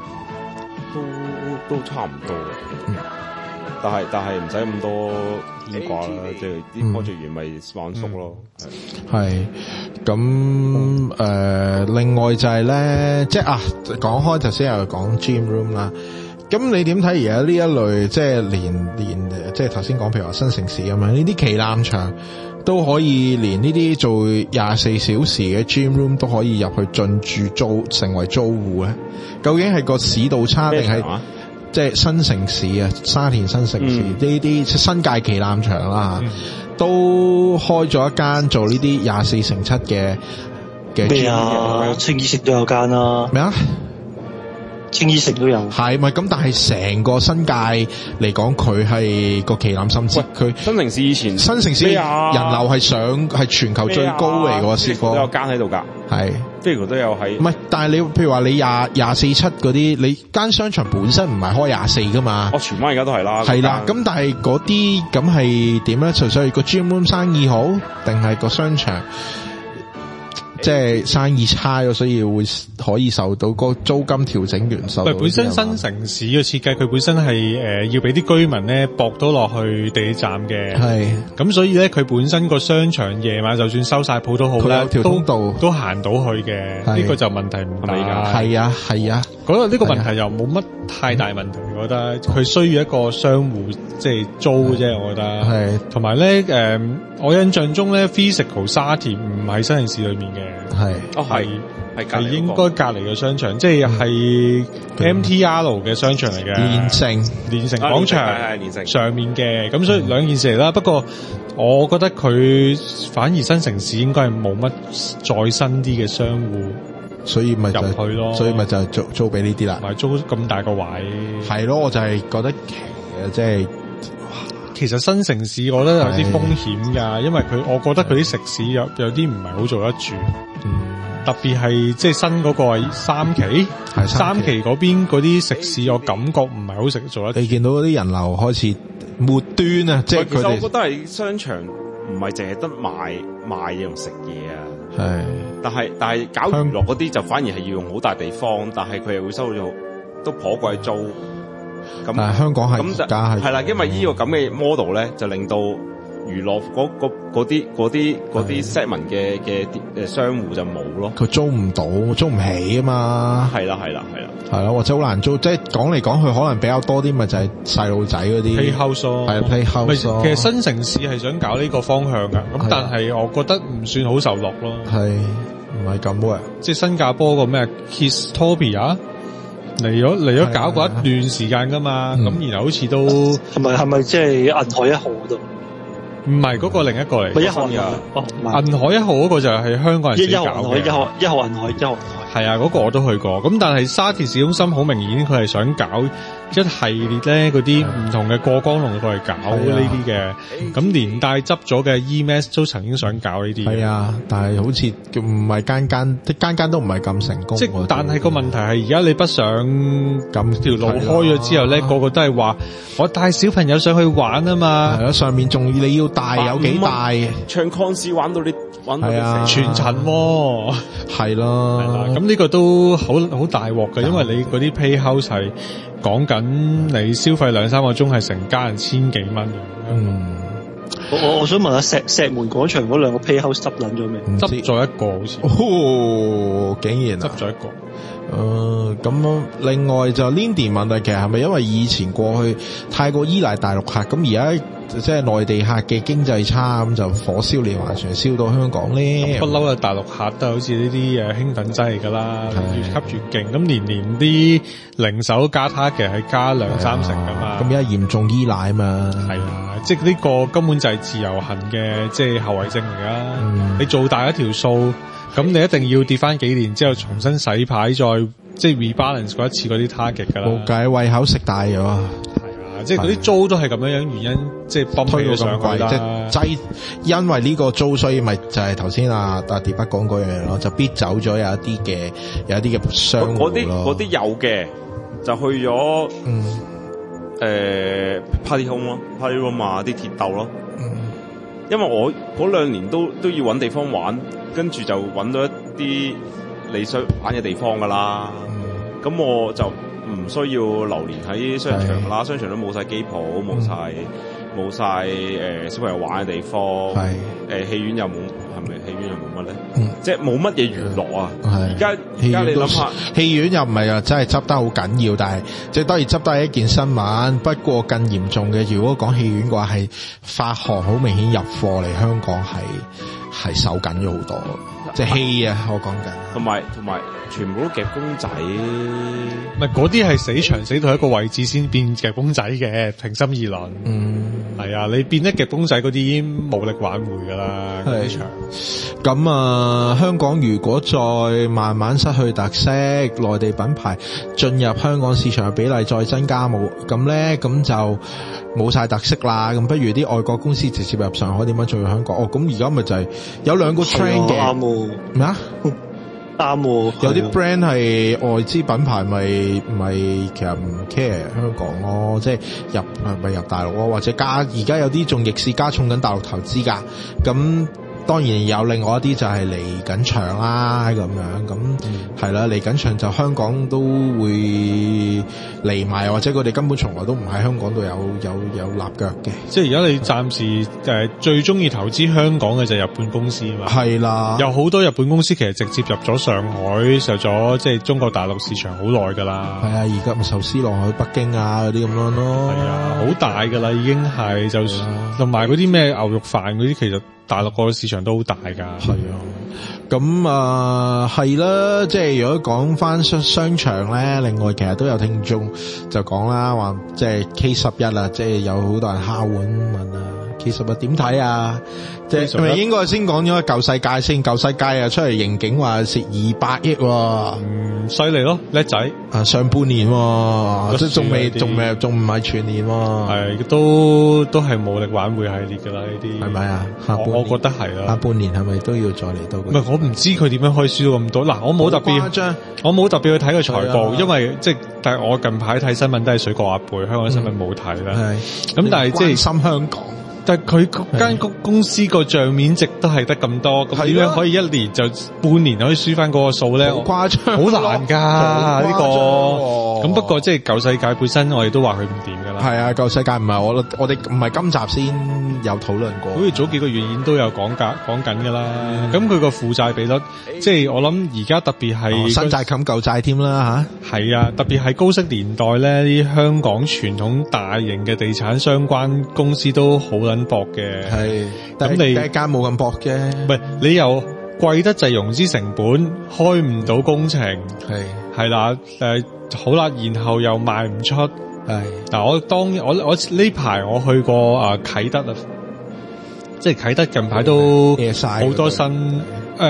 都都差唔多嘅。嗯。但係但係唔使咁多牽掛啦，即係啲科技員咪慢速咯。 係咁誒，另外就係咧，即係啊，講開頭先又講 gym room 啦。咁你點睇而家呢一類即係連連即係頭先講譬如話新城市咁樣呢啲旗艦場都可以連呢啲做廿四小時嘅 gym room 都可以入去進駐租成為租戶咧？究竟係個市道差定係？即係新城市啊，沙田新城市呢啲、嗯、新界旗艦場啦、嗯、都開咗一間做呢啲廿四乘七嘅嘅。咩啊？青衣城都有間啦。 咩啊？ 青衣城都有。 係咪咁？但係成個新界嚟講，佢係個旗艦，甚至佢新城市以前新城市人流係上係全球最高嚟嘅，試過都有間喺度㗎。係。譬如佢都有喺， 唔係，但係你譬如話你廿廿四七嗰啲，你間商場本身唔係開廿四噶嘛？ 哦，荃灣而家都係啦。 係啦，咁但係嗰啲咁係點咧？純粹係個 gym room 生意好，定係個商場即係生意差咗，所以會可以受到個租金調整元素。 唔係本身新城市嘅設計，佢本身係誒、呃、要俾啲居民咧駁到落去地鐵站嘅。係咁，所以咧佢本身個商場夜晚就算收晒鋪都好咧， 條通道都都行到去嘅。呢個就問題唔大。 係啊係啊， 嗰個呢個問題又冇乜太大問題，我覺得佢需要一個商戶即係租啫，我覺得。係同埋咧誒，我印象中咧 physical 沙田唔喺新城市裏面嘅。係， 哦係係係應該隔離嘅商場，即係係 M T R 嘅商場嚟嘅， 連城連城廣場係連城上面嘅，咁所以兩件事嚟啦。不過我覺得佢反而新城市應該係冇乜再新啲嘅商戶， 所以咪入去咯， 所以咪就租租俾呢啲啦， 咪租咁大個位， 係咯，我就係覺得奇嘅，即係。 其實新城市我覺得有啲風險㗎，因為佢我覺得佢啲食肆有有啲唔係好做得住，嗯、特別係即係新嗰個三期，三期嗰邊嗰啲食肆，我感覺唔係好食做得住。 你見到嗰啲人流開始末端啊，即係佢哋。其實我覺得係商場唔係淨係得賣賣嘢同食嘢啊，係。但係但係搞娛樂嗰啲就反而係要用好大地方，但係佢又會收咗都頗貴租。咁但係香港係而家係係啦，因為呢個咁嘅 model 咧，就令到娛樂嗰嗰嗰啲嗰啲嗰啲 segment 嘅嘅誒商戶就冇咯。 佢租唔到，租唔起啊嘛。 係啦係啦係啦， 係啦，或者好難租。即係講嚟講去，可能比較多啲咪就係細路仔嗰啲 playhouse 咯， 係 playhouse。 其實新城市係想搞呢個方向噶，咁但係我覺得唔算好受落咯。 係唔係咁嘅？ 即係新加坡個咩 Kistopia嚟咗嚟咗搞過一段時間噶嘛，咁、嗯、然後好似都係咪係咪即係銀河一號度？ 唔係嗰個另一個嚟， 咪一號銀海哦， 銀海一號嗰個就係香港人自己搞嘅。 一號一號銀海一號銀海係啊，嗰、那個我都去過。咁但係沙田市中心好明顯，佢係想搞一系列咧嗰啲唔同嘅過江龍過嚟搞呢啲嘅。咁連帶執咗嘅 E M A S 都曾經想搞呢啲。係啊，但係好似唔係間間，間間都唔係咁成功。 即係但係個問題係而家你不想咁條路開咗之後咧，個個都係話我帶小朋友上去玩啊嘛。係啊，上面仲你要大有幾大？ 唱 concert 玩到你玩到你啊全層喎。係咯。 係啦，咁呢個都好好大鑊嘅，因為你嗰啲 pay house 係講緊你消費兩三個鐘係成家人千幾蚊嘅。 嗯， 我我我想問下石石門廣場嗰兩個 pay house 執撚咗未？ 執咗一個好似。 哦，竟然執咗一個。 誒，咁另外就 Lindy 問題，其實係咪因為以前過去太過依賴大陸客，咁而家即係內地客嘅經濟差，咁就火燒連環船，燒到香港咧？ 不嬲啊，大陸客都好似呢啲誒興奮劑嚟㗎啦，越吸越勁。咁年年啲零售加他嘅係加兩三成㗎嘛。咁而家嚴重依賴啊嘛。 係啊，即係呢個根本就係自由行嘅即係後遺症嚟㗎。 嗯、你做大一條數。咁你一定要跌翻幾年之後重新洗牌，再即係 rebalance 過一次嗰啲 target 㗎啦。 冇計，胃口食大咗。係啊， 即係嗰啲租都係咁樣樣原因，即係泵起咗上去啦。 即係因為呢個租，所以咪就係頭先阿阿碟筆講嗰樣嘢咯，就逼走咗有一啲嘅有一啲嘅商戶咯。嗰啲嗰啲有嘅就去咗嗯誒 party home 咯 ，party room 啊啲鐵竇咯。嗯，因為我嗰兩年都都要揾地方玩。跟住就揾到一啲你想玩嘅地方噶啦，咁、嗯、我就唔需要流連喺商場啦，商場都冇晒機鋪，冇晒冇晒誒小朋友玩嘅地方，誒戲、呃、院又冇，係咪戲院又冇乜咧？嗯、即係冇乜嘢娛樂啊！而家而家你諗下， 戲院又唔係話真係執得好緊要，但係即係當然執得係一件新聞。不過更嚴重嘅，如果講戲院嘅話，係發行好明顯入貨嚟香港係。係收緊咗好多，即係戲啊！我講緊， 同埋同埋全部都夾公仔， 唔係嗰啲係死場死到一個位置先變夾公仔嘅，平心而論。嗯，係啊，你變得夾公仔嗰啲已經無力挽回㗎啦，嗰啲場。 咁啊，香港如果再慢慢失去特色，內地品牌進入香港市場嘅比例再增加冇，咁咧咁就冇晒特色啦。咁不如啲外國公司直接入上海，點樣做香港？哦，咁而家咪就係有兩個 trend 嘅，啱喎咩啊？ 啱喎， 有啲 brand 係外資品牌，咪咪其實唔 care 香港咯，即係入咪入大陸咯，或者加而家有啲仲逆市加重緊大陸投資㗎，咁。當然有另外一啲就係嚟緊場啦，咁樣咁係啦，嚟緊場就香港都會嚟埋，或者佢哋根本從來都唔喺香港度有有有立腳嘅。 即係而家你暫時誒、呃、最中意投資香港嘅就係日本公司啊嘛。係啦，有好多日本公司其實直接入咗上海，入咗即係中國大陸市場好耐㗎啦。係啊，而家咪壽司郎去北京啊嗰啲咁樣咯。係啊，好大㗎啦，已經係就同埋嗰啲咩牛肉飯嗰啲，其實。大陸個市場都好大㗎，係啊， 咁啊係啦，即係如果講翻商商場咧，另外其實都有聽眾就講啦，話即係 K 十一啊，即係有好多人敲碗問啊 ，K 十一點睇啊？即係係咪應該先講咗舊世界先？舊世界啊出嚟刑警話蝕二百億， 嗯，犀利咯，叻仔啊！上半年即係仲未，仲未，仲唔係全年， 係都都係無力挽回系列㗎啦，呢啲係咪啊？下半年我覺得係啦， 下半年係咪都要再嚟到？ 唔係，我唔知佢點樣可以輸到咁多。嗱，我冇特別，我冇特別去睇佢財報，因為即係但係我近排睇新聞都係水過鴨背，香港新聞冇睇啦。係咁，但係即係心香港。 但係佢間公公司個賬面值都係得咁多，咁點樣可以一年就半年可以輸翻嗰個數咧？好誇張，好難㗎呢個。咁不過即係舊世界本身，我哋都話佢唔掂㗎啦。 係啊，舊世界唔係我我哋唔係今集先有討論過， 好似早幾個月已經都有講價講緊㗎啦。咁佢個負債比率，即係我諗而家特別係新債冚舊債添啦嚇。 係啊，特別係高息年代咧，啲香港傳統大型嘅地產相關公司都好撚薄嘅。係，咁你第一間冇咁薄嘅， 唔係你又貴得滯融資成本，開唔到工程，係係啦，誒好啦，然後又賣唔出，係嗱我當我我呢排我去過啊啟德啊， 即係啟德近排都 A S I 好多新誒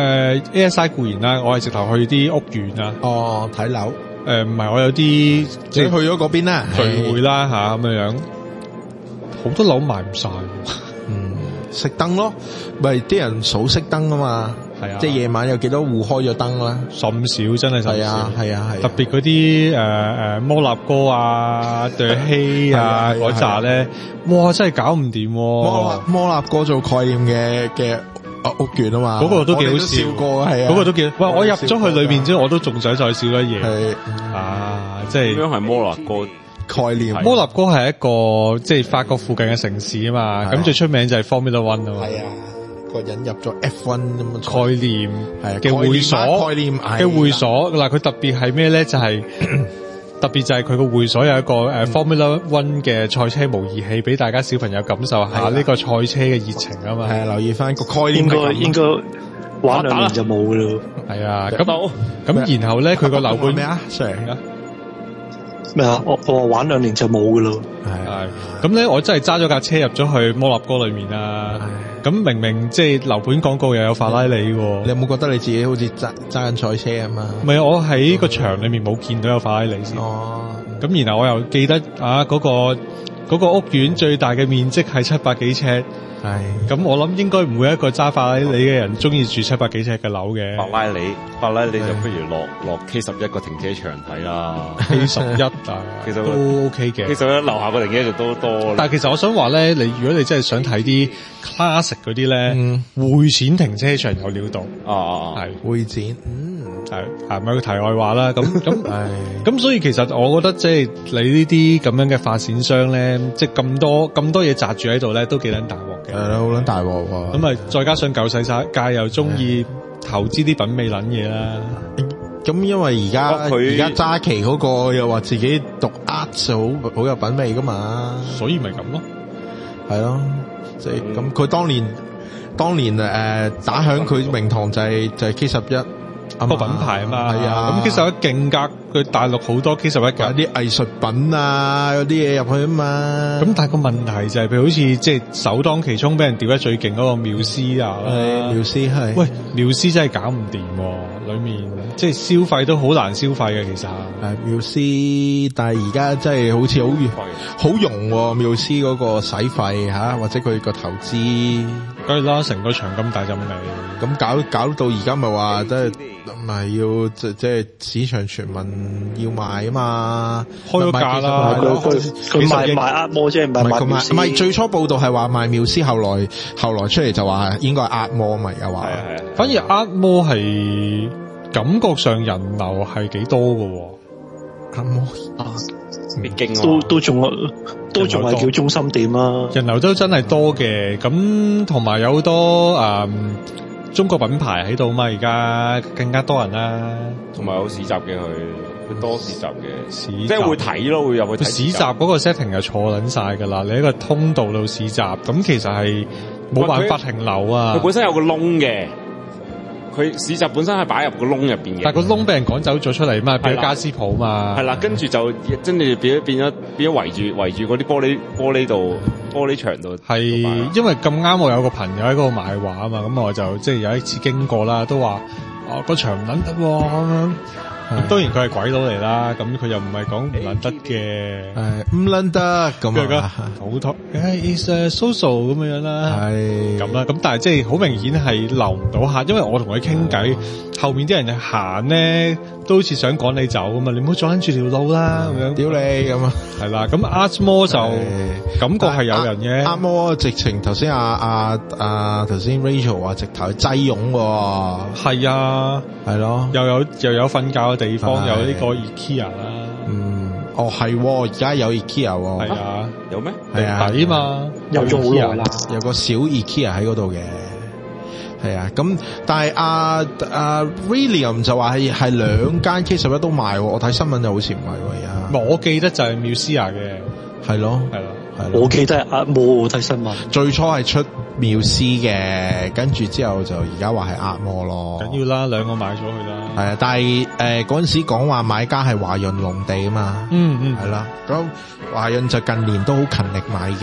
A S I 固然啦，我係直頭去啲屋苑啊。 哦，睇樓。 誒唔係，我有啲即係去咗嗰邊啦， 聚會啦嚇咁樣樣，好多樓賣唔晒。 嗯，熄燈咯，咪啲人數熄燈啊嘛。 係啊， 即係夜晚有幾多戶開咗燈啦？ 甚少真係甚少。 係啊係啊係。 特別嗰啲誒誒摩納哥啊、對希啊嗰扎咧，哇真係搞唔掂。 摩摩納哥做概念嘅嘅屋苑啊嘛， 嗰個都幾好笑過係啊， 嗰個都幾。哇！我入咗去裏邊之後，我都仲想再笑一嘢。 係啊，即係。 咁樣係摩納哥。 概念摩納哥係一個即係法國附近嘅城市啊嘛，咁最出名就係 Formula One 啊嘛。 係啊，個引入咗 F 一 咁嘅概念係嘅會所概念嘅會所嗱，佢特別係咩咧？就係特別就係佢個會所有一個誒 Formula One 嘅賽車模擬器，俾大家小朋友感受下呢個賽車嘅熱情啊嘛。 係啊，留意翻個概念。 應該應該玩兩年就冇噶咯。 係啊，咁咁然後咧，佢個樓盤咩啊？上啊？ 咩啊？我我玩兩年就冇噶咯。 係咁咧，我真係揸咗架車入咗去摩納哥裏面啦。咁明明即係樓盤廣告又有法拉利喎， 你有冇覺得你自己好似揸揸緊賽車咁啊？ 唔係，我喺個場裏面冇見到有法拉利先。 哦。 咁然後我又記得啊，嗰個嗰個屋苑最大嘅面積係七百幾尺。係，咁我諗應該唔會一個揸法拉利嘅人中意住七百幾尺嘅樓嘅。 法拉利，法拉利就不如落落 K 十一個停車場睇啦。 K 十一啊， 其實都 OK 嘅。 K 十一樓下個停車場都多。 但係其實我想話咧，你如果你真係想睇啲 classic 嗰啲咧，嗯、會展停車場有料到。 啊啊係會展，嗯， 係係咪個題外話啦？咁咁咁，所以其實我覺得即係你呢啲咁樣嘅發展商咧，即係咁多咁多嘢擲住喺度咧，都幾撚大鑊。 係啦，好撚大鑊喎！ 咁啊，再加上舊世界又中意投資啲品味撚嘢啦。 咁因為而家而家揸旗嗰個又話自己讀 art 就好好有品味噶嘛， 所以咪咁咯。 係咯，即係咁佢當年當年誒、呃、打響佢名堂就係、是、就係、是、K 十一。 個品牌啊嘛， 係啊， 咁K 十一勁格，佢大陸好多 K 十一㗎， 有啲藝術品啊，嗰啲嘢入去啊嘛。 咁但係個問題就係、是，譬如好似即係首當其衝俾人調得最勁嗰個繆斯啊， 繆斯係， 喂，繆斯真係搞唔掂喎，裏面即係消費都好難消費嘅其實。 係繆斯，但係而家真係好似好好用喎，繆斯嗰個使費嚇，或者佢個投資， 梗係啦，成個場咁大陣味， 咁搞搞到而家咪話即係。唔係要即即係市場傳聞要賣啊嘛， 開咗價啦， 佢佢賣賣壓摩啫，唔係賣繆斯。 唔係最初報道係話賣繆斯，後來後來出嚟就話應該係壓摩咪又話， 反而壓摩係感覺上人流係幾多㗎喎， 壓摩啊，必經都都仲都仲係叫中心點啊， 人流都真係多嘅，咁同埋有好多誒。嗯中國品牌喺度嘛，而家更加多人啦， 同埋有市集嘅佢，佢多市集嘅， 市集即係會睇咯，會入去睇。 市集嗰個 setting 就坐撚晒㗎啦，你喺個通道度市集，咁其實係冇辦法停留啊。 佢本身有個窿嘅，佢市集本身係擺入個窿入邊嘅， 但係個窿俾人趕走咗出嚟嘛，變咗家私鋪嘛。 係啦，跟住就真係變咗變咗變咗圍住圍住嗰啲玻璃玻璃度。玻璃牆度係，因為咁啱我有個朋友喺嗰度買畫啊嘛，咁我就即係有一次經過啦，都話啊個牆唔撚得喎咁樣。當然佢係鬼佬嚟啦，咁佢又唔係講唔撚得嘅， 係唔撚得咁啊， 好多誒 is a social 咁樣啦，係咁啦，咁但係即係好明顯係留唔到客，因為我同佢傾偈，後面啲人就行咧都好似想趕你走咁嘛，你唔好阻撚住條路啦咁樣， 屌你咁啊， 係啦，咁 Ardmore 就感覺係有人嘅 ，Ardmore直情頭先阿阿阿頭先 Rachel 話直頭係擠擁喎， 係啊， 係咯， 又有又有瞓覺嘅地方，有呢個 IKEA 啦， 嗯，哦係，而家有 IKEA 喎， 係啊， 有咩？ 係啊，抵嘛， 有咗好耐啦， 有個小 IKEA 喺嗰度嘅。係啊，咁但係阿阿 William 就話係係兩間 K 十一都賣，我睇新聞就好似唔係喎而家。 我記得就係 Musea 嘅， 係咯， 係咯， 係咯。我記得阿摩睇新聞， 最初係出 Musea 嘅，跟住之後就而家話係壓摩咯。 緊要啦，兩個買咗佢啦。 係啊，但係誒嗰陣時講話買家係華潤農地啊嘛。 嗯嗯， 係啦，咁華潤就近年都好勤力買嘅。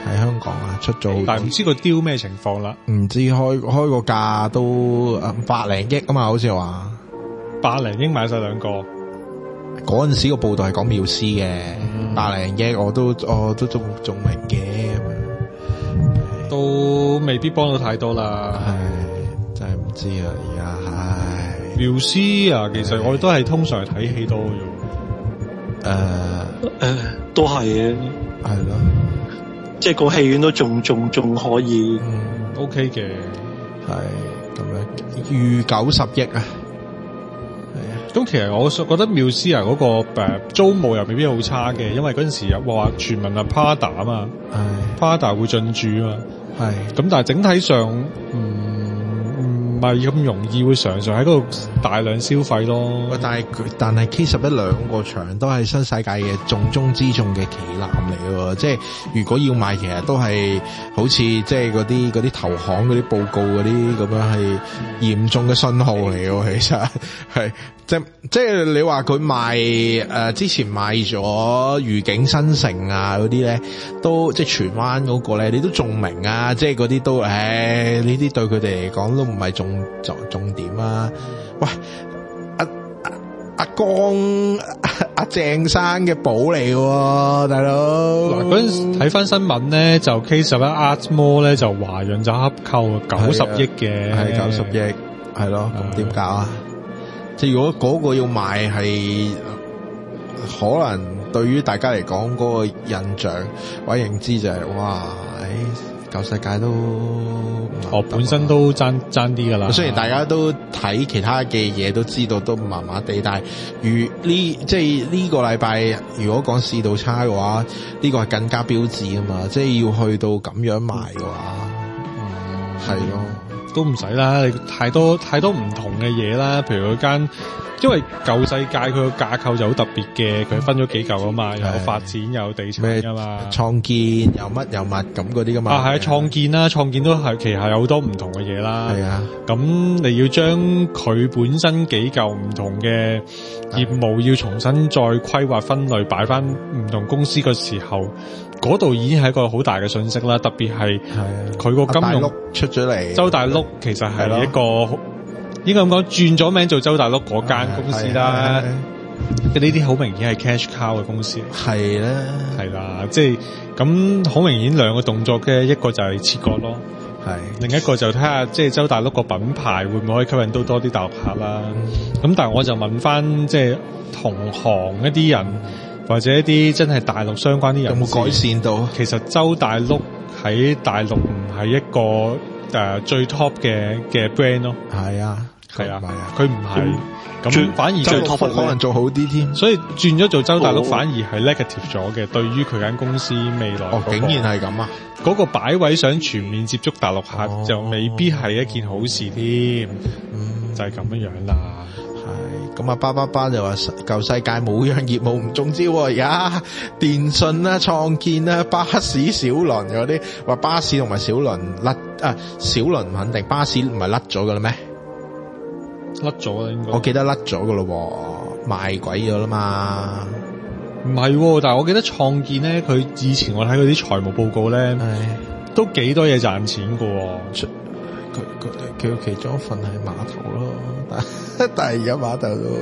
喺香港啊出咗好多， 但係唔知個雕咩情況啦。 唔知開開個價都百零億啊嘛，好似話百零億買晒兩個。 嗰陣時個報道係講繆斯嘅，百零億我都我都仲仲明嘅咁樣， 都未必幫到太多啦。 唉，真係唔知啊，而家唉， 繆斯啊，其實我都係通常係睇戲多嘅。 誒、呃、 誒、呃，都係嘅， 係咯， 即係個戲院都仲仲仲可以， 嗯 OK 嘅， 係咁樣預九十億啊。 咁其實我覺得繆斯啊嗰個誒租務又未必好差嘅，因為嗰陣時有話傳聞啊 Prada 啊嘛，Prada 會進駐啊嘛，係咁，但係整體上唔唔係咁容易會常常喺嗰度大量消費咯。 但係但係 K 十一兩個場都係新世界嘅重中之重嘅旗艦嚟嘅喎，即係如果要賣，其實都係好似即係嗰啲嗰啲投行嗰啲報告嗰啲咁樣係嚴重嘅信號嚟嘅喎，其實係。即即係你話佢賣誒、呃、之前賣咗愉景新城啊嗰啲咧，都即係荃灣嗰個咧，你都仲明啊！即係嗰啲都誒呢啲對佢哋嚟講都唔係重重重點啊！喂，阿阿阿江阿阿鄭生嘅寶嚟喎，大佬嗱嗰陣時睇翻新聞咧，就 K 十一 Art Mall 咧就華潤就洽購九十億嘅， 係九十億，係咯，咁點搞啊？即係如果嗰個要賣係，可能對於大家嚟講嗰個印象或者認知就係、是、哇，誒舊世界都哦本身都爭爭啲㗎啦。 雖然大家都睇其他嘅嘢都知道都麻麻地，但係如呢即係呢個禮拜如果講市道差嘅話，呢、呢個係更加標誌啊嘛！即係要去到咁樣賣嘅話，嗯，係咯。 都唔使啦，你太多太多唔同嘅嘢啦，譬如嗰間，因為舊世界佢個架構就好特別嘅，佢分咗幾嚿啊嘛，有發展有地產噶嘛， 創建有乜有物咁嗰啲噶嘛。啊， 係創建啦，創建都係其實有好多唔同嘅嘢啦。係啊，咁你要將佢本身幾嚿唔同嘅業務要重新再規劃分類，擺翻唔同公司嘅時候。嗰度已經係一個好大嘅信息啦，特別係佢個金融出咗嚟， 周大碌其實係一個應該咁講轉咗名做周大碌嗰間公司啦。呢啲好明顯係 cash cow 嘅公司， 係啦， 係啦，即係咁好明顯兩個動作嘅，一個就係切割咯，係另一個就睇下即係周大碌個品牌會唔會可以吸引到多啲大陸客啦。咁、嗯、但係我就問翻即係同行一啲人。或者一啲真係大陸相關啲人有冇改善到？其實周大碌喺大陸唔係一個誒、呃、最 top 嘅嘅 brand 咯。係啊，係啊，佢唔係咁，反而最 top 可能做好啲添。 所以轉咗做周大碌，反而係 negative 咗嘅。對於佢間公司未來、那個，哦，竟然係咁啊！嗰個擺位想全面接觸大陸客，哦、就未必係一件好事添。嗯，就係咁樣樣啦。 咁啊，巴巴巴就話舊世界冇樣業務唔中招喎，而家電信啦、創建啦、巴士、小輪嗰啲，話巴士同埋小輪甩啊，小輪唔肯定，巴士唔係甩咗噶啦咩？ 甩咗啦，應該。 我記得甩咗噶咯，賣鬼咗啦嘛。 唔係，但係我記得創建咧，佢以前我睇佢啲財務報告咧，都幾多嘢賺錢噶。 佢佢佢其中一份係碼頭咯，但但係而家碼頭都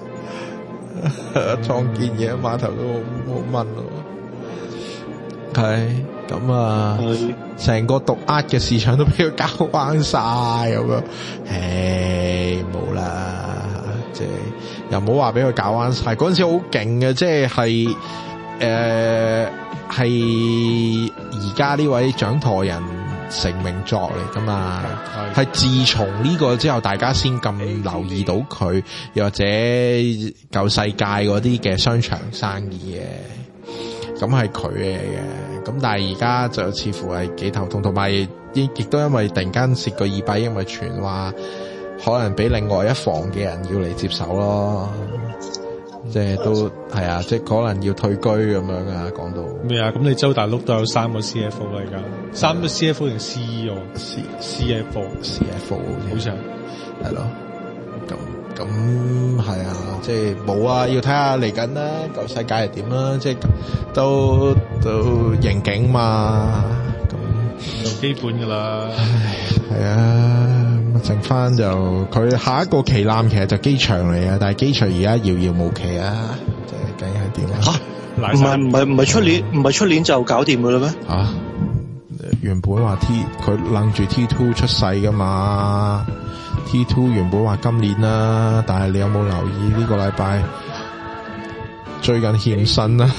創建嘢碼頭都冇蚊咯。係咁啊，成個毒呃嘅市場都俾佢搞彎晒咁樣。唉，冇啦，即係又唔好話俾佢搞彎晒。嗰陣時好勁嘅，即係係誒係而家呢位掌舵人成名作嚟噶嘛，係自從呢個之後，大家先咁留意到佢，又或者舊世界嗰啲嘅商場生意嘅，咁係佢嚟嘅。咁但係而家就似乎係幾頭痛，同埋亦亦都因為突然間蝕個二百億，因為傳話可能俾另外一房嘅人要嚟接手咯。即係都係啊，即係可能要退居咁樣啊，講到咩啊？咁你周大碌都有三個 C F O 啦，而家三個 C F O 定 C E O？C C F O C F O 好似係係咯。咁咁係啊，即係冇啊，要睇下嚟緊啦，舊世界係點啦，即係都都刑警嘛，咁基本噶啦。 係啊，咁剩翻就佢下一個旗艦其實就機場嚟啊，但係機場而家遙遙無期啊，即係究竟係點啊？ 吓，唔係唔係唔係出年唔係出年就搞掂噶啦咩？ 啊，原本話 T 佢諗住 T 二 出世噶嘛。T 二 原本話今年啦，但係你有冇留意呢個禮拜最近欠薪啦？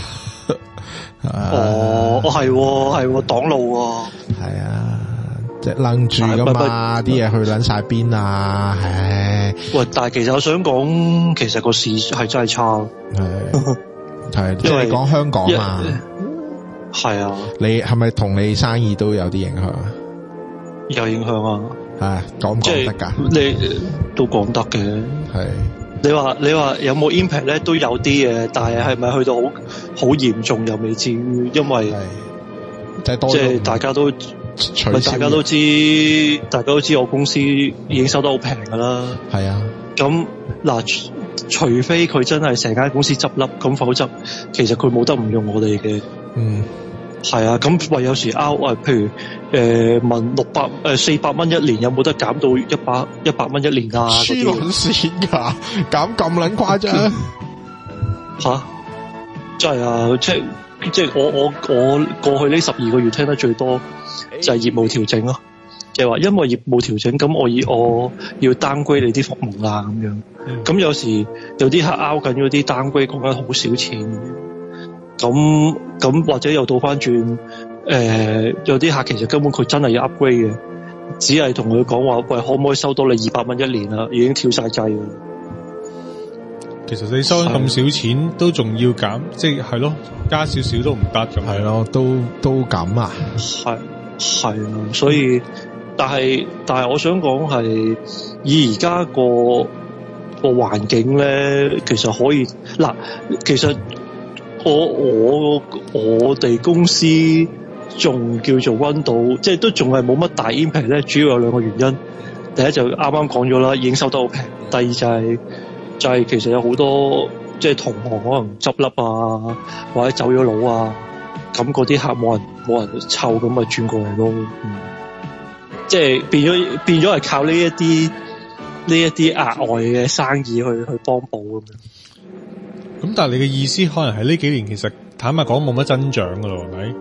哦，哦係係擋路喎， 係啊，即係愣住噶嘛，啲嘢去撚晒邊啊，唉！ 喂，但係其實我想講，其實個市係真係差， 係係即係你講香港嘛， 係啊， 你係咪同你生意都有啲影響啊？ 有影響啊！ 係講唔講得㗎？ 你都講得嘅。係你話你話有冇 impact 咧？都有啲嘅，但係係咪去到好好嚴重又未至於，因為即係多即係大家都大家都知，大家都知我公司已經收得好平㗎啦。係啊。咁嗱，除非佢真係成間公司執笠，咁否則其實佢冇得唔用我哋嘅。嗯。係啊，咁喂，有時 out 啊，譬如誒、呃、問六百誒四百蚊一年有冇得減到一百一百蚊一年啊？黐撚線㗎，減咁撚誇張嚇！真係啊，即係即係我我我過去呢十二個月聽得最多就係業務調整咯，即係話因為業務調整，咁我要我要 downgrade 你啲服務啦咁樣。咁、嗯、有時有啲客 out 緊嗰啲 downgrade 講緊好少錢。咁咁或者又倒翻轉，誒、呃、有啲客其實根本佢真係要 upgrade 嘅，只係同佢講話，喂，可唔可以收多你二百蚊一年啊？已經跳晒掣㗎。 其實你收咁少錢都仲要減，即係係咯，加少少都唔得咁。 係咯，都都咁啊。 係係啊，所以但係但係我想講係以而家個個環境咧，其實可以嗱，其實。我我我哋公司仲叫做溫到，即係都仲係冇乜大 impact 咧。主要有兩個原因，第一就啱啱講咗啦，已經收得好平；第二就係、是、就係、是、其實有好多即係同行可能執笠啊，或者走咗佬啊，咁嗰啲客冇人冇人湊，咁咪轉過嚟咯。嗯，即係變咗變咗係靠呢一啲呢一啲額外嘅生意去去幫補咁樣。 咁但係你嘅意思可能係呢幾年其實坦白講冇乜增長噶咯，係咪？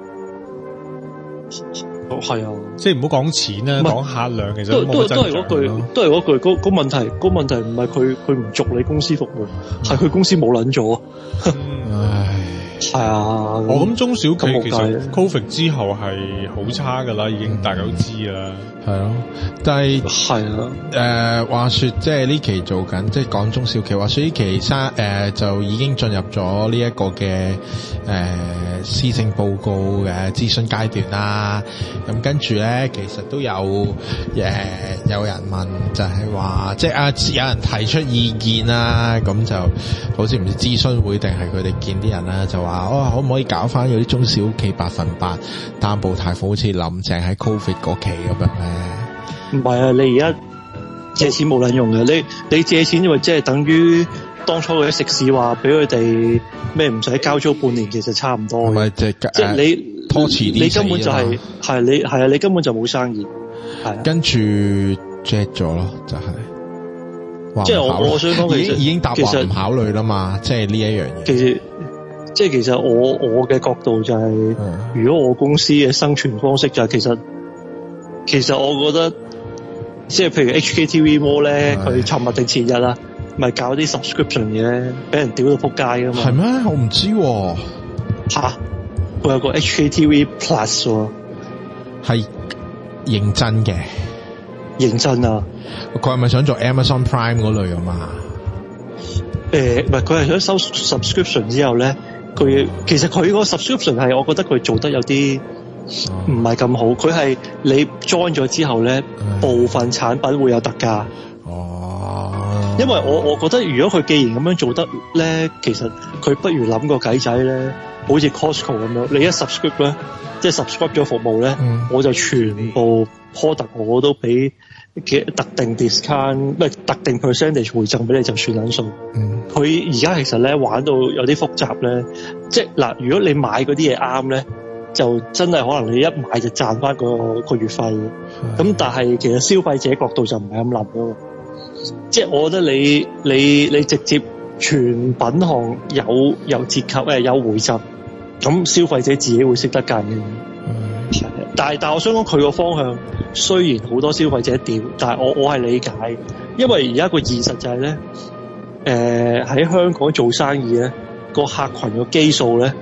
哦，係啊，即係唔好講錢啦，講客量其實都冇乜增長。 都係嗰句，都係嗰句，嗰嗰問題，嗰問題唔係佢佢唔續你公司服務，係佢公司冇撚咗。唉，係啊。 我諗中小企其實 Covid 之後係好差噶啦，已經大家都知啦。 係咯，但係係啊，誒、呃，話說即係呢期做緊，即係講中小企，話說呢期生誒就已經進入咗呢一個嘅誒施政報告嘅諮詢階段啦。咁跟住咧，其實都有誒、呃、有人問，就係話，即係啊有人提出意見啦，咁就好似唔知諮詢會定係佢哋見啲人啦，就話哦可唔可以搞翻嗰啲中小企百分百擔保貸款，好似林鄭喺 Covid 嗰期咁樣咧。 唔係啊，你而家借錢冇撚用嘅，你你借錢因為即係等於當初嗰啲食肆話俾佢哋咩唔使交租半年，其實差唔多嘅。即係即係你拖遲啲，你根本就係係你係啊，你根本就冇生意。係跟住 jet 咗咯，就係、是。 即係我我想講，其實已經答話唔考慮啦嘛，即係呢一樣嘢。 其實即係其實我我嘅角度就係、是嗯，如果我公司嘅生存方式就係、是、其實其實我覺得。即係譬如 H K T V Mall 咧，佢尋日定前日啊，咪搞啲 subscription 嘅，俾人屌到撲街噶嘛。 係咩？我唔知喎、啊。 吓，佢有個 H K T V Plus 喎， 係認真嘅。 認真啊！ 佢係咪想做 Amazon Prime 嗰類啊嘛？ 誒、呃，唔係，佢係想收 subscription 之後咧，佢其實佢個 subscription 係，我覺得佢做得有啲。唔係咁好，佢係你 join 咗之後咧，部分產品會有特價。哦，因為我我覺得如果佢既然咁樣做得咧，其實佢不如諗個計仔咧，好似 Costco 咁樣，你一 subscribe 咧，即係 subscribe 咗服務咧、嗯，我就全部 product 我都俾嘅特定 discount，唔係特定 percentage 回贈俾你就算撚數。佢而家其實咧玩到有啲複雜咧，即係嗱，如果你買嗰啲嘢啱咧，就真係可能你一買就賺翻個個月費嘅。咁但係其實消費者角度就唔係咁諗咯。即係我覺得你你你直接全品項有有折扣誒有回贈，咁消費者自己會識得計嘅。但係但係我想講佢個方向，雖然好多消費者屌，但係我我係理解，因為而家個現實就係、是、咧，誒、呃、喺香港做生意咧，個客群嘅基數咧，誒、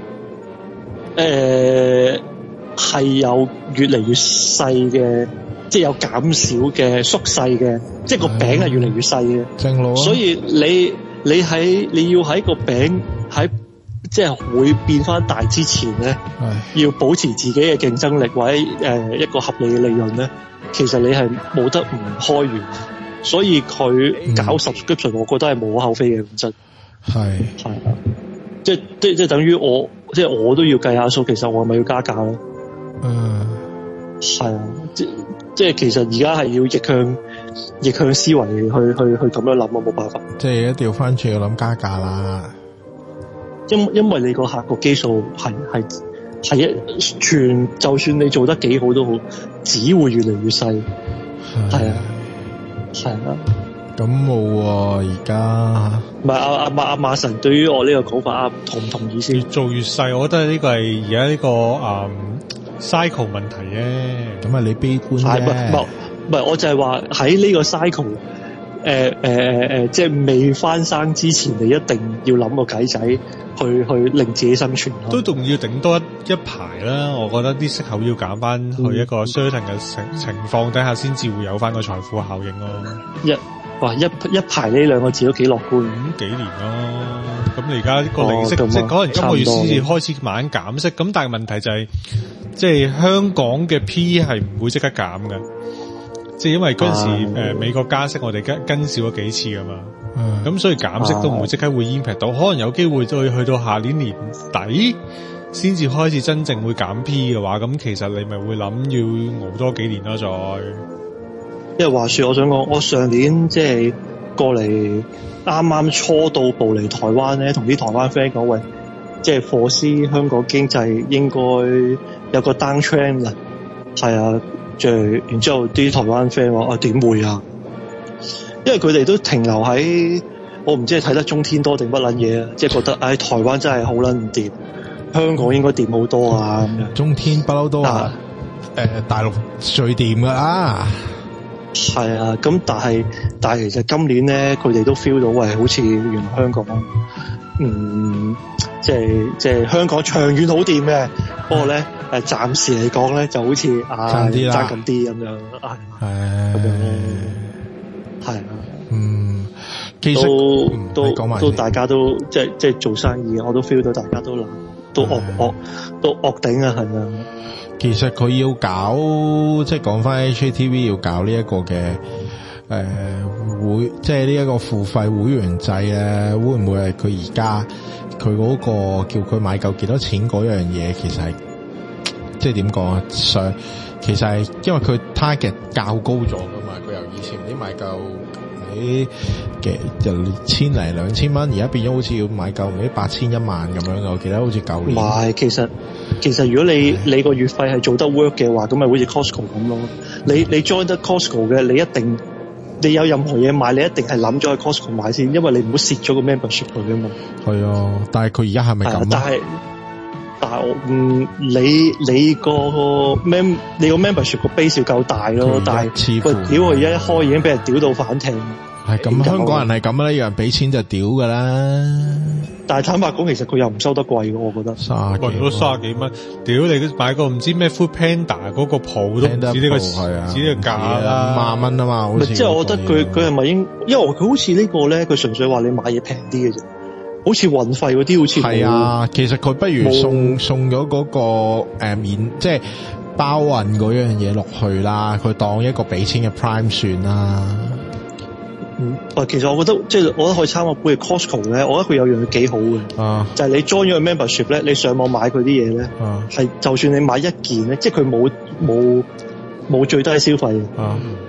呃、係有越嚟越細嘅，即係有減少嘅縮細嘅，即係個餅係越嚟越細嘅。正路啊！所以你你喺你要喺個餅喺。即係會變翻大之前咧，要保持自己嘅競爭力或者誒、呃、一個合理嘅利潤咧，其實你係冇得唔開源，所以佢搞 subscription，、嗯、我覺得係無可厚非嘅本質。係係啊，即係即即係等於我即係我都要計下數，其實我係咪要加價咧？嗯，係啊，即即係其實而家係要逆向逆向思維去去去咁樣諗啊，冇辦法。即係一定要翻轉去諗加價啦。因因為你個客個基數係係係一全，就算你做得幾好都好，只會越嚟越細。係啊，係啊。咁冇喎，而家唔係阿阿馬阿馬神對於我呢個講法啊，同唔同意先？越做越細，我覺得呢個係而家呢個誒 cycle 問題啫。咁啊，你悲觀啫。唔係唔係，我就係話喺呢個 cycle。誒誒誒誒，即係未翻生之前，你一定要諗個計仔去去令自己生存咯。都仲要頂多一一排啦，我覺得啲息口要減翻去一個 certain 嘅情情況底下，先至會有翻個財富效應咯。一哇一一排呢兩個字都幾樂觀，咁幾年咯。咁你而家個利息、哦、即係可能今個月先至開始慢慢減息，咁但係問題就係、是，即係香港嘅 P E 係唔會即刻減嘅。即係因為嗰陣時誒、啊呃、美國加息，我哋跟跟少咗幾次噶嘛，咁、嗯、所以減息都唔會即刻會 impact 到，可能有機會再去到下年年底先至開始真正會減 P 嘅話，咁其實你咪會諗要熬多幾年咯，再。因為話說，我想講，我上年即係過嚟啱啱初到步嚟台灣咧，同啲台灣 friend 講，喂，即係貨斯香港經濟應該有個 down trend 啦，係啊。即係，然之後啲台灣 friend 話：啊點會啊？因為佢哋都停留喺我唔知係睇得中天多定乜撚嘢啊！即係覺得，唉、哎，台灣真係好撚唔掂，香港應該掂好多啊咁樣。中天不嬲都話誒大陸最掂㗎啦。係啊，咁但係但係其實今年咧，佢哋都 feel 到喂，好似原來香港嗯。即係即係香港長遠好掂嘅，不過咧誒暫時嚟講咧就好似啊爭啲啦，爭咁啲咁樣，係咁樣咧，係啊，嗯，其實都都都大家都即係即係做生意，我都 feel 到大家都難，都惡惡都惡頂啊，係啊。其實佢要搞即係講翻 H K T V 要搞呢一個嘅。誒、呃，會即係呢一個付費會員制咧，會唔會係佢而家佢嗰個叫佢買夠幾多錢嗰樣嘢？其實係即係點講啊？上其實係因為佢 target 較高咗噶嘛，佢由以前唔知買夠你嘅就千零兩千蚊，而家變咗好似要買夠唔知八千一萬咁樣。我記得好似舊年。唔係，其實其實如果你你個月費係做得 work 嘅話，咁咪好似 Costco 咁咯。你你 join 得 Costco 嘅，你一定。你有任何嘢買，你一定係諗咗去 Costco 買先，因為你唔好蝕咗個 membership 佢噶嘛。係啊，但係佢而家係咪咁？但係但係我嗯，你你個 mem 你個 membership 個 base 要夠大咯，但係個屌佢而家一開已經俾人屌到反艇。係咁，香港人係咁啦，有人俾錢就屌噶啦。但係坦白講，其實佢又唔收得貴嘅，我覺得。卅幾，如果卅幾蚊，屌你買個唔知咩 Food Panda 嗰個鋪都唔止呢個，止呢個價啦，五萬蚊啊嘛，好似。即係我覺得佢佢係咪應？因為佢好似呢個咧，佢純粹話你買嘢平啲嘅啫，好似運費嗰啲好似。係啊，其實佢不如送送咗嗰個誒免，即係包運嗰樣嘢落去啦，佢當一個俾錢嘅 Prime 算啦。嗯，其實我覺得即係我覺得可以參考，譬如 Costco 咧，我覺得佢有樣嘢幾好嘅，啊，就係你 join 咗個 membership 咧，你上網買佢啲嘢咧，係，啊，就算你買一件咧，即係佢冇冇冇最低消費嘅，啊，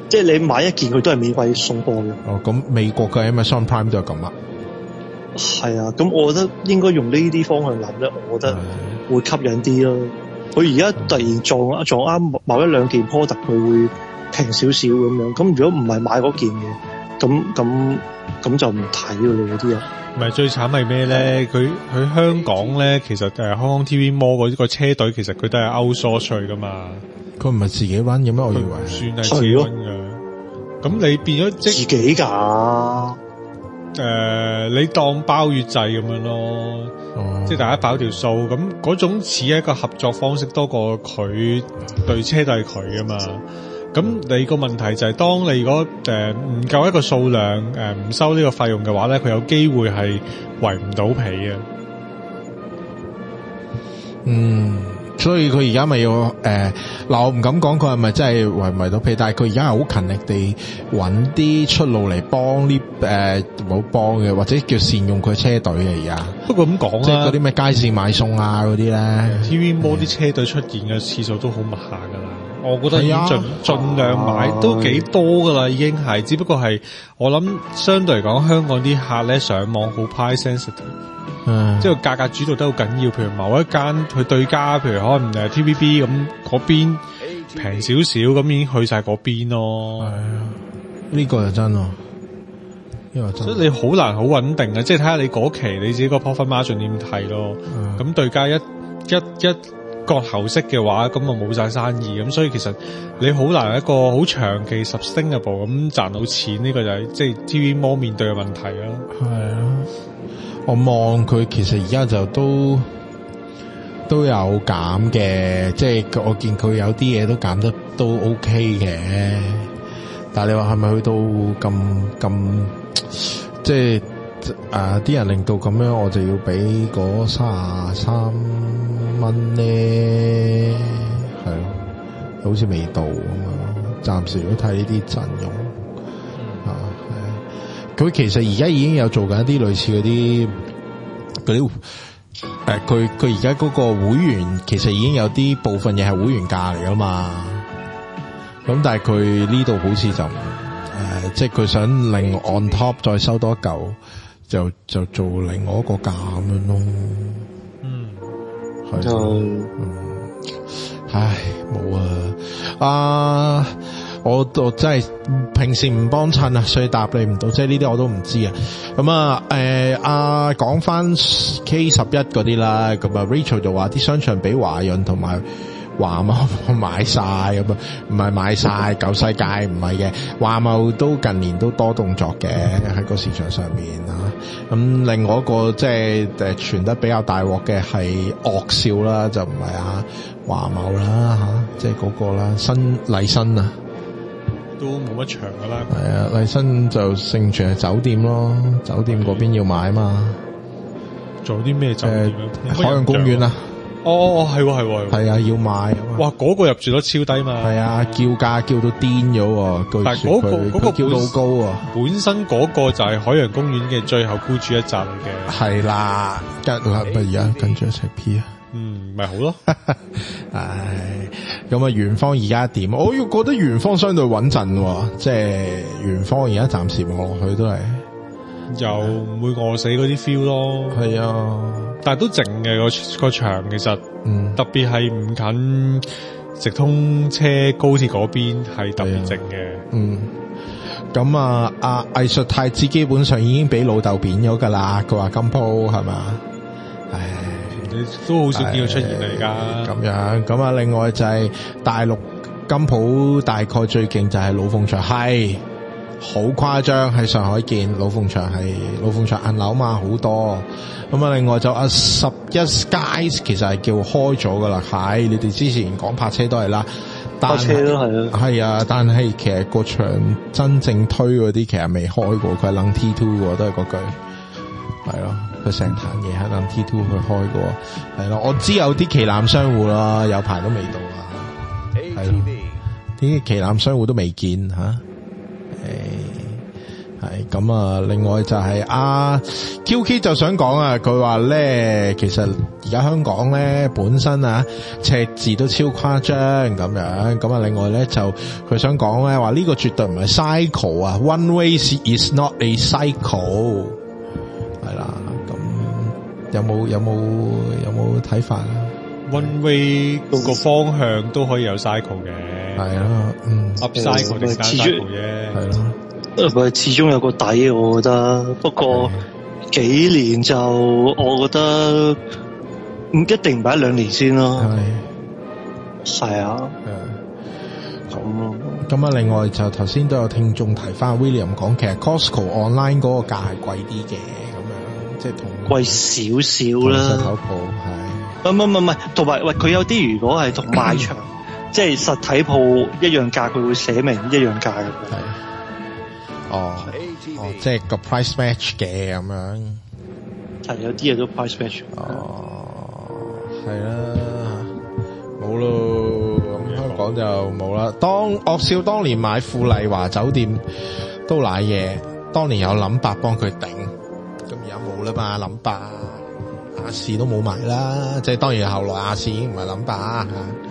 即係你買一件佢都係免費送貨嘅。 哦，咁美國嘅 Amazon Prime 就係咁啦。 係啊，咁我覺得應該用呢啲方向諗咧，我覺得會吸引啲咯。佢而家突然撞撞啱某一兩件 product，佢會平少少咁樣。咁如果唔係買嗰件嘅，咁咁咁就唔睇㗎啦嗰啲人。 唔係最慘係咩咧？佢佢香港咧，其實誒香港 T V Mall 嗰個車隊其實佢都係 outsource 噶嘛。佢唔係自己 run 嘅咩？我以為算係自己 run 噶。咁你變咗即自己㗎。 誒、呃，你當包月制咁樣咯，哦、即係大家跑條數，咁嗰種似一個合作方式多過佢對車都係佢啊嘛。咁你個問題就係、是，當你如果誒唔夠一個數量，誒、呃、唔收呢個費用嘅話咧，佢有機會係圍唔到皮嘅。 嗯。所以佢而家咪要誒，嗱、呃、我唔敢講佢係咪真係圍唔圍到皮，但係佢而家係好勤力地揾啲出路嚟幫呢誒冇幫嘅，或者叫善用佢車隊嘅而家。不過咁講啊，即係嗰啲咩街市買餸啊嗰啲咧 ，T V Mall 啲車隊出現嘅次數都好密下噶啦。我覺得已經盡盡量買都幾多噶啦，已經係，只不過係我諗相對嚟講，香港啲客咧上網好 price sensitive。嗯，即係價格主導都好緊要，譬如某一間佢對家，譬如可能誒 T V B 咁嗰邊平少少，咁已經去晒嗰邊咯。係啊， 呢個就真咯，呢個真。 所以你好難好穩定嘅，即係睇下你嗰期你自己個 profit margin 點睇咯。咁、嗯、對家一一一割喉式嘅話，咁啊冇晒生意，咁所以其實你好難一個好長期 sustainable 咁賺到錢，呢個就係即係 T V Mall 面對嘅問題啦。 係啊。我望佢其實而家就都都有減嘅，即係我見佢有啲嘢都減得都 OK 嘅。但係你話係咪去到咁咁，即係啊啲人令到咁樣，我就要俾嗰三十三蚊咧，係咯，好似未到咁樣。暫時如果睇呢啲陣容。佢其實而家已經有做緊一啲類似嗰啲嗰啲誒，佢佢而家嗰個會員其實已經有啲部分嘢係會員價嚟噶嘛。咁但係佢呢度好似就誒、呃，即係佢想另 on top 再收多一嚿，就就做另外一個價咁樣咯。嗯，係就嗯，唉，冇啊，啊！我我真係平時唔幫襯啊，所以答你唔到，即係呢啲我都唔知啊。咁啊，誒啊，講翻 K 十一嗰啲啦，咁啊 Rachel 就話啲商場俾華潤同埋華懋買晒咁啊，唔係買晒舊世界唔係嘅，華懋都近年都多動作嘅喺個市場上面啊。咁另外一個即係誒傳得比較大鑊嘅係惡少啦，就唔係啊華懋啦吓，即係嗰個啦，新麗新啊。 都冇乜場噶啦， 係啊，麗新就盛傳係酒店咯，酒店嗰邊要買嘛。 做啲咩酒店？ 呃、海洋公園啊。 哦哦，係喎係喎， 係啊，要買。 哇，嗰、嗰個入住率超低嘛。 係啊，叫價叫到癲咗，但係嗰個嗰個叫到好高啊。 本身嗰個就係海洋公園嘅最後孤注一擲嚟嘅。 係啦，跟嗱不而家跟住一齊 P 啊。 嗯，咪好咯。 唉，咁啊，元芳而家點？我要覺得元芳相對穩陣，即係元芳而家暫時望落去都係又唔會餓死嗰啲 feel 咯。 係啊， 但係都靜嘅個個場，其實，嗯，特別係唔近直通車高鐵嗰邊係特別靜嘅。 嗯，咁啊，阿藝術太子基本上已經俾老豆扁咗噶啦。佢話金鋪係嘛？唉。 你都好少見佢出現嚟㗎， 咁樣咁啊！另外就係大陸金鋪大概最勁就係老鳳場，係好誇張喺上海見老鳳場係老鳳場銀樓嘛好多。咁啊，另外就啊十一 Sky 其實係叫開咗噶啦，係你哋之前講泊車都係啦， 泊車都係啊， 係啊，但係其實個場真正推嗰啲其實未開過，佢係楞 T two 喎，都係嗰句係咯。佢成壇嘢喺諗 T two 去開過，係咯，我知有啲旗艦商戶啦，有排都未到啊，係咯，啲旗艦商戶都未見吓，誒， 係咁啊，另外就係阿 Q K 就想講啊，佢話咧，其實而家香港咧本身啊赤字都超誇張咁樣，咁啊另外咧就佢想講咧話呢個絕對唔係 cycle 啊 ，one way is not a cycle， 係啦，咁有冇有冇有冇睇法啊 ？One way 個方向都可以有 cycle 嘅， 係啦，嗯 ，up cycle 定 down cycle 啫，係咯。 佢始終有個底，我覺得。不過幾年就，我覺得唔一定唔係一兩年先咯。係。係啊。咁咯。 咁啊，另外就頭先都有聽眾提翻 William 講，其實 Costco online 嗰個價係貴啲嘅，咁樣即係同貴少少啦。 實體鋪係。 唔唔唔唔，同埋喂，佢有啲如果係同賣場，即係實體鋪一樣價，佢會寫明一樣價嘅。係。 哦，哦，即係個 price match 嘅咁樣， 係有啲嘢都 price match。 哦，係啦，冇咯，咁香港就冇啦。當岳少當年買富麗華酒店都瀨嘢，當年有林伯幫佢頂，咁而家冇啦嘛，林伯亞視都冇埋啦，即係當然後來亞視已經唔係林伯吓。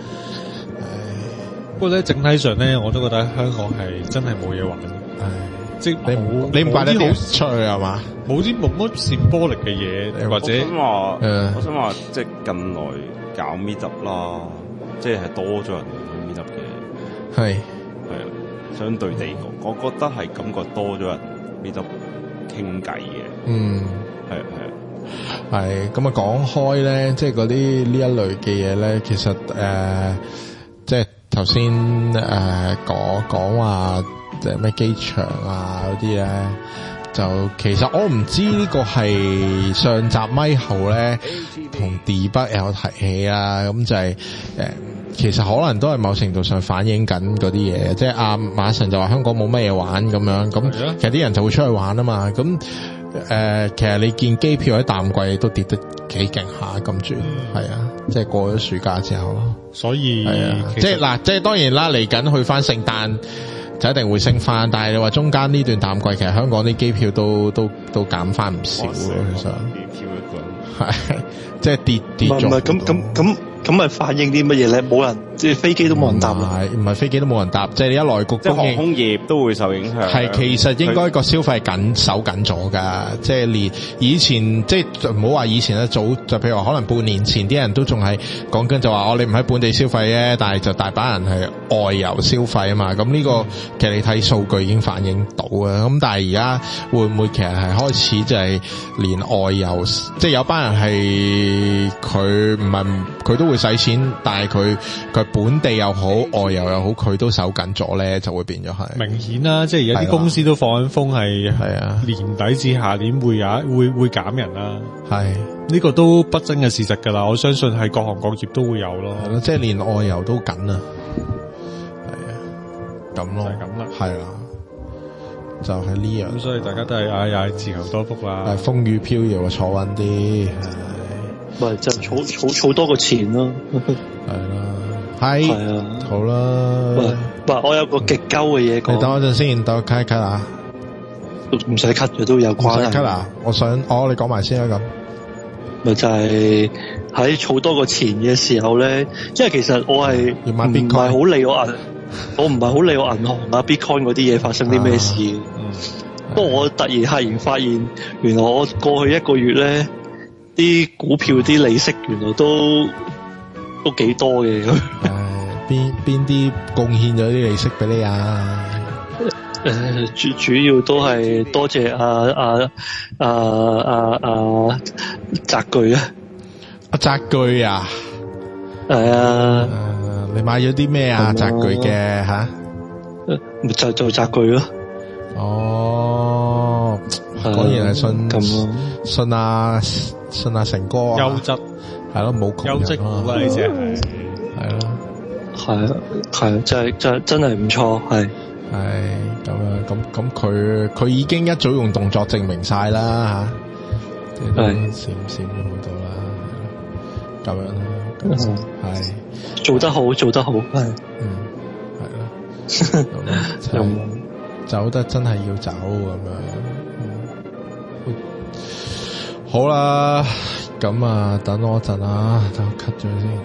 不過咧，整體上咧，我都覺得香港係真係冇嘢玩。即係你唔你唔怪得啲好出去係嘛？冇啲冇乜閃玻璃嘅嘢，或者我想話，我想話，即係近來搞 meet up 啦，即係係多咗人去 meet up 嘅。 係係啊，相對地講，我覺得係感覺多咗人 meet up 傾偈嘅。嗯，係啊係啊， 係咁啊！講開咧，即係嗰啲呢一類嘅嘢咧，其實誒、呃，即係頭先誒講講話。即係咩機場啊嗰啲咧，就其實我唔知呢個係上集咪後咧同 debug 有提起啊，咁就係、是、誒、呃，其實可能都係某程度上反映緊嗰啲嘢，即係阿馬神就話香港冇乜嘢玩咁樣，咁其實啲人就會出去玩啊嘛，咁誒、呃，其實你見機票喺淡季都跌得幾勁下咁轉，係啊，即係過咗暑假之後咯， 所以係啊，即係嗱，即係當然啦，嚟緊去翻聖誕。就一定會升翻，但係你話中間呢段淡季，其實香港啲機票都都都減翻唔少咯，其實。機票一個係即係跌跌咗。唔係咁咁咁咁咪反映啲乜嘢咧？冇人即係飛機都冇人搭啦。 唔係飛機都冇人搭，即係你一內局即係航空業都會受影響。 係其實應該個消費緊手緊咗㗎，即係連以前即係唔好話以前啦，早就譬如話可能半年前啲人都仲係講緊就話我哋唔喺本地消費啫，但係就大把人係外遊消費啊嘛。咁呢個其實你睇數據已經反映到啊。咁但係而家會唔會其實係開始就係連外遊，即係有班人係佢唔係佢都會使錢，但係佢佢本地又好，外遊又好，佢都手緊咗咧，就會變咗係明顯啦。即係而家啲公司都放緊風，係係啊，年底至下年會有會會減人啦。係呢個都不爭嘅事實㗎啦。我相信係各行各業都會有咯。 係咯，即係連外遊都緊啊。係啊，咁咯，就係咁啦。係啊，就係呢樣。 咁所以大家都係唉唉自求多福啦。 係風雨飄搖，坐穩啲。 咪就儲儲儲多個錢咯。 係啦。係，係啊，好啦。 喂，喂，我有個極鳩嘅嘢講。 你等我陣先，等我咳一咳啊。 唔使咳嘅都有關係。 唔使咳啊！我想，哦，你講埋先啦咁。 咪就係喺儲多個錢嘅時候咧，因為其實我係唔係好理我銀，我唔係好理我銀行啊 Bitcoin 嗰啲嘢發生啲咩事。不過、啊嗯、我突然赫然發現，原來我過去一個月咧，啲股票啲利息原來都。都幾多嘅咁，誒邊邊啲貢獻咗啲利息俾你啊？ 誒主主要都係多謝阿阿阿阿阿澤巨啊， 阿澤巨啊， 係啊， 你買咗啲咩啊？澤巨嘅吓， 就就澤巨咯。 哦，果然係信咁信阿信阿成哥優質。係咯，冇窮人咯，呢隻係係咯， 係啊，係啊，真係真真係唔錯，係係咁樣，咁咁佢佢已經一早用動作證明晒啦吓，即係閃閃咗好多啦，咁樣啦，係做得好， 做得好，係嗯係啦，咁走得真係要走咁樣。嗯、好啦，咁啊，等我一陣啊，等我 cut 咗先。